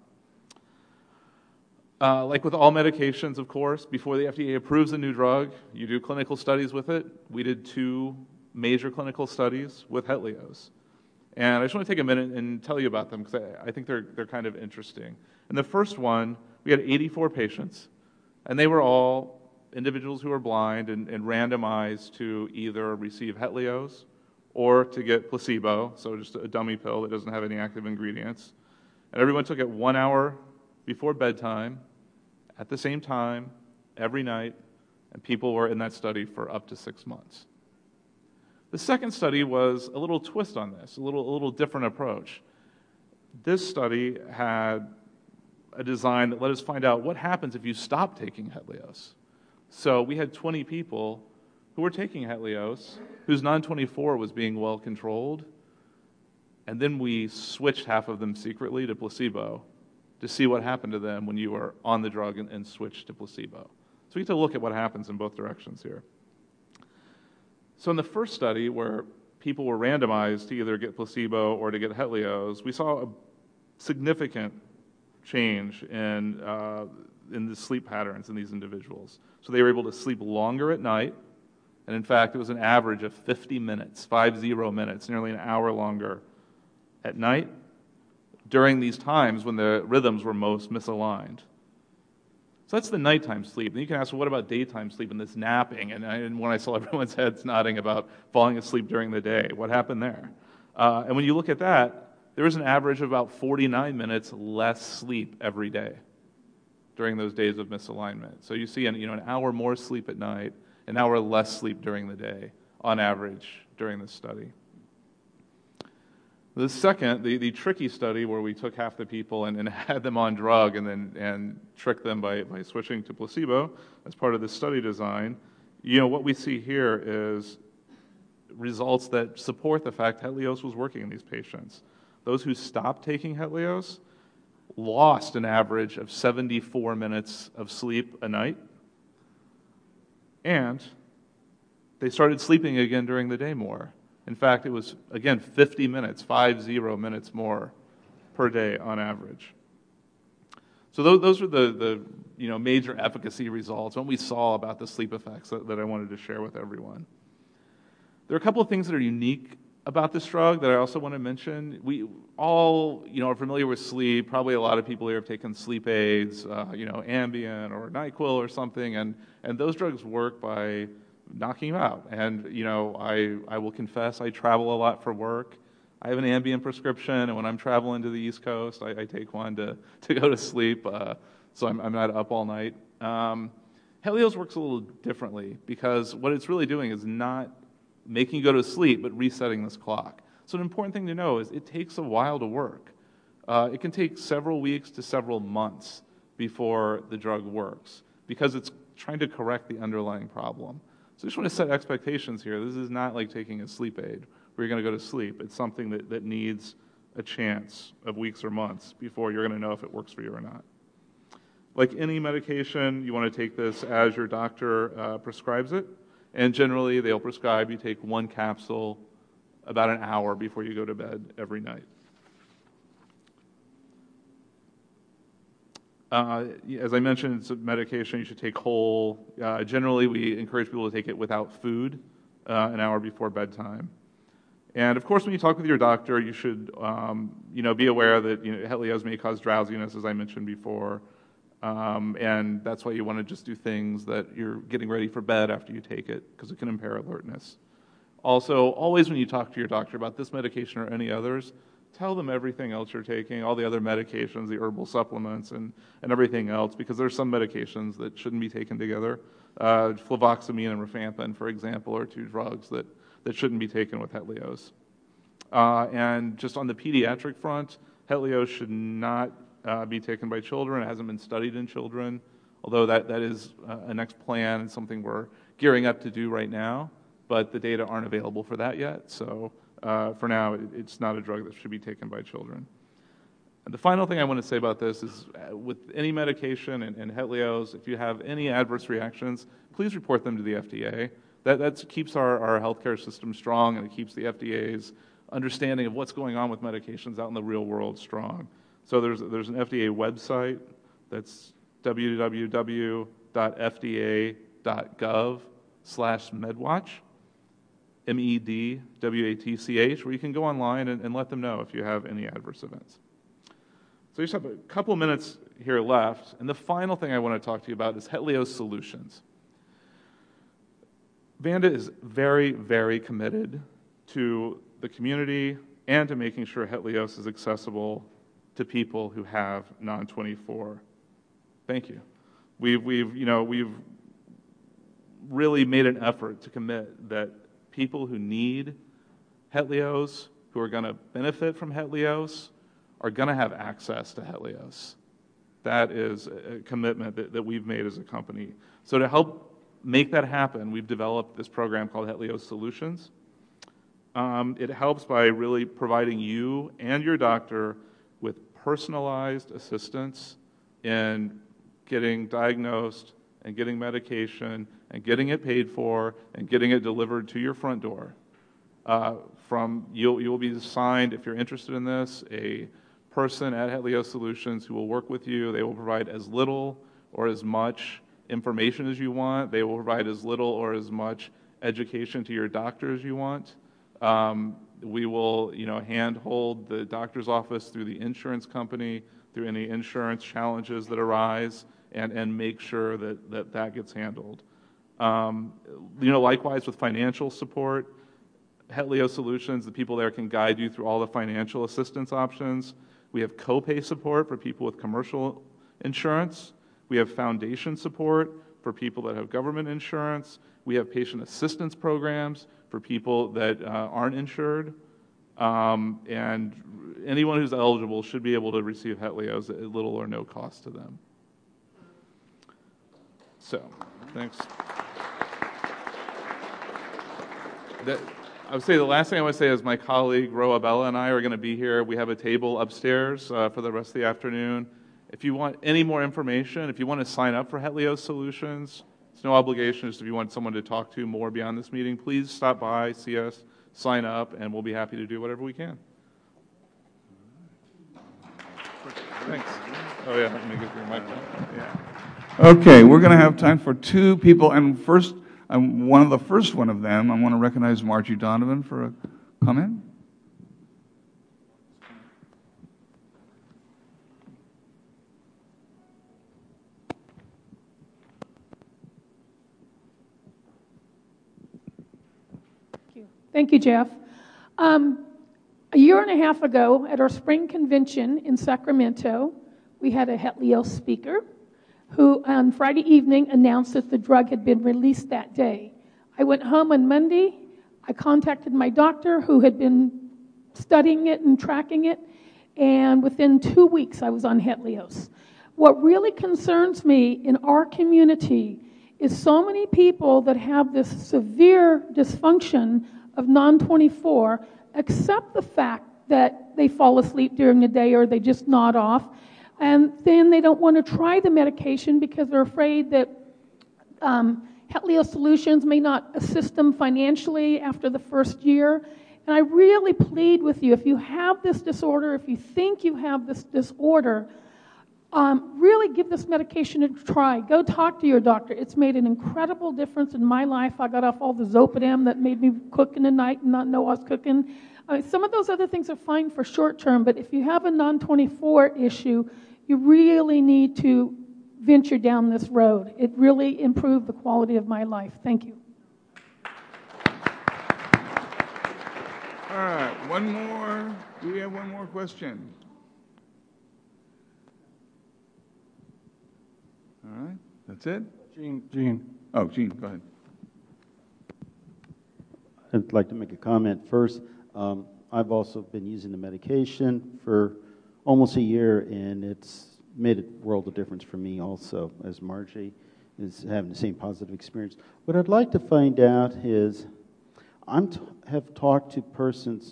Uh, like with all medications, of course, before the F D A approves a new drug, you do clinical studies with it. We did two major clinical studies with HETLIOS. And I just want to take a minute and tell you about them because I, I think they're, they're kind of interesting. In the first one, we had eighty-four patients, and they were all individuals who were blind and, and randomized to either receive HETLIOS or to get placebo, so just a dummy pill that doesn't have any active ingredients. And everyone took it one hour before bedtime, at the same time, every night, and people were in that study for up to six months. The second study was a little twist on this, a little, a little different approach. This study had a design that let us find out what happens if you stop taking HETLIOS. So we had twenty people who were taking HETLIOS, whose non twenty-four was being well controlled, and then we switched half of them secretly to placebo to see what happened to them when you were on the drug and, and switched to placebo. So we get to look at what happens in both directions here. So in the first study, where people were randomized to either get placebo or to get HETLIOS, we saw a significant change in, uh, in the sleep patterns in these individuals. So they were able to sleep longer at night, and in fact, it was an average of fifty minutes, five zero minutes, nearly an hour longer at night during these times when the rhythms were most misaligned. So that's the nighttime sleep. And you can ask, well, what about daytime sleep and this napping? And, I, and when I saw everyone's heads nodding about falling asleep during the day, what happened there? Uh, and when you look at that, there was an average of about forty-nine minutes less sleep every day during those days of misalignment. So you see an, you know, an hour more sleep at night, an hour less sleep during the day, on average, during this study. The second, the, the tricky study where we took half the people and, and had them on drug and then and tricked them by, by switching to placebo as part of the study design, you know, what we see here is results that support the fact HETLIOS was working in these patients. Those who stopped taking HETLIOS lost an average of seventy-four minutes of sleep a night, and they started sleeping again during the day more. In fact, it was, again, fifty minutes, five zero minutes more per day on average. So those, those are the, the you know, major efficacy results, what we saw about the sleep effects that, that I wanted to share with everyone. There are a couple of things that are unique about this drug that I also want to mention. We all, you know, are familiar with sleep. Probably a lot of people here have taken sleep aids, uh, you know, Ambien or NyQuil or something, and, and those drugs work by knocking you out. And, you know, I, I will confess I travel a lot for work. I have an Ambien prescription, and when I'm traveling to the East Coast, I, I take one to, to go to sleep, uh, so I'm, I'm not up all night. Um, HETLIOS works a little differently because what it's really doing is not making you go to sleep, but resetting this clock. So an important thing to know is it takes a while to work. Uh, it can take several weeks to several months before the drug works because it's trying to correct the underlying problem. So I just want to set expectations here. This is not like taking a sleep aid where you're going to go to sleep. It's something that, that needs a chance of weeks or months before you're going to know if it works for you or not. Like any medication, you want to take this as your doctor uh, prescribes it. And generally, they'll prescribe you take one capsule about an hour before you go to bed every night. Uh, as I mentioned, it's a medication you should take whole. Uh, generally, we encourage people to take it without food uh, an hour before bedtime. And of course, when you talk with your doctor, you should um, you know, be aware that you know, HETLIOZ may cause drowsiness, as I mentioned before. Um, and that's why you want to just do things that you're getting ready for bed after you take it, because it can impair alertness. Also, always when you talk to your doctor about this medication or any others, tell them everything else you're taking, all the other medications, the herbal supplements, and, and everything else, because there's some medications that shouldn't be taken together. Uh, fluvoxamine and rifampin, for example, are two drugs that, that shouldn't be taken with HETLIOZ. Uh, and just on the pediatric front, HETLIOZ should not uh, be taken by children. It hasn't been studied in children, although that, that is uh, a next plan and something we're gearing up to do right now, but the data aren't available for that yet, so Uh, for now, it, it's not a drug that should be taken by children. And the final thing I want to say about this is uh, with any medication and, and HETLIOZ, if you have any adverse reactions, please report them to the F D A. That that's, keeps our, our healthcare system strong, and it keeps the F D A's understanding of what's going on with medications out in the real world strong. So there's, there's an F D A website that's w w w dot f d a dot gov slash medwatch. M E D W A T C H, where you can go online and, and let them know if you have any adverse events. So you just have a couple minutes here left, and the final thing I want to talk to you about is HETLIOZ Solutions. Vanda is very, very committed to the community and to making sure HETLIOZ is accessible to people who have non twenty-four. Thank you. We've, we've, you know, we've really made an effort to commit that people who need HETLIOZ, who are going to benefit from HETLIOZ, are going to have access to HETLIOZ. That is a commitment that, that we've made as a company. So to help make that happen, we've developed this program called HETLIOZ Solutions. Um, it helps by really providing you and your doctor with personalized assistance in getting diagnosed and getting medication and getting it paid for and getting it delivered to your front door. Uh, from you'll, you'll be assigned, if you're interested in this, a person at HETLIOZ Solutions who will work with you. They will provide as little or as much information as you want. They will provide as little or as much education to your doctor as you want. Um, we will, you know, handhold the doctor's office through the insurance company, through any insurance challenges that arise, and, and make sure that, that that gets handled. Um, you know, likewise with financial support, HETLIOZ Solutions, the people there can guide you through all the financial assistance options. We have copay support for people with commercial insurance. We have foundation support for people that have government insurance. We have patient assistance programs for people that uh, aren't insured. Um, and anyone who's eligible should be able to receive HETLIOZ at little or no cost to them. So, thanks. That, I would say the last thing I want to say is my colleague Roa Bella and I are going to be here. We have a table upstairs uh, for the rest of the afternoon. If you want any more information, if you want to sign up for HETLIOZ Solutions, it's no obligation. Just if you want someone to talk to more beyond this meeting, please stop by, see us, sign up, and we'll be happy to do whatever we can. Thanks. Oh yeah, let me get your microphone. Yeah. Okay, we're going to have time for two people, and first, I'm one of the first one of them. I want to recognize Margie Donovan for a comment. Thank you, Thank you, Jeff. Um, a year and a half ago, at our spring convention in Sacramento, we had a HETLIOZ speaker who on Friday evening announced that the drug had been released that day. I went home on Monday. I contacted my doctor who had been studying it and tracking it, and within two weeks I was on HETLIOZ. What really concerns me in our community is so many people that have this severe dysfunction of non twenty-four accept the fact that they fall asleep during the day or they just nod off, and then they don't want to try the medication because they're afraid that um, Hetlio Solutions may not assist them financially after the first year. And I really plead with you, if you have this disorder, if you think you have this disorder, um, really give this medication a try. Go talk to your doctor. It's made an incredible difference in my life. I got off all the Zolpidem that made me cook in the night and not know I was cooking. I mean, some of those other things are fine for short term, but if you have a non twenty-four issue, you really need to venture down this road. It really improved the quality of my life. Thank you. All right, one more. Do we have one more question? All right, that's it? Gene, Gene. Oh, Gene, go ahead. I'd like to make a comment first. Um, I've also been using the medication for almost a year, and it's made a world of difference for me also, as Margie is having the same positive experience. What I'd like to find out is, I t- have talked to persons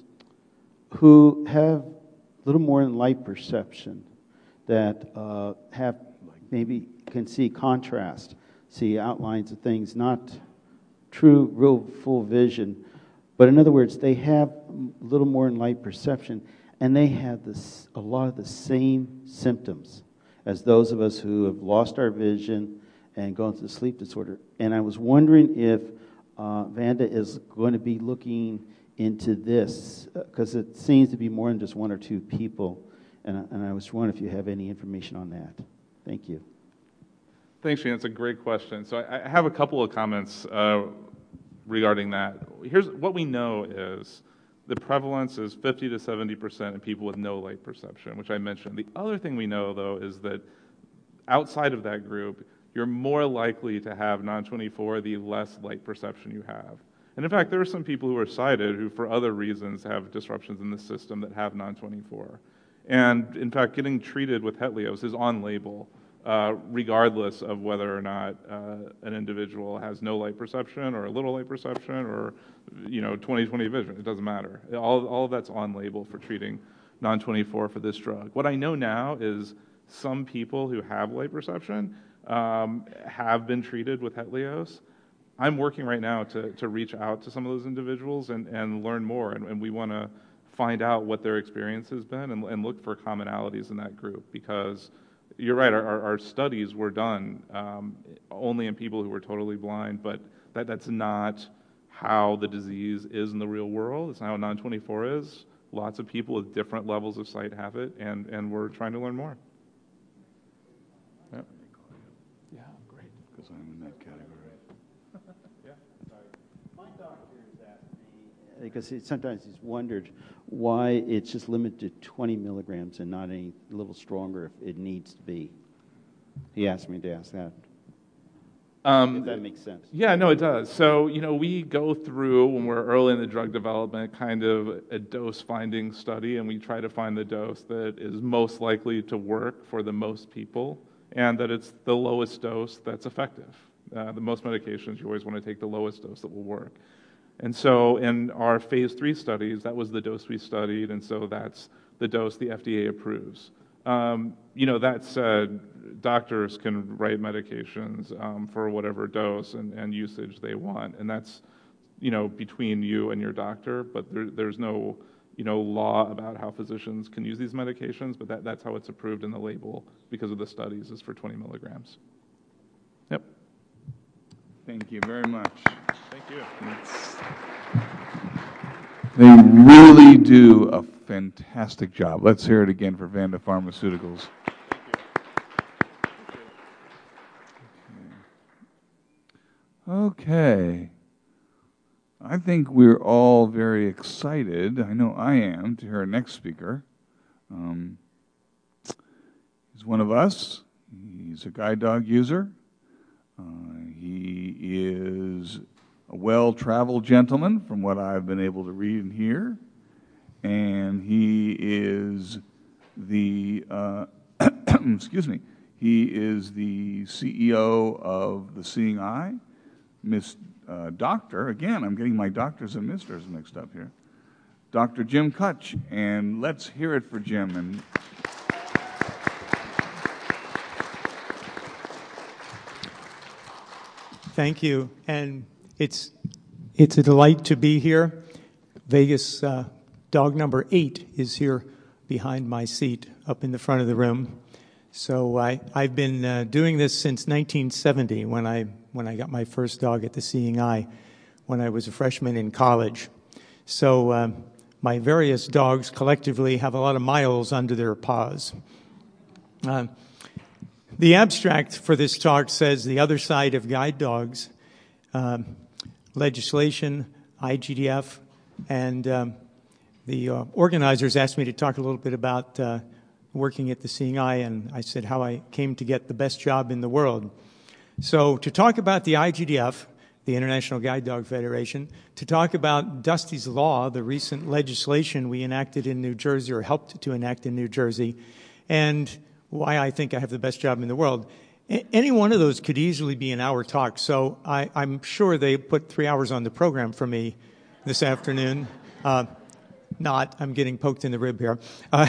who have a little more than light perception, that uh, have maybe can see contrast, see outlines of things, not true, real full vision. But in other words, they have a little more than light perception, and they have this, a lot of the same symptoms as those of us who have lost our vision and gone through sleep disorder. And I was wondering if uh, Vanda is going to be looking into this, because uh, it seems to be more than just one or two people. And, and I was wondering if you have any information on that. Thank you. Thanks, Shane. That's a great question. So I, I have a couple of comments uh, regarding that. Here's what we know is the prevalence is fifty to seventy percent in people with no light perception, which I mentioned. The other thing we know, though, is that outside of that group, you're more likely to have non twenty-four the less light perception you have. And in fact, there are some people who are sighted who, for other reasons, have disruptions in the system that have non twenty-four. And in fact, getting treated with Hetlios is on label, uh, regardless of whether or not uh, an individual has no light perception or a little light perception or, you know, twenty twenty vision. It doesn't matter. All, all of that's on label for treating non twenty-four for this drug. What I know now is some people who have light perception um, have been treated with Hetlios. I'm working right now to, to reach out to some of those individuals and, and learn more, and, and we want to find out what their experience has been and, and look for commonalities in that group, because you're right, our, our, our studies were done um, only in people who were totally blind, but that, that's not how the disease is in the real world. It's not how non twenty-four is. Lots of people with different levels of sight have it, and, and we're trying to learn more. Yep. Yeah, great, because I'm in that category. Yeah. My doctor has asked me, because he, sometimes he's wondered why it's just limited to twenty milligrams and not any a little stronger if it needs to be. He asked me to ask that. Um, if that makes sense. Yeah, no, it does. So, you know, we go through, when we're early in the drug development, kind of a dose-finding study, and we try to find the dose that is most likely to work for the most people, and that it's the lowest dose that's effective. Uh, the most medications, you always want to take the lowest dose that will work. And so in our phase three studies, that was the dose we studied, and so that's the dose the F D A approves. Um, you know, that said, doctors can write medications um, for whatever dose and, and usage they want, and that's, you know, between you and your doctor, but there, there's no, you know, law about how physicians can use these medications, but that, that's how it's approved in the label because of the studies, is for twenty milligrams. Yep. Thank you very much. Thank you. It's, they really do a fantastic job. Let's hear it again for Vanda Pharmaceuticals. Okay. I think we're all very excited, I know I am, to hear our next speaker. Um, he's one of us. He's a guide dog user. Uh, he is a well-traveled gentleman, from what I've been able to read and hear, and he is the uh, excuse me, he is the C E O of the Seeing Eye, Miss uh, Doctor. Again, I'm getting my doctors and misters mixed up here. Doctor Jim Kutch, and let's hear it for Jim. And Thank you. And it's, it's a delight to be here. Vegas uh, dog number eight is here behind my seat up in the front of the room. So I, I've been uh, doing this since nineteen seventy when I, when I got my first dog at the Seeing Eye when I was a freshman in college. So uh, my various dogs collectively have a lot of miles under their paws. Uh, the abstract for this talk says the other side of guide dogs, uh, legislation, I G D F, and um, the uh, organizers asked me to talk a little bit about uh, working at the Seeing Eye, and I said how I came to get the best job in the world. So to talk about the I G D F, the International Guide Dog Federation, to talk about Dusty's Law, the recent legislation we enacted in New Jersey, or helped to enact in New Jersey, and why I think I have the best job in the world. A- any one of those could easily be an hour talk, so I, I'm sure they put three hours on the program for me this afternoon. Uh, not, I'm getting poked in the rib here. Uh,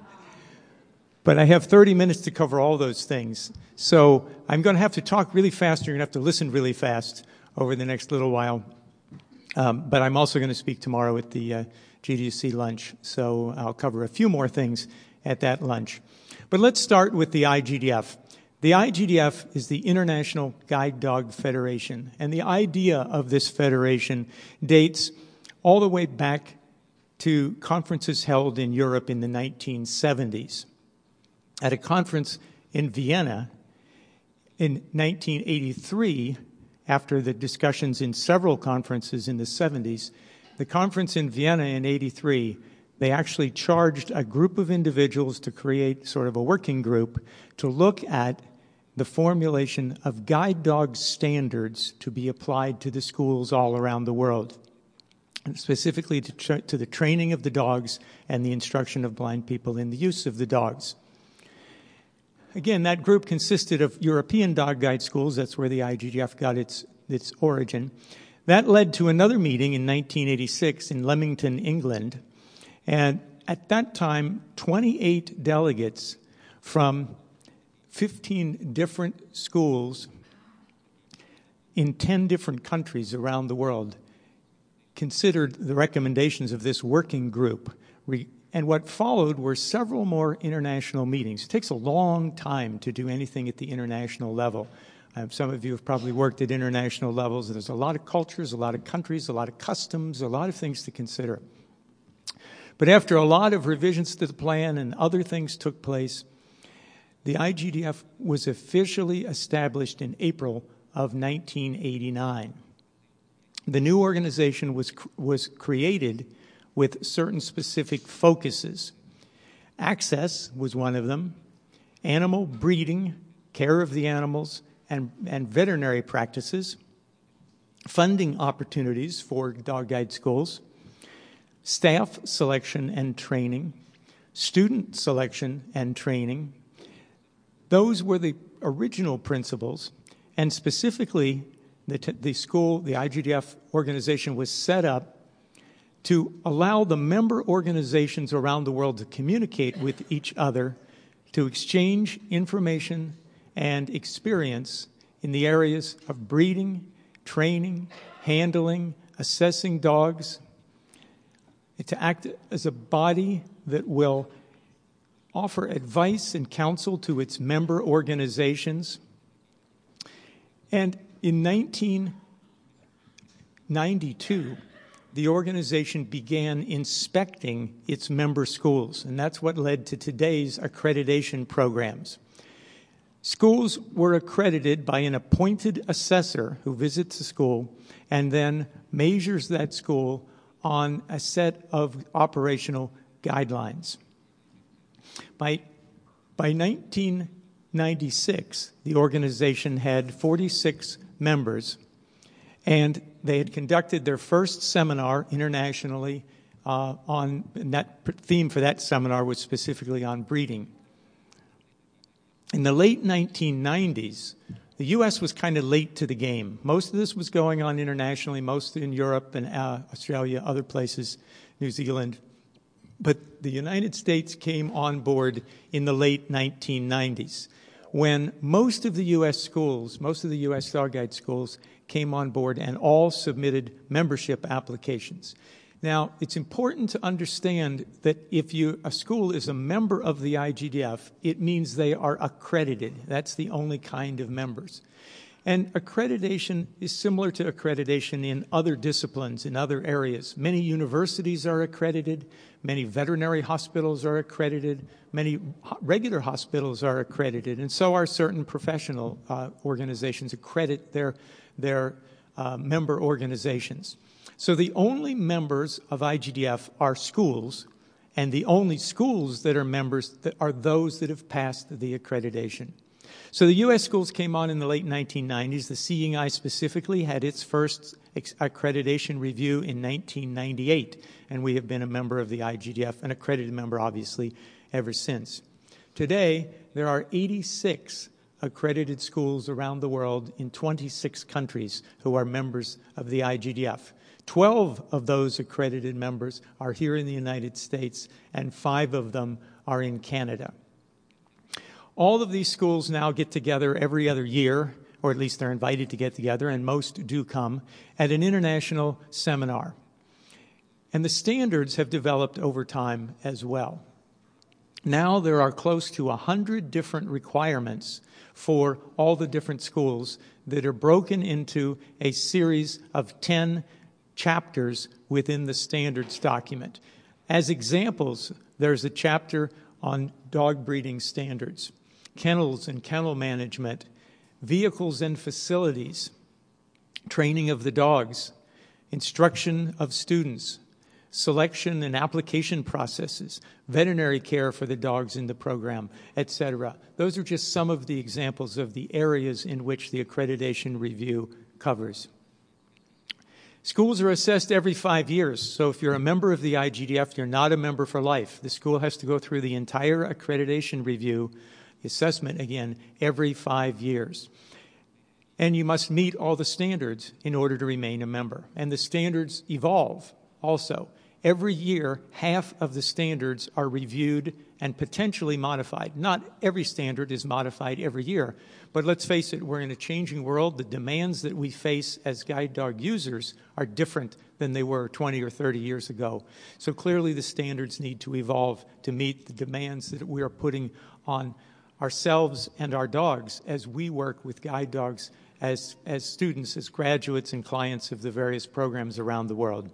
but I have thirty minutes to cover all those things. So I'm going to have to talk really fast. You're going to have to listen really fast over the next little while. Um, but I'm also going to speak tomorrow at the uh, G D C lunch, so I'll cover a few more things at that lunch. But let's start with the I G D F. The I G D F is the International Guide Dog Federation, and the idea of this federation dates all the way back to conferences held in Europe in the nineteen seventies. At a conference in Vienna in nineteen eighty-three, after the discussions in several conferences in the seventies, the conference in Vienna in eighty-three, they actually charged a group of individuals to create sort of a working group to look at the formulation of guide dog standards to be applied to the schools all around the world, and specifically to, tra- to the training of the dogs and the instruction of blind people in the use of the dogs. Again, that group consisted of European dog guide schools. That's where the I G D F got its, its origin. That led to another meeting in nineteen eighty-six in Leamington, England. And at that time, twenty-eight delegates from fifteen different schools in ten different countries around the world considered the recommendations of this working group. And what followed were several more international meetings. It takes a long time to do anything at the international level. Um, some of you have probably worked at international levels. There's a lot of cultures, a lot of countries, a lot of customs, a lot of things to consider. But after a lot of revisions to the plan and other things took place, the I G D F was officially established in April of nineteen eighty-nine. The new organization was, was created with certain specific focuses. Access was one of them, animal breeding, care of the animals, and, and veterinary practices, funding opportunities for dog guide schools, staff selection and training, student selection and training. Those were the original principles, and specifically the, t- the school, the I G D F organization was set up to allow the member organizations around the world to communicate with each other, to exchange information and experience in the areas of breeding, training, handling, assessing dogs, to act as a body that will offer advice and counsel to its member organizations. And in nineteen ninety-two, the organization began inspecting its member schools, and that's what led to today's accreditation programs. Schools were accredited by an appointed assessor who visits the school and then measures that school on a set of operational guidelines. By, by nineteen ninety-six, the organization had forty-six members, and they had conducted their first seminar internationally uh, on, and that theme for that seminar was specifically on breeding. In the late nineteen nineties, the U S was kind of late to the game. Most of this was going on internationally, most in Europe and uh, Australia, other places, New Zealand. But the United States came on board in the late nineteen nineties. when most of the U S schools, most of the U S Dog Guide schools came on board and all submitted membership applications. Now, it's important to understand that if you, a school is a member of the I G D F, it means they are accredited. That's the only kind of members. And accreditation is similar to accreditation in other disciplines, in other areas. Many universities are accredited, many veterinary hospitals are accredited, many regular hospitals are accredited, and so are certain professional uh, organizations accredit their, their uh, member organizations. So the only members of I G D F are schools, and the only schools that are members that are those that have passed the accreditation. So the U S schools came on in the late nineteen nineties. The Seeing Eye specifically had its first accreditation review in nineteen ninety-eight, and we have been a member of the I G D F, an accredited member, obviously, ever since. Today, there are eighty-six accredited schools around the world in twenty-six countries who are members of the I G D F. Twelve of those accredited members are here in the United States, and five of them are in Canada. All of these schools now get together every other year, or at least they're invited to get together, and most do come, at an international seminar. And the standards have developed over time as well. Now there are close to one hundred different requirements for all the different schools that are broken into a series of ten chapters within the standards document. As examples, there's a chapter on dog breeding standards, kennels and kennel management, vehicles and facilities, training of the dogs, instruction of students, selection and application processes, veterinary care for the dogs in the program, et cetera. Those are just some of the examples of the areas in which the accreditation review covers. Schools are assessed every five years, so if you're a member of the I G D F, you're not a member for life. The school has to go through the entire accreditation review, the assessment again, every five years. And you must meet all the standards in order to remain a member. And the standards evolve also. Every year, half of the standards are reviewed and potentially modified. Not every standard is modified every year, but let's face it, we're in a changing world. The demands that we face as guide dog users are different than they were twenty or thirty years ago. So clearly the standards need to evolve to meet the demands that we are putting on ourselves and our dogs as we work with guide dogs as, as students, as graduates and clients of the various programs around the world.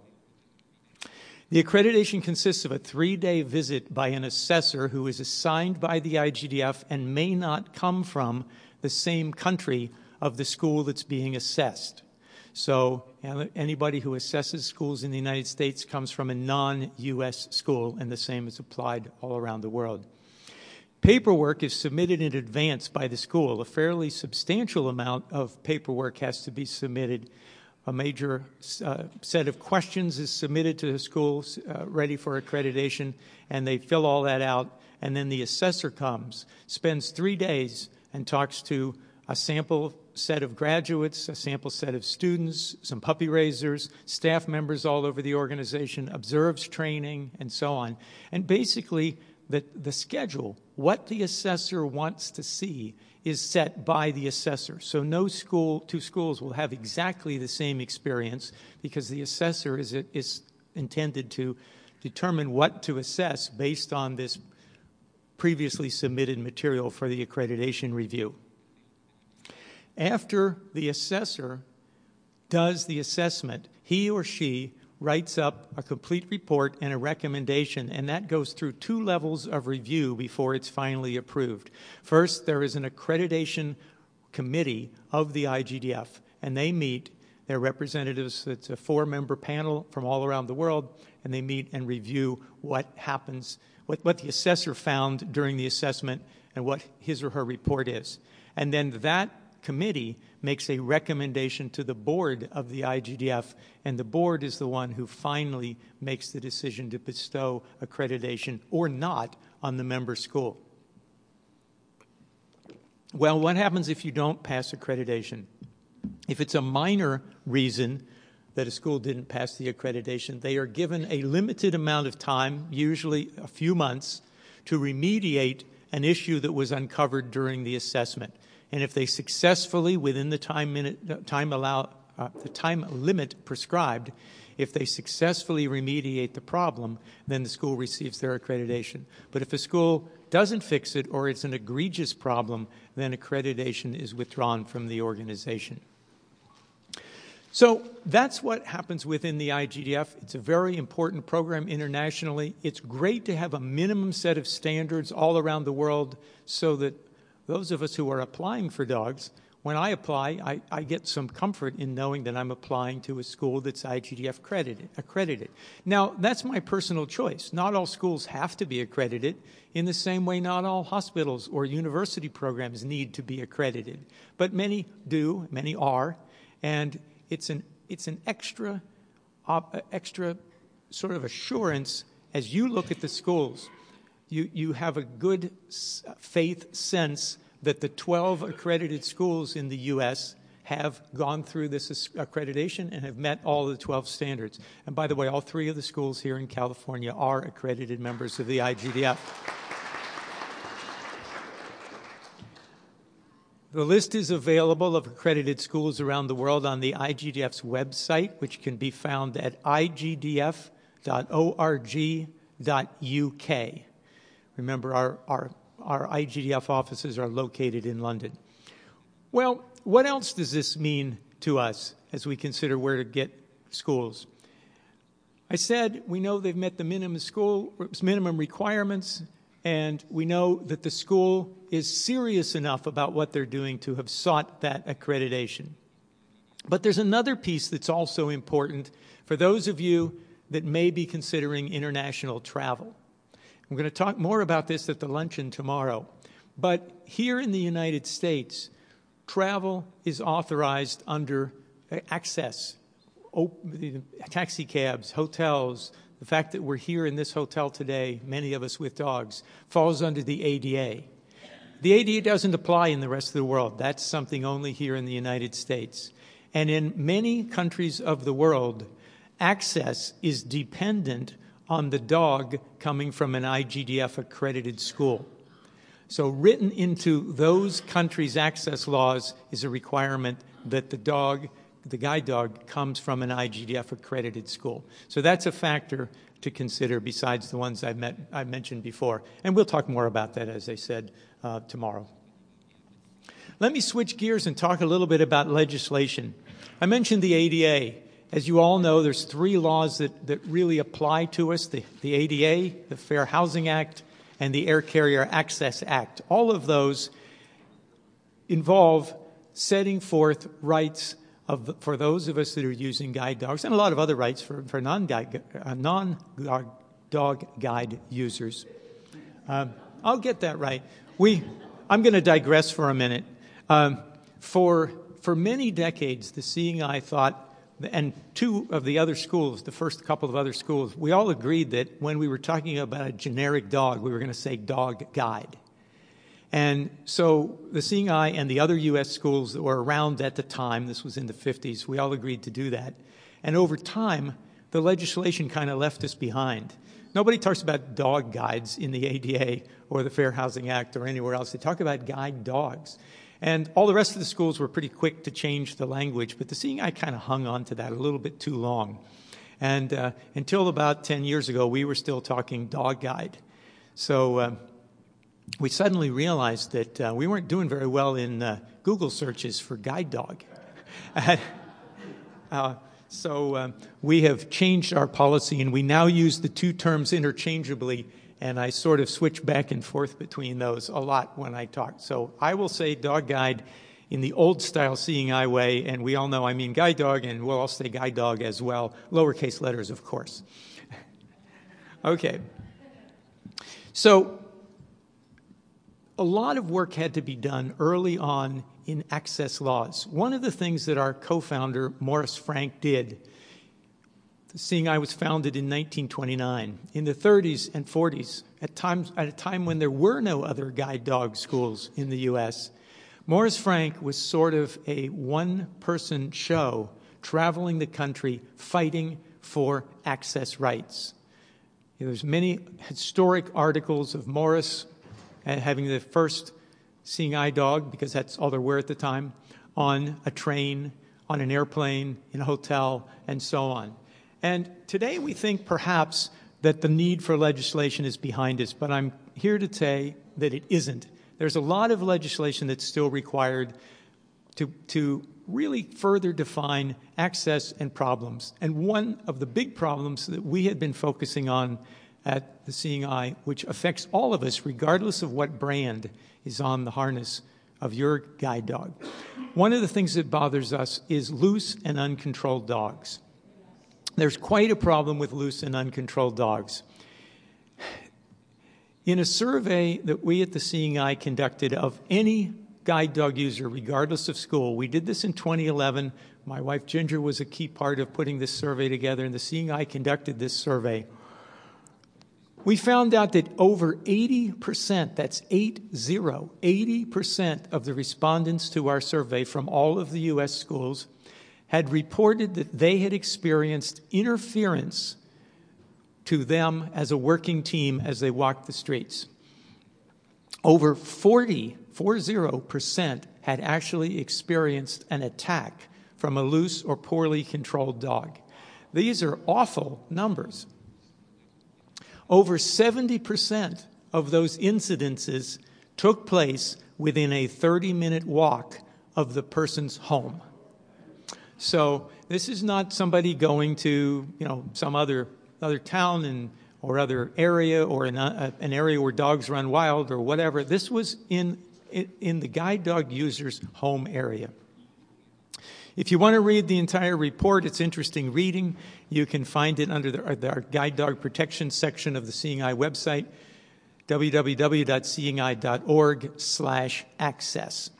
The accreditation consists of a three-day visit by an assessor who is assigned by the I G D F and may not come from the same country of the school that's being assessed. So anybody who assesses schools in the United States comes from a non-U S school, and the same is applied all around the world. Paperwork is submitted in advance by the school. A fairly substantial amount of paperwork has to be submitted. A major uh, set of questions is submitted to the schools uh, ready for accreditation, and they fill all that out. And then the assessor comes, spends three days, and talks to a sample set of graduates, a sample set of students, some puppy raisers, staff members all over the organization, observes training, and so on. And basically, the, the schedule, what the assessor wants to see, is set by the assessor. So no school, two schools will have exactly the same experience because the assessor is, is intended to determine what to assess based on this previously submitted material for the accreditation review. After the assessor does the assessment, he or she writes up a complete report and a recommendation, and that goes through two levels of review before it's finally approved. First, there is an accreditation committee of the I G D F, and they meet. They're representatives. It's a four-member panel from all around the world, and they meet and review what happens, what, what the assessor found during the assessment and what his or her report is. And then that committee makes a recommendation to the board of the I G D F, and the board is the one who finally makes the decision to bestow accreditation or not on the member school. Well, what happens if you don't pass accreditation? If it's a minor reason that a school didn't pass the accreditation, they are given a limited amount of time, usually a few months, to remediate an issue that was uncovered during the assessment. And if they successfully, within the time, minute, time, allow, uh, the time limit prescribed, if they successfully remediate the problem, then the school receives their accreditation. But if a school doesn't fix it or it's an egregious problem, then accreditation is withdrawn from the organization. So that's what happens within the I G D F. It's a very important program internationally. It's great to have a minimum set of standards all around the world so that those of us who are applying for dogs, when I apply, I, I get some comfort in knowing that I'm applying to a school that's I G D F accredited, accredited. Now, that's my personal choice. Not all schools have to be accredited. In the same way, not all hospitals or university programs need to be accredited. But many do, many are, and it's an, it's an extra, uh, extra sort of assurance as you look at the schools. You, you have a good faith sense that the twelve accredited schools in the U S have gone through this accreditation and have met all the twelve standards. And by the way, all three of the schools here in California are accredited members of the I G D F. The list is available of accredited schools around the world on the I G D F's website, which can be found at I G D F dot org dot U K. Remember, our, our, our I G D F offices are located in London. Well, what else does this mean to us as we consider where to get schools? I said we know they've met the minimum school minimum requirements, and we know that the school is serious enough about what they're doing to have sought that accreditation. But there's another piece that's also important for those of you that may be considering international travel. I'm going to talk more about this at the luncheon tomorrow. But here in the United States, travel is authorized under access, taxi cabs, hotels. The fact that we're here in this hotel today, many of us with dogs, falls under the A D A. The A D A doesn't apply in the rest of the world. That's something only here in the United States. And in many countries of the world, access is dependent on the dog coming from an I G D F accredited school. So written into those countries' access laws is a requirement that the dog, the guide dog, comes from an I G D F accredited school. So that's a factor to consider besides the ones I met, I mentioned before. And we'll talk more about that, as I said, uh, tomorrow. Let me switch gears and talk a little bit about legislation. I mentioned the A D A. As you all know, there's three laws that, that really apply to us, the, the A D A, the Fair Housing Act, and the Air Carrier Access Act. All of those involve setting forth rights of, for those of us that are using guide dogs, and a lot of other rights for, for non-guide, uh, non-dog guide users. Um, I'll get that right. We, I'm going to digress for a minute. Um, for, for many decades, the Seeing Eye thought, and two of the other schools, the first couple of other schools, we all agreed that when we were talking about a generic dog, we were going to say dog guide. And so the Seeing Eye and the other U S schools that were around at the time, this was in the fifties, we all agreed to do that. And over time, the legislation kind of left us behind. Nobody talks about dog guides in the A D A or the Fair Housing Act or anywhere else. They talk about guide dogs. And all the rest of the schools were pretty quick to change the language, but the Seeing Eye kind of hung on to that a little bit too long. And uh, until about ten years ago, we were still talking dog guide. So uh, we suddenly realized that uh, we weren't doing very well in uh, Google searches for guide dog. uh, so um, we have changed our policy, and we now use the two terms interchangeably. And I sort of switch back and forth between those a lot when I talk. So I will say dog guide in the old-style Seeing Eye way, and we all know I mean guide dog, and we'll all say guide dog as well, lowercase letters, of course. Okay. So a lot of work had to be done early on in access laws. One of the things that our co-founder, Morris Frank, did, the Seeing Eye was founded in nineteen twenty-nine. In the thirties and forties, at, times, at a time when there were no other guide dog schools in the U S, Morris Frank was sort of a one-person show traveling the country fighting for access rights. There's many historic articles of Morris and having the first seeing eye dog, because that's all there were at the time, on a train, on an airplane, in a hotel, and so on. And today we think perhaps that the need for legislation is behind us, but I'm here to say that it isn't. There's a lot of legislation that's still required to, to really further define access and problems. And one of the big problems that we had been focusing on at the Seeing Eye, which affects all of us regardless of what brand is on the harness of your guide dog. One of the things that bothers us is loose and uncontrolled dogs. There's quite a problem with loose and uncontrolled dogs. In a survey that we at the Seeing Eye conducted of any guide dog user, regardless of school, we did this in twenty eleven. My wife Ginger was a key part of putting this survey together, and the Seeing Eye conducted this survey. We found out that over eighty percent, that's eight zero, eighty percent of the respondents to our survey from all of the U S schools had reported that they had experienced interference to them as a working team as they walked the streets. Over forty, forty percent had actually experienced an attack from a loose or poorly controlled dog. These are awful numbers. Over seventy percent of those incidences took place within a thirty-minute walk of the person's home. So this is not somebody going to, you know, some other other town and or other area or an, uh, an area where dogs run wild or whatever. This was in, in in the guide dog user's home area. If you want to read the entire report, it's interesting reading. You can find it under the, the, our guide dog protection section of the Seeing Eye website, w w w dot seeing eye dot org slash access.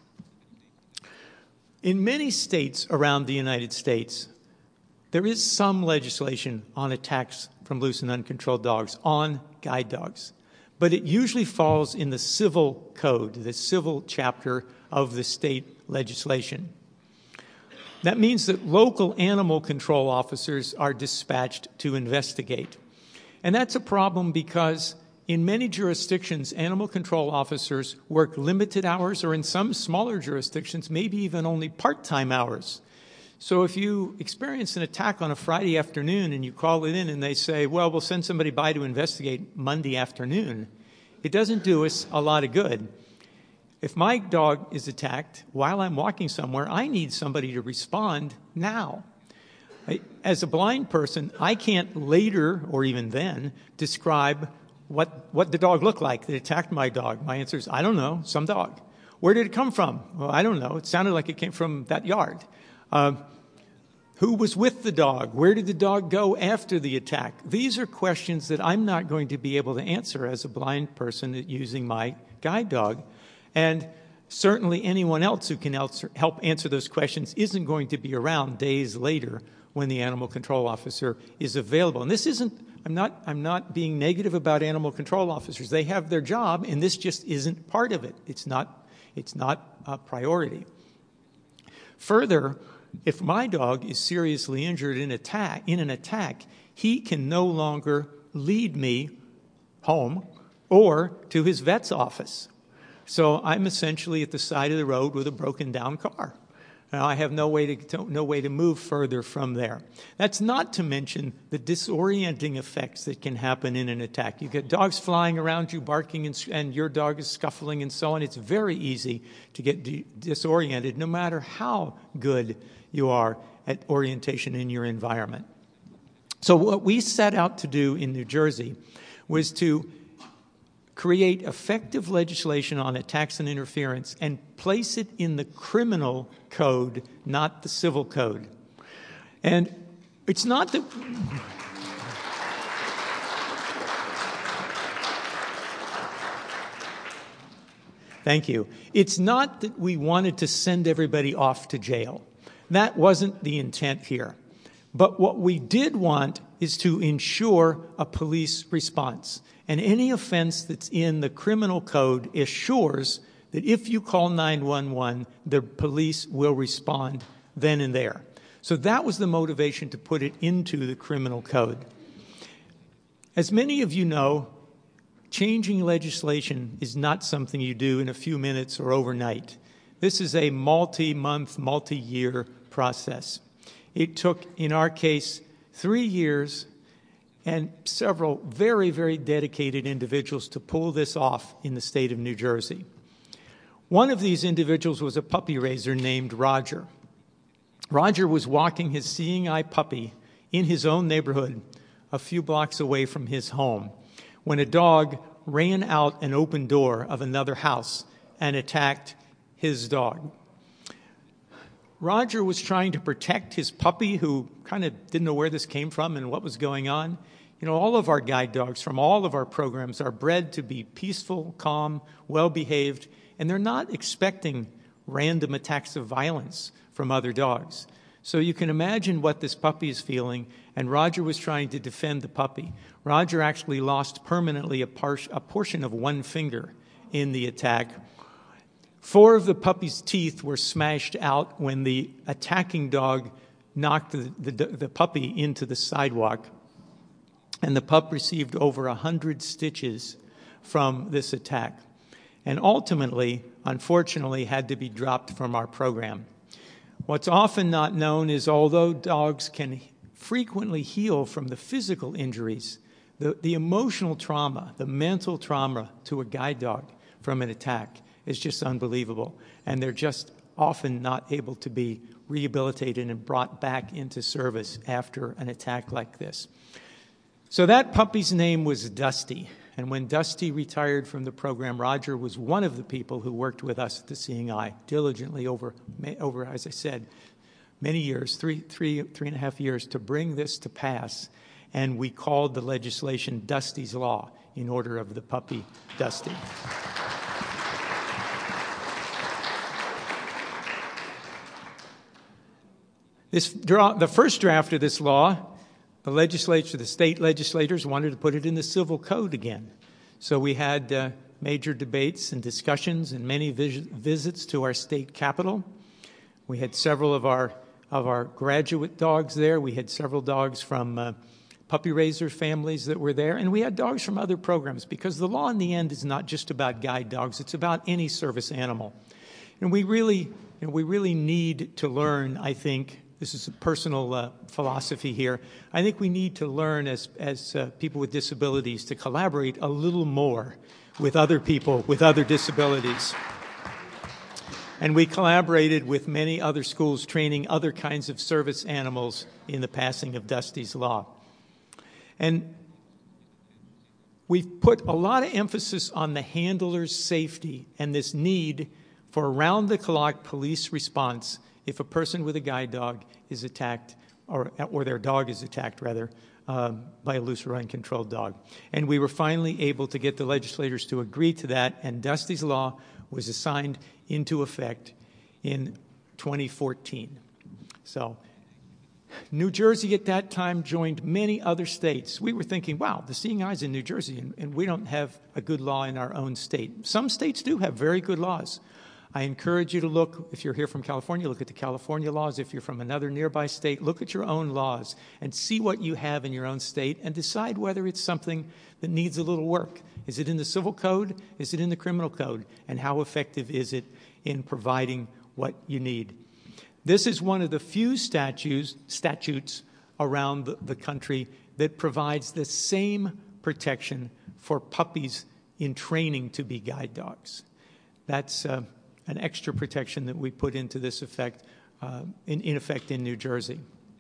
In many states around the United States, there is some legislation on attacks from loose and uncontrolled dogs on guide dogs, but it usually falls in the civil code, the civil chapter of the state legislation. That means that local animal control officers are dispatched to investigate. And that's a problem because in many jurisdictions, animal control officers work limited hours, or in some smaller jurisdictions, maybe even only part-time hours. So if you experience an attack on a Friday afternoon and you call it in and they say, well, we'll send somebody by to investigate Monday afternoon, it doesn't do us a lot of good. If my dog is attacked while I'm walking somewhere, I need somebody to respond now. As a blind person, I can't later or even then describe what, what the dog looked like that attacked my dog. My answer is, I don't know, some dog. Where did it come from? Well, I don't know. It sounded like it came from that yard. Uh, who was with the dog? Where did the dog go after the attack? These are questions that I'm not going to be able to answer as a blind person using my guide dog. And certainly anyone else who can help answer those questions isn't going to be around days later when the animal control officer is available. And this isn't, I'm not, I'm not being negative about animal control officers. They have their job, and this just isn't part of it. It's not, it's not a priority. Further, if my dog is seriously injured in, attack, in an attack, he can no longer lead me home or to his vet's office. So I'm essentially at the side of the road with a broken down car. Now, I have no way to, no way to move further from there. That's not to mention the disorienting effects that can happen in an attack. You get dogs flying around you, barking, and, and your dog is scuffling and so on. It's very easy to get de- disoriented, no matter how good you are at orientation in your environment. So what we set out to do in New Jersey was to create effective legislation on attacks and interference and place it in the criminal code, not the civil code. And it's not that... Thank you. It's not that we wanted to send everybody off to jail. That wasn't the intent here. But what we did want is to ensure a police response. And any offense that's in the criminal code assures that if you call nine one one, the police will respond then and there. So that was the motivation to put it into the criminal code. As many of you know, changing legislation is not something you do in a few minutes or overnight. This is a multi-month, multi-year process. It took, in our case, three years and several very, very dedicated individuals to pull this off in the state of New Jersey. One of these individuals was a puppy raiser named Roger. Roger was walking his seeing eye puppy in his own neighborhood a few blocks away from his home when a dog ran out an open door of another house and attacked his dog. Roger was trying to protect his puppy, who kind of didn't know where this came from and what was going on. You know, all of our guide dogs from all of our programs are bred to be peaceful, calm, well-behaved, and they're not expecting random attacks of violence from other dogs. So you can imagine what this puppy is feeling, and Roger was trying to defend the puppy. Roger actually lost permanently a, par- a portion of one finger in the attack. Four of the puppy's teeth were smashed out when the attacking dog knocked the, the, the puppy into the sidewalk. And the pup received over one hundred stitches from this attack. And ultimately, unfortunately, had to be dropped from our program. What's often not known is although dogs can frequently heal from the physical injuries, the, the emotional trauma, the mental trauma to a guide dog from an attack is just unbelievable. And they're just often not able to be rehabilitated and brought back into service after an attack like this. So that puppy's name was Dusty. And when Dusty retired from the program, Roger was one of the people who worked with us at the Seeing Eye diligently over, over as I said, many years, three, three, three and a half years, to bring this to pass. And we called the legislation Dusty's Law in order of the puppy Dusty. This draw, the first draft of this law, the legislature, the state legislators wanted to put it in the civil code again. So we had uh, major debates and discussions and many vis- visits to our state capitol. We had several of our of our graduate dogs there. We had several dogs from uh, puppy raiser families that were there. And we had dogs from other programs, because the law in the end is not just about guide dogs. It's about any service animal. And we really, you know, we really need to learn, I think, this is a personal uh, philosophy here. I think we need to learn as, as uh, people with disabilities to collaborate a little more with other people with other disabilities. And we collaborated with many other schools training other kinds of service animals in the passing of Dusty's Law. And we've put a lot of emphasis on the handler's safety and this need for around-the-clock police response if a person with a guide dog is attacked, or, or their dog is attacked, rather, um, by a loose or uncontrolled dog. And we were finally able to get the legislators to agree to that, and Dusty's Law was assigned into effect in twenty fourteen. So New Jersey at that time joined many other states. We were thinking, wow, the Seeing Eye's in New Jersey, and, and we don't have a good law in our own state. Some states do have very good laws. I encourage you to look, if you're here from California, look at the California laws. If you're from another nearby state, look at your own laws and see what you have in your own state and decide whether it's something that needs a little work. Is it in the civil code? Is it in the criminal code? And how effective is it in providing what you need? This is one of the few statutes, statutes around the, the country that provides the same protection for puppies in training to be guide dogs. That's uh, an extra protection that we put into this effect, uh, in, in effect in New Jersey.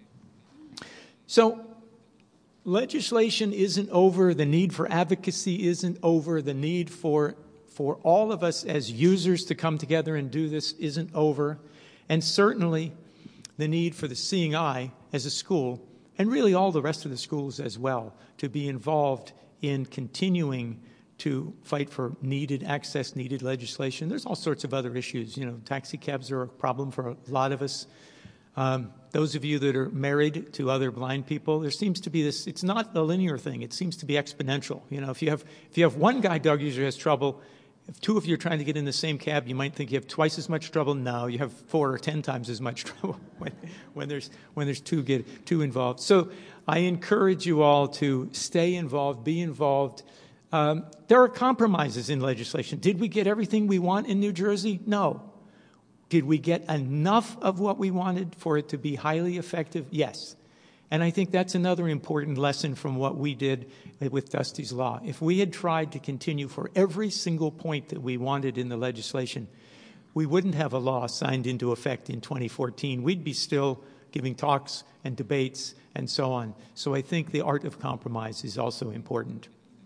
So legislation isn't over. The need for advocacy isn't over. The need for, for all of us as users to come together and do this isn't over. And certainly the need for the Seeing Eye as a school, and really all the rest of the schools as well, to be involved in continuing to fight for needed access, needed legislation. There's all sorts of other issues. You know, taxi cabs are a problem for a lot of us. Um, those of you that are married to other blind people, there seems to be this, it's not a linear thing. It seems to be exponential. You know, if you have, if you have one guide dog user who has trouble, if two of you are trying to get in the same cab, you might think you have twice as much trouble. No, you have four or ten times as much trouble when, when there's when there's two get two involved. So I encourage you all to stay involved, be involved. Um, there are compromises in legislation. Did we get everything we want in New Jersey? No. Did we get enough of what we wanted for it to be highly effective? Yes. And I think that's another important lesson from what we did with Dusty's Law. If we had tried to continue for every single point that we wanted in the legislation, we wouldn't have a law signed into effect in twenty fourteen. We'd be still giving talks and debates and so on. So I think the art of compromise is also important.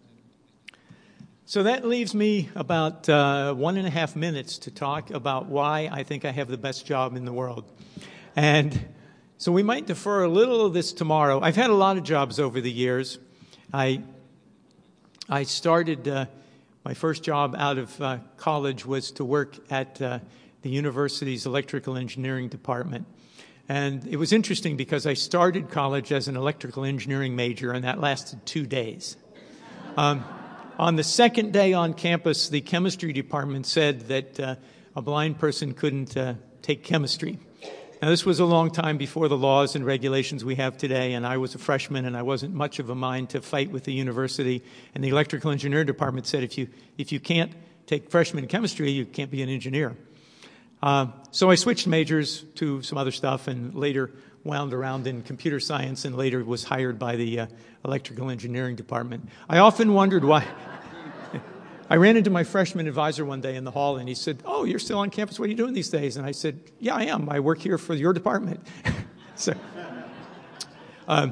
So that leaves me about uh, one and a half minutes to talk about why I think I have the best job in the world. And so we might defer a little of this tomorrow. I've had a lot of jobs over the years. I, I started, uh, my first job out of uh, college was to work at uh, the university's electrical engineering department. And it was interesting because I started college as an electrical engineering major, and that lasted two days. Um, On the second day on campus, the chemistry department said that uh, a blind person couldn't uh, take chemistry. Now, this was a long time before the laws and regulations we have today, and I was a freshman, and I wasn't much of a mind to fight with the university. And the electrical engineering department said, if you, if you can't take freshman chemistry, you can't be an engineer. Uh, so I switched majors to some other stuff, and later wound around in computer science, and later was hired by the uh, electrical engineering department. I often wondered why. I ran into my freshman advisor one day in the hall, and he said, "Oh, you're still on campus. What are you doing these days?" And I said, "Yeah, I am. I work here for your department." so, um,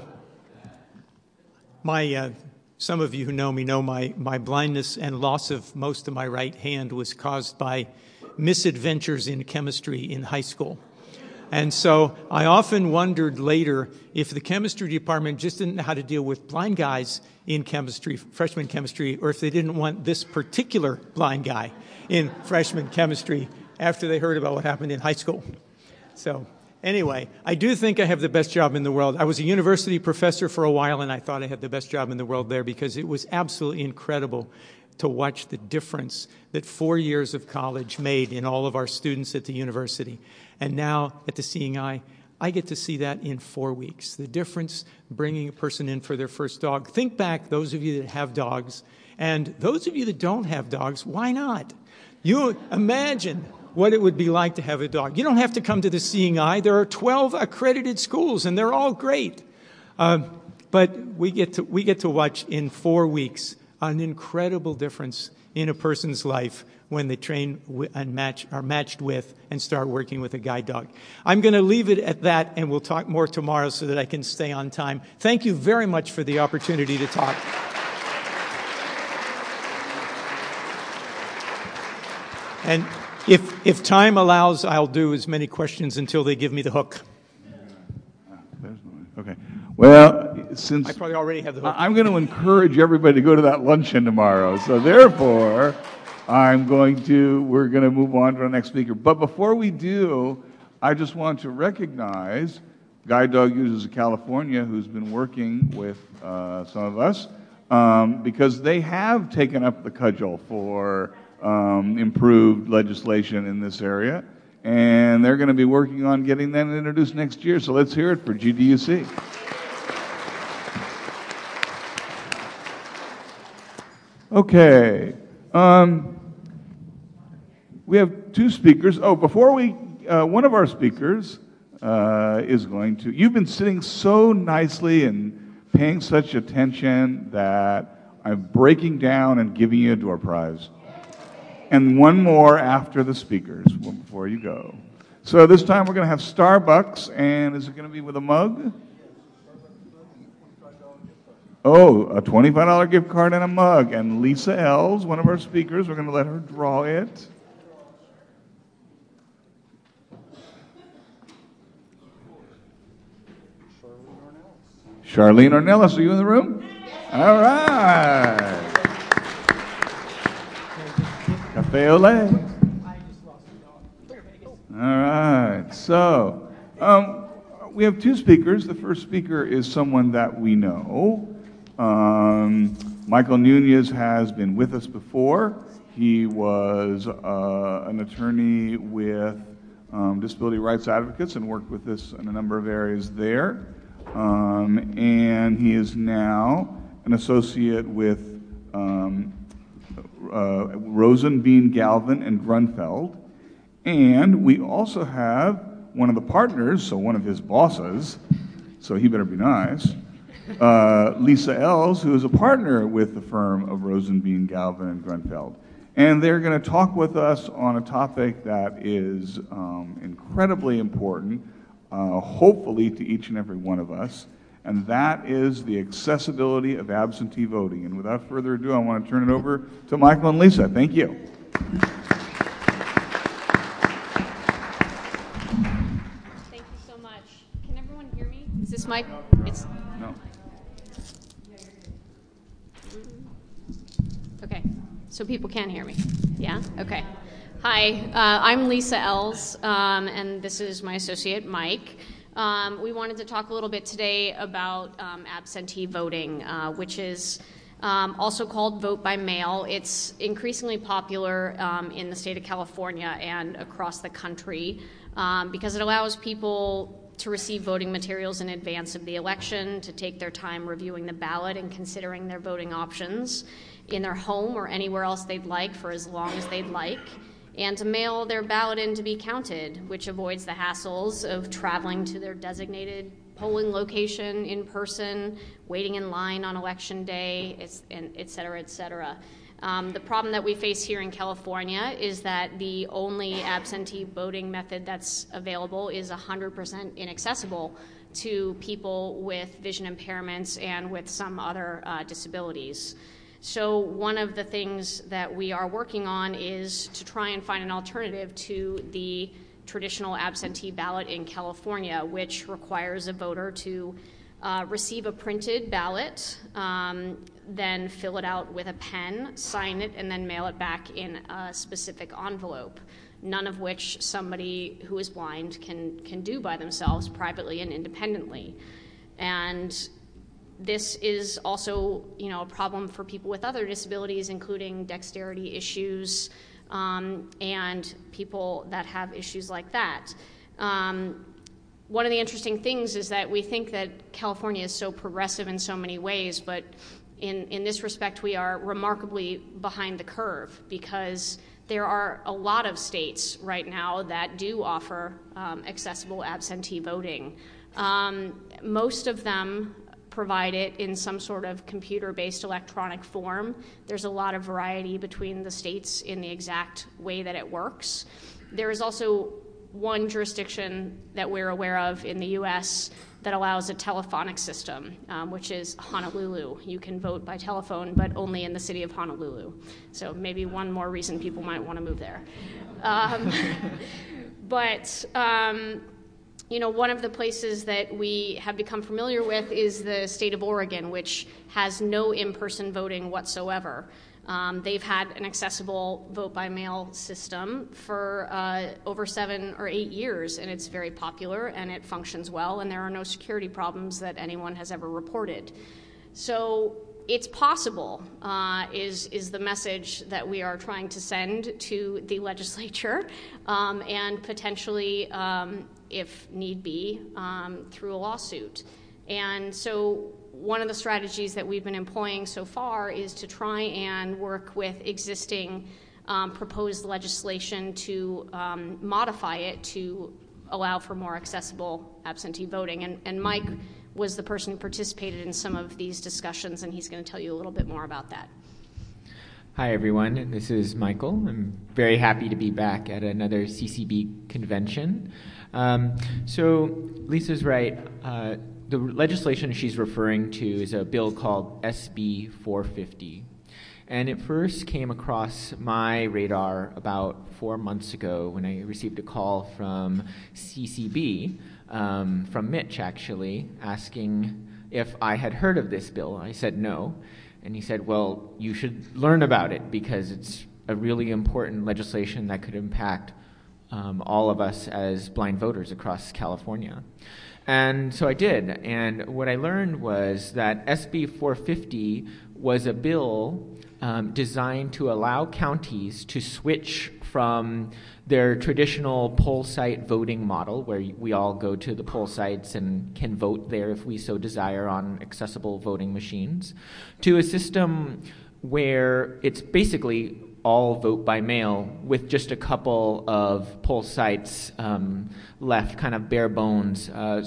my uh, some of you who know me know my my blindness and loss of most of my right hand was caused by misadventures in chemistry in high school. And so I often wondered later if the chemistry department just didn't know how to deal with blind guys in chemistry, freshman chemistry, or if they didn't want this particular blind guy in freshman chemistry after they heard about what happened in high school. So anyway, I do think I have the best job in the world. I was a university professor for a while, and I thought I had the best job in the world there because it was absolutely incredible to watch the difference that four years of college made in all of our students at the university. And now at the Seeing Eye, I get to see that in four weeks. The difference bringing a person in for their first dog. Think back, those of you that have dogs, and those of you that don't have dogs, why not? You imagine what it would be like to have a dog. You don't have to come to the Seeing Eye. There are twelve accredited schools, and they're all great. Um, but we get to we get to watch in four weeks an incredible difference in a person's life when they train and match, are matched with and start working with a guide dog. I'm going to leave it at that, and we'll talk more tomorrow so that I can stay on time. Thank you very much for the opportunity to talk. And if, if time allows, I'll do as many questions until they give me the hook. Okay. Well, since I probably already have the hook. I'm going to encourage everybody to go to that luncheon tomorrow. So therefore, I'm going to, we're going to move on to our next speaker. But before we do, I just want to recognize Guide Dog Users of California, who's been working with uh, some of us, um, because they have taken up the cudgel for um, improved legislation in this area. And they're going to be working on getting that introduced next year. So let's hear it for G D U C. Okay. Um, we have two speakers. Oh, before we, uh, one of our speakers uh, is going to, you've been sitting so nicely and paying such attention that I'm breaking down and giving you a door prize. And one more after the speakers, before you go. So this time we're going to have Starbucks, and is it going to be with a mug? Oh, a twenty-five dollar gift card and a mug. And Lisa Ells, one of our speakers, we're going to let her draw it. Charlene Ornelas, are you in the room? All right. Cafe au lait. All right. So, um, we have two speakers. The first speaker is someone that we know. Um, Michael Nunez has been with us before. He was uh, an attorney with um, disability rights advocates and worked with us in a number of areas there. Um, and he is now an associate with um, uh, Rosenbein, Galvin, and Grunfeld. And we also have one of the partners, so one of his bosses, so he better be nice, uh, Lisa Els, who is a partner with the firm of Rosenbein, Galvin, and Grunfeld. And they're going to talk with us on a topic that is um, incredibly important, uh, hopefully to each and every one of us, and that is the accessibility of absentee voting. And without further ado, I want to turn it over to Michael and Lisa. Thank you. Thank you so much. Can everyone hear me? Is this mic? It's no. Okay, so people can hear me. Yeah? Okay. Hi, uh, I'm Lisa Els, um, and this is my associate, Mike. Um, we wanted to talk a little bit today about um, absentee voting, uh, which is um, also called vote by mail. It's increasingly popular um, in the state of California and across the country um, because it allows people to receive voting materials in advance of the election, to take their time reviewing the ballot and considering their voting options in their home or anywhere else they'd like for as long as they'd like, and to mail their ballot in to be counted, which avoids the hassles of traveling to their designated polling location in person, waiting in line on election day, et cetera, et cetera. Um, the problem that we face here in California is that the only absentee voting method that's available is one hundred percent inaccessible to people with vision impairments and with some other uh, disabilities. So one of the things that we are working on is to try and find an alternative to the traditional absentee ballot in California, which requires a voter to uh, receive a printed ballot, um, then fill it out with a pen, sign it, and then mail it back in a specific envelope, none of which somebody who is blind can, can do by themselves privately and independently. And this is also, you know, a problem for people with other disabilities, including dexterity issues um, and people that have issues like that. Um, one of the interesting things is that we think that California is so progressive in so many ways, but in, in this respect, we are remarkably behind the curve because there are a lot of states right now that do offer um, accessible absentee voting. Um, most of them provide it in some sort of computer-based electronic form. There's a lot of variety between the states in the exact way that it works. There is also one jurisdiction that we're aware of in the U S that allows a telephonic system, um, which is Honolulu. You can vote by telephone, but only in the city of Honolulu. So maybe one more reason people might want to move there. Um, but um, You know, one of the places that we have become familiar with is the state of Oregon, which has no in-person voting whatsoever. Um, they've had an accessible vote-by-mail system for uh, over seven or eight years, and it's very popular, and it functions well, and there are no security problems that anyone has ever reported. So it's possible, uh, is, is the message that we are trying to send to the legislature, um, and potentially, um, if need be, um, through a lawsuit. And so one of the strategies that we've been employing so far is to try and work with existing um, proposed legislation to um, modify it to allow for more accessible absentee voting. And, and Mike was the person who participated in some of these discussions, and he's going to tell you a little bit more about that. Hi, everyone. This is Michael. I'm very happy to be back at another C C B convention. Um, so Lisa's right. Uh, the legislation she's referring to is a bill called S B four fifty. And it first came across my radar about four months ago when I received a call from C C B, um, from Mitch actually, asking if I had heard of this bill. I said no. And he said, well, you should learn about it because it's a really important legislation that could impact um, all of us as blind voters across California. And so I did. And what I learned was that S B four fifty was a bill um, designed to allow counties to switch from their traditional poll site voting model, where we all go to the poll sites and can vote there if we so desire on accessible voting machines, to a system where it's basically all vote by mail with just a couple of poll sites um, left, kind of bare bones. Uh,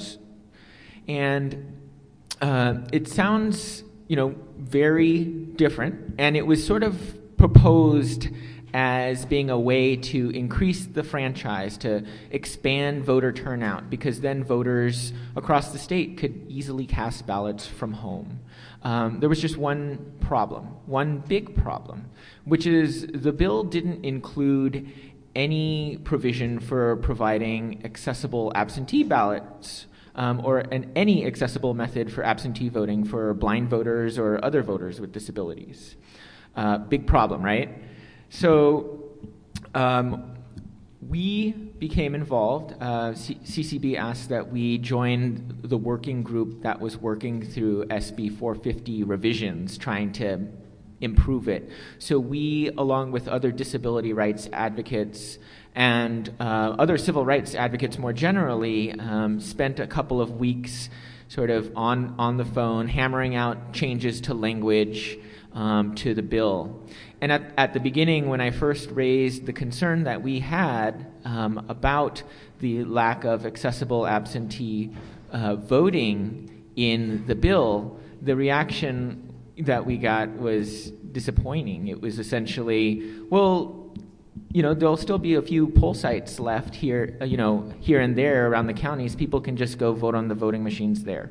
and uh, it sounds, you know, very different, and it was sort of proposed as being a way to increase the franchise, to expand voter turnout, because then voters across the state could easily cast ballots from home. Um, there was just one problem, one big problem, which is the bill didn't include any provision for providing accessible absentee ballots um, or an, any accessible method for absentee voting for blind voters or other voters with disabilities. Uh, big problem, right? So um, we became involved. Uh, C- CCB asked that we join the working group that was working through S B four fifty revisions, trying to improve it. So we, along with other disability rights advocates and uh, other civil rights advocates more generally, um, spent a couple of weeks sort of on, on the phone, hammering out changes to language um, to the bill. And at, at the beginning, when I first raised the concern that we had um, about the lack of accessible absentee uh, voting in the bill, the reaction that we got was disappointing. It was essentially, well, you know, there'll still be a few poll sites left here, you know, here and there around the counties. People can just go vote on the voting machines there.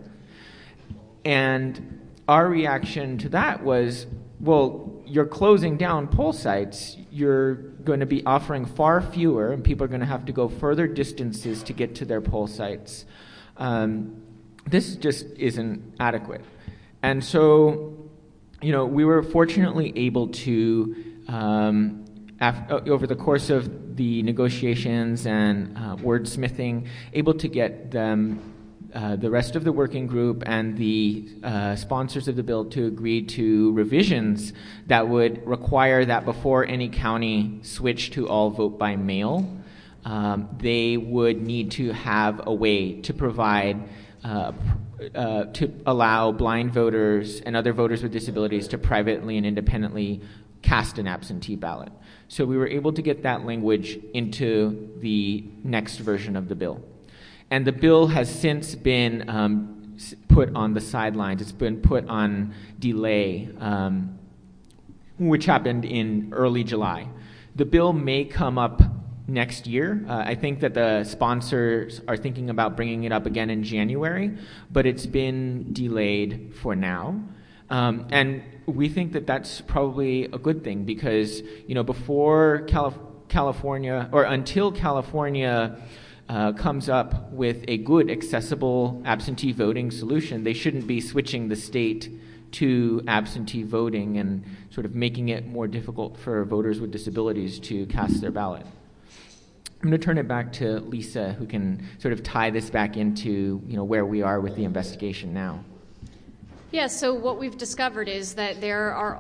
And our reaction to that was, well, you're closing down poll sites. You're going to be offering far fewer, and people are going to have to go further distances to get to their poll sites. Um, this just isn't adequate. And so, you know, we were fortunately able to, um, after, over the course of the negotiations and uh, wordsmithing, able to get them, uh, the rest of the working group and the uh, sponsors of the bill to agree to revisions that would require that before any county switched to all vote by mail, um, they would need to have a way to provide uh, Uh, to allow blind voters and other voters with disabilities to privately and independently cast an absentee ballot. So we were able to get that language into the next version of the bill. And the bill has since been um, put on the sidelines. It's been put on delay, um, which happened in early July. The bill may come up next year. Uh, I think that the sponsors are thinking about bringing it up again in January, but it's been delayed for now. Um, and we think that that's probably a good thing because, you know, before Calif- California, or until California uh, comes up with a good accessible absentee voting solution, they shouldn't be switching the state to absentee voting and sort of making it more difficult for voters with disabilities to cast their ballot. I'm going to turn it back to Lisa, who can sort of tie this back into, you know, where we are with the investigation now. Yeah, so what we've discovered is that there are,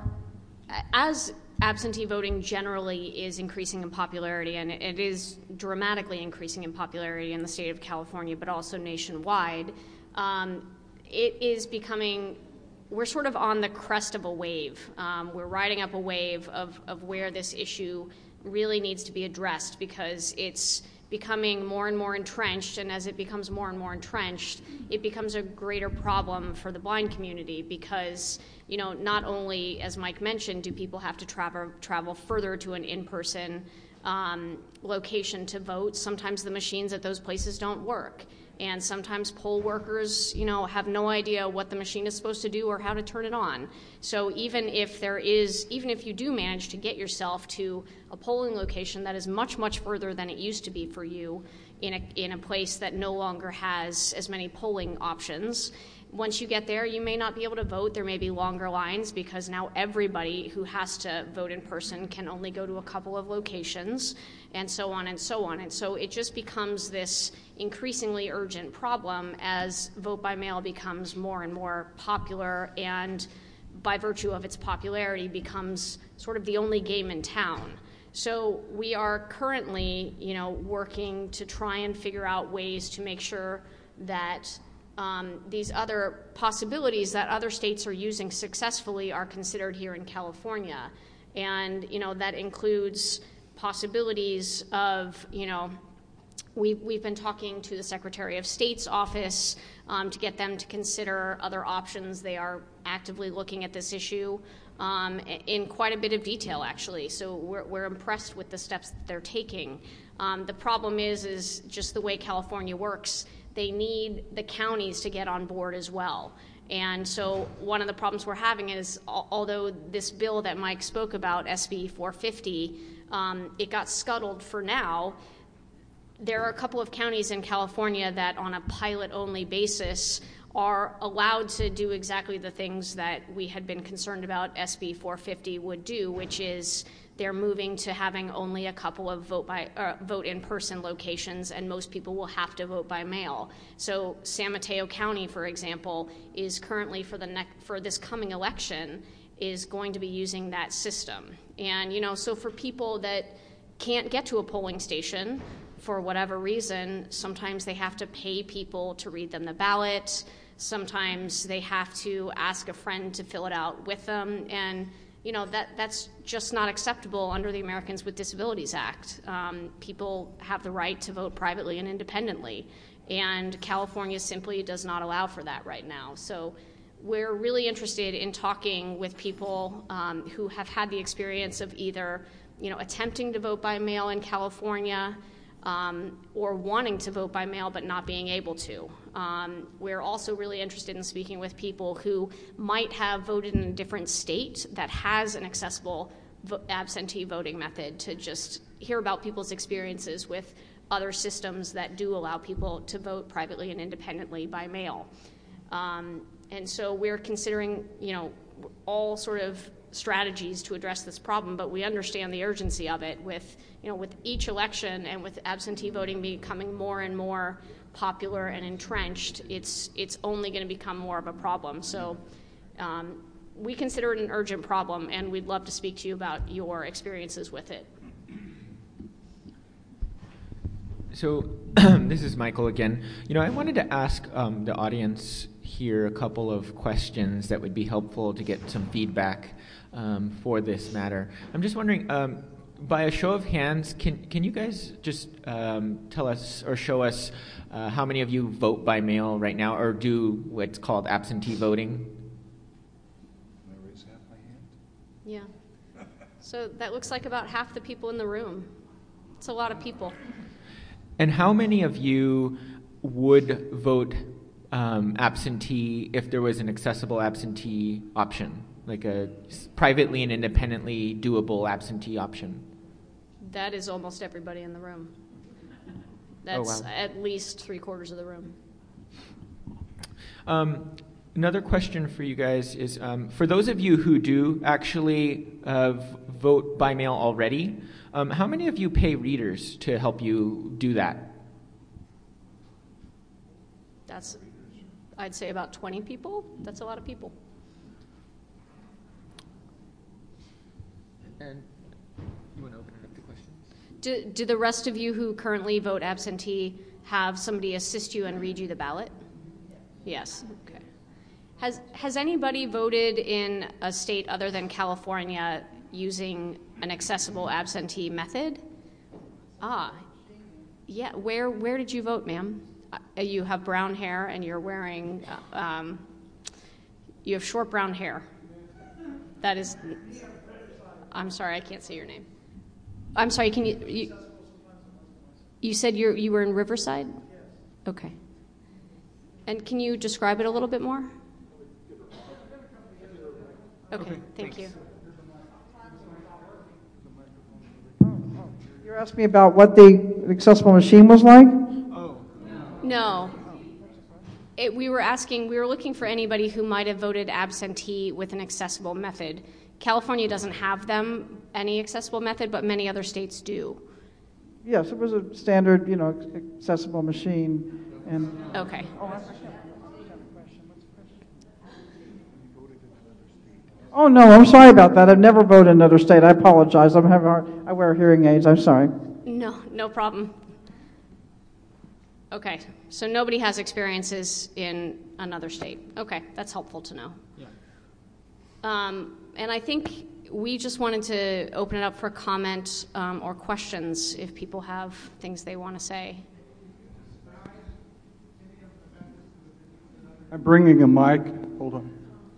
as absentee voting generally is increasing in popularity, and it is dramatically increasing in popularity in the state of California, but also nationwide, um, it is becoming, we're sort of on the crest of a wave. Um, we're riding up a wave of, of where this issue really needs to be addressed because it's becoming more and more entrenched, and as it becomes more and more entrenched, it becomes a greater problem for the blind community because, you know, not only, as Mike mentioned, do people have to travel travel further to an in-person um, location to vote, sometimes the machines at those places don't work. And sometimes poll workers, you know, have no idea what the machine is supposed to do or how to turn it on. So even if there is, even if you do manage to get yourself to a polling location that is much, much further than it used to be for you in a, in a place that no longer has as many polling options, once you get there, you may not be able to vote. There may be longer lines because now everybody who has to vote in person can only go to a couple of locations, and so on and so on. And so it just becomes this increasingly urgent problem as vote by mail becomes more and more popular, and by virtue of its popularity becomes sort of the only game in town. So we are currently, you know, working to try and figure out ways to make sure that um, these other possibilities that other states are using successfully are considered here in California. And, you know, that includes possibilities of, you know, we've, we've been talking to the Secretary of State's office um, to get them to consider other options. They are actively looking at this issue um, in quite a bit of detail, actually. So we're, we're impressed with the steps that they're taking. Um, the problem is, is just the way California works. They need the counties to get on board as well. And so one of the problems we're having is, although this bill that Mike spoke about, S B four fifty, um, it got scuttled for now, there are a couple of counties in California that on a pilot-only basis are allowed to do exactly the things that we had been concerned about S B four fifty would do, which is they're moving to having only a couple of vote by uh, vote in person locations, and most people will have to vote by mail. So San Mateo County, for example, is currently for the next for this coming election is going to be using that system. And you know, so for people that can't get to a polling station for whatever reason, sometimes they have to pay people to read them the ballot. Sometimes they have to ask a friend to fill it out with them, and you know, that that's just not acceptable under the Americans with Disabilities Act. Um, people have the right to vote privately and independently, and California simply does not allow for that right now. So we're really interested in talking with people um, who have had the experience of either, you know, attempting to vote by mail in California, Um, or wanting to vote by mail but not being able to. Um, we're also really interested in speaking with people who might have voted in a different state that has an accessible vo- absentee voting method, to just hear about people's experiences with other systems that do allow people to vote privately and independently by mail. Um, and so we're considering, you know, all sort of strategies to address this problem, but we understand the urgency of it with, you know, with each election and with absentee voting becoming more and more popular and entrenched, it's it's only going to become more of a problem. So um, we consider it an urgent problem, and we'd love to speak to you about your experiences with it. So this is Michael again. You know, I wanted to ask um, the audience here a couple of questions that would be helpful to get some feedback um, for this matter. I'm just wondering, um, by a show of hands, can can you guys just um, tell us or show us uh, how many of you vote by mail right now, or do what's called absentee voting? Yeah. So that looks like about half the people in the room. It's a lot of people. And how many of you would vote um, absentee if there was an accessible absentee option, like a privately and independently doable absentee option? That is almost everybody in the room. That's oh, wow. at least three quarters of the room. Um, another question for you guys is, um, for those of you who do actually uh, vote by mail already, um, how many of you pay readers to help you do that? That's, I'd say about twenty people. That's a lot of people. And you want to open it up to questions? Do, do the rest of you who currently vote absentee have somebody assist you and read you the ballot? Yes. Okay. Has has anybody voted in a state other than California using an accessible absentee method? Ah, yeah. Where where did you vote, ma'am? Uh, you have brown hair and you're wearing. Uh, um, you have short brown hair. That is. I'm sorry, I can't say your name. I'm sorry. Can you? You, you said you you were in Riverside? Okay. And can you describe it a little bit more? Okay, okay thank thanks. you. You asked me about what the accessible machine was like? Oh. No. It, we were asking, we were looking for anybody who might have voted absentee with an accessible method. California doesn't have them, any accessible method, but many other states do. Yes, it was a standard, you know, accessible machine. And okay. Oh, oh no, I'm sorry about that. I've never voted in another state. I apologize. I'm having hard, I wear hearing aids. I'm sorry. No, no problem. Okay, so nobody has experiences in another state. Okay, that's helpful to know. Yeah. Um, and I think we just wanted to open it up for comment um, or questions if people have things they want to say. I'm bringing a mic. Hold on.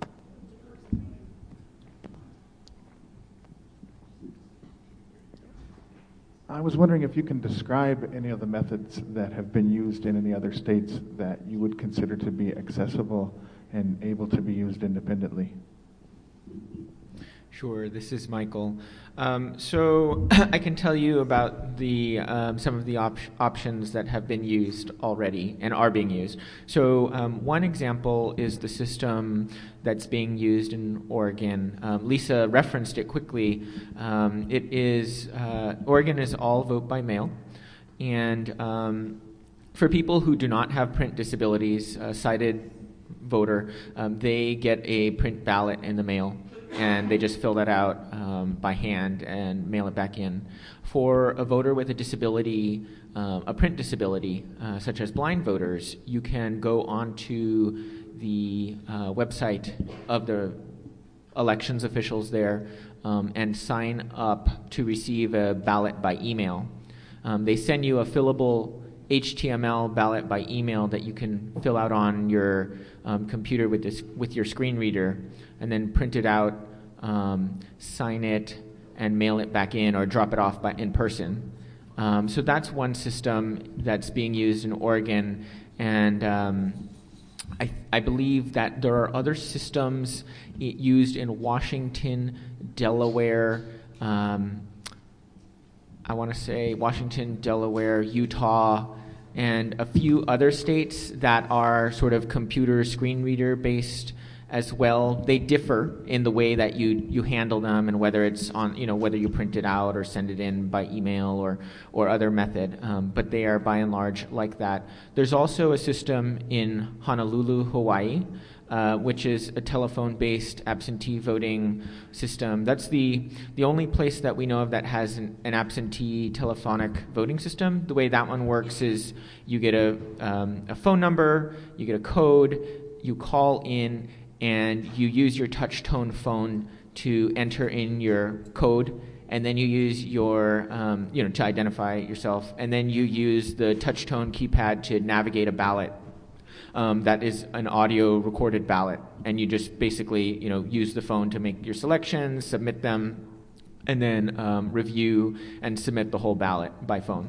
I was wondering if you can describe any of the methods that have been used in any other states that you would consider to be accessible and able to be used independently. Sure, this is Michael. Um, so I can tell you about the um, some of the op- options that have been used already and are being used. So um, one example is the system that's being used in Oregon. Um, Lisa referenced it quickly. Um, it is uh, Oregon is all vote by mail, and um, for people who do not have print disabilities, uh, sighted voter, um, they get a print ballot in the mail. And they just fill that out um, by hand and mail it back in. For a voter with a disability, uh, a print disability, uh, such as blind voters, you can go onto the uh, website of the elections officials there um, and sign up to receive a ballot by email. Um, they send you a fillable H T M L ballot by email that you can fill out on your um, computer with this with your screen reader, and then print it out, um, sign it, and mail it back in or drop it off by, in person. Um, so that's one system that's being used in Oregon, and um, I, I believe that there are other systems used in Washington, Delaware. Um, I want to say Washington, Delaware, Utah, and a few other states that are sort of computer screen reader based as well. They differ in the way that you you handle them and whether it's on, you know, whether you print it out or send it in by email or or other method. Um, but they are by and large like that. There's also a system in Honolulu, Hawaii, Uh, which is a telephone-based absentee voting system. That's the the only place that we know of that has an, an absentee telephonic voting system. The way that one works is you get a um, a phone number, you get a code, you call in, and you use your touch tone phone to enter in your code, and then you use your um, you know to identify yourself, and then you use the touch tone keypad to navigate a ballot. Um, that is an audio recorded ballot, and you just basically, you know, use the phone to make your selections, submit them, and then um, review and submit the whole ballot by phone.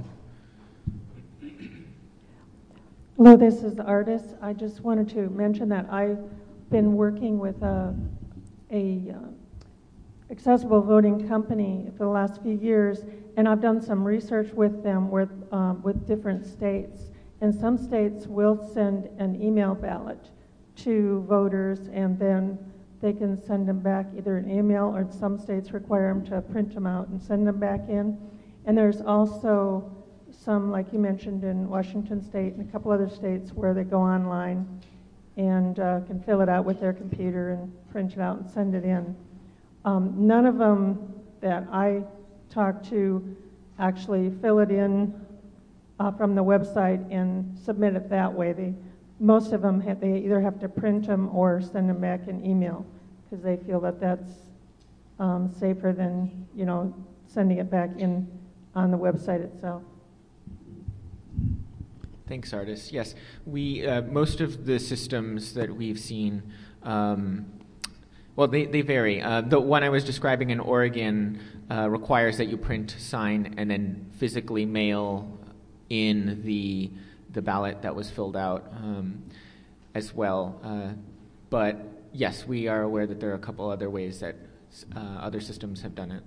Hello, this is Artis. I just wanted to mention that I've been working with a, a uh, accessible voting company for the last few years, and I've done some research with them with um, with different states. And some states will send an email ballot to voters, and then they can send them back either an email, or some states require them to print them out and send them back in. And there's also some, like you mentioned, in Washington State and a couple other states where they go online and uh, can fill it out with their computer and print it out and send it in. Um, none of them that I talked to actually fill it in Uh, from the website and submit it that way. They, most of them, have, they either have to print them or send them back in email because they feel that that's um, safer than, you know, sending it back in on the website itself. Thanks, Artis. Yes, we uh, most of the systems that we've seen, um, well, they, they vary. Uh, the one I was describing in Oregon uh, requires that you print, sign, and then physically mail in the the ballot that was filled out um, as well. Uh, but yes, we are aware that there are a couple other ways that uh, other systems have done it.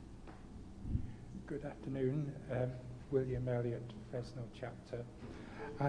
Good afternoon, um, William Elliott, Fresno chapter. I,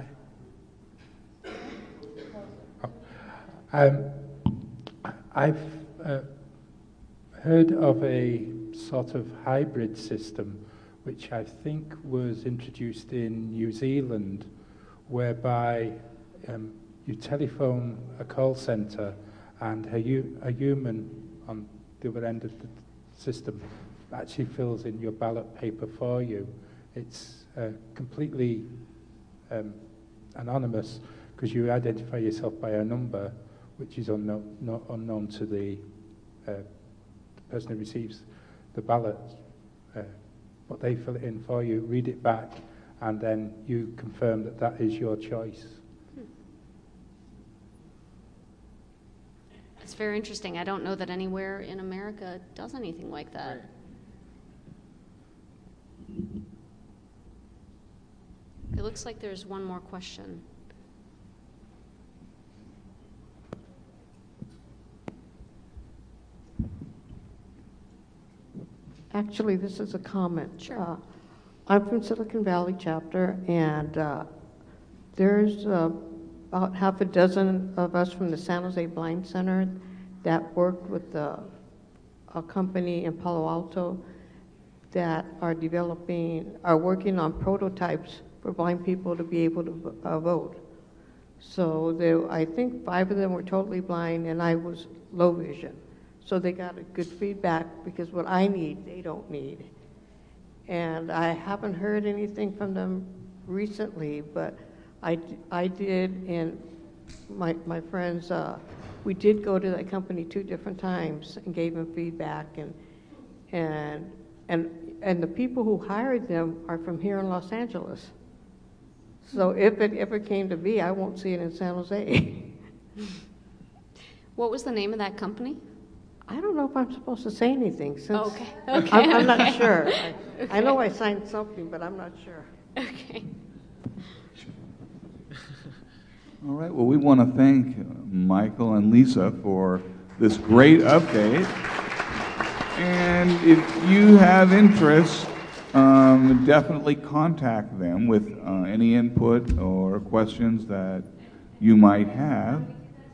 oh, um, I've uh, heard of a sort of hybrid system which I think was introduced in New Zealand, whereby um, you telephone a call center and a, a human on the other end of the system actually fills in your ballot paper for you. It's uh, completely um, anonymous because you identify yourself by a number which is unknown, not unknown to the, uh, the person who receives the ballot. Uh, but they fill it in for you, read it back, and then you confirm that that is your choice. It's very interesting. I don't know that anywhere in America does anything like that. It looks like there's one more question. Actually, this is a comment. Sure. Uh, I'm from Silicon Valley chapter, and uh, there's uh, about half a dozen of us from the San Jose Blind Center that worked with the, a company in Palo Alto that are developing, are working on prototypes for blind people to be able to uh, vote. So there, I think five of them were totally blind, and I was low vision. So they got a good feedback because what I need, they don't need. And I haven't heard anything from them recently, but I, I did, and my, my friends, uh, we did go to that company two different times and gave them feedback, and, and, and, and the people who hired them are from here in Los Angeles. So if it ever came to be, I won't see it in San Jose. What was the name of that company? I don't know if I'm supposed to say anything. Since oh, okay. Okay. I'm, I'm okay. not sure. I, okay. I know I signed something, but I'm not sure. Okay. All right. Well, we want to thank Michael and Lisa for this great update. And if you have interest, um, definitely contact them with uh, any input or questions that you might have.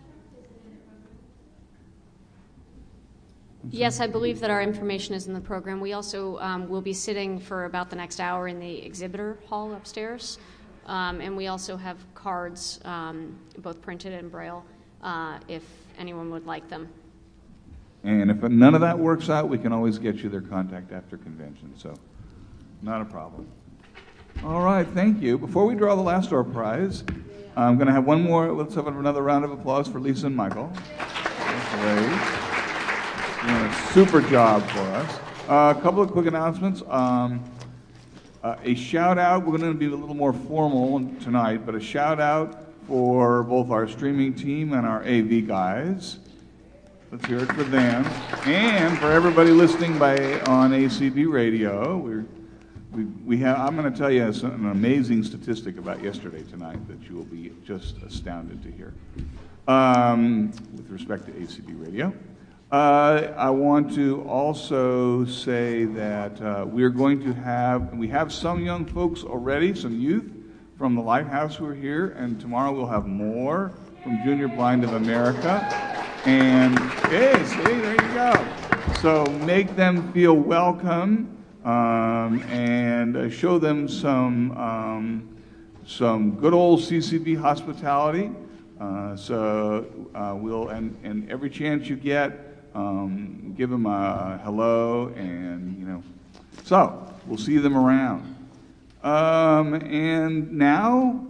Yes, I believe that our information is in the program. We also um, will be sitting for about the next hour in the exhibitor hall upstairs. Um, and we also have cards, um, both printed and braille, uh, if anyone would like them. And if none of that works out, we can always get you their contact after convention, so not a problem. All right, thank you. Before we draw the last door prize, I'm going to have one more. Let's have another round of applause for Lisa and Michael. That's great. Doing a super job for us. Uh, a couple of quick announcements. Um, uh, a shout out, we're going to be a little more formal tonight, but a shout out for both our streaming team and our A V guys. Let's hear it for them. And for everybody listening by on A C B radio. We're, we, we have, I'm going to tell you an amazing statistic about yesterday tonight that you will be just astounded to hear um, with respect to A C B radio. Uh, I want to also say that uh, we're going to have, we have some young folks already, some youth from the Lighthouse who are here, and tomorrow we'll have more from Junior Blind of America. And, hey, see, there you go. So make them feel welcome um, and uh, show them some, um, some good old C C B hospitality. Uh, so uh, we'll, and, and every chance you get, Um, give them a hello, and, you know, so we'll see them around. Um, and now,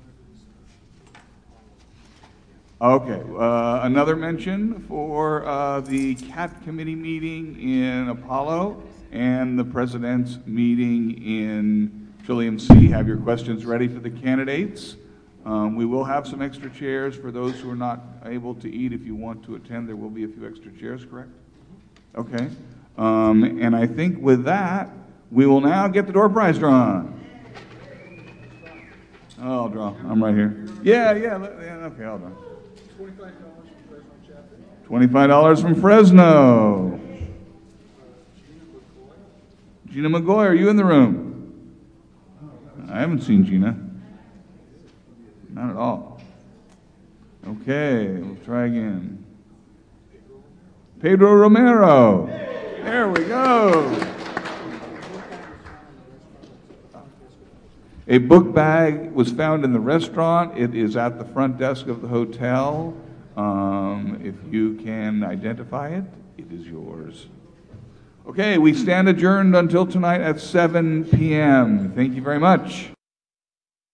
okay, uh, another mention for uh, the C A T committee meeting in Apollo and the president's meeting in Trillium C. Have your questions ready for the candidates. Um, we will have some extra chairs for those who are not able to eat. If you want to attend, there will be a few extra chairs, correct? Okay. Um, and I think with that, we will now get the door prize drawn. Oh, I'll draw. I'm right here. Yeah, yeah. yeah okay, I'll draw. twenty-five dollars from Fresno. Gina McGoy, are you in the room? I haven't seen Gina. Not at all. Okay, we'll try again. Pedro Romero. There we go. A book bag was found in the restaurant. It is at the front desk of the hotel. Um, if you can identify it, it is yours. Okay, we stand adjourned until tonight at seven p m Thank you very much.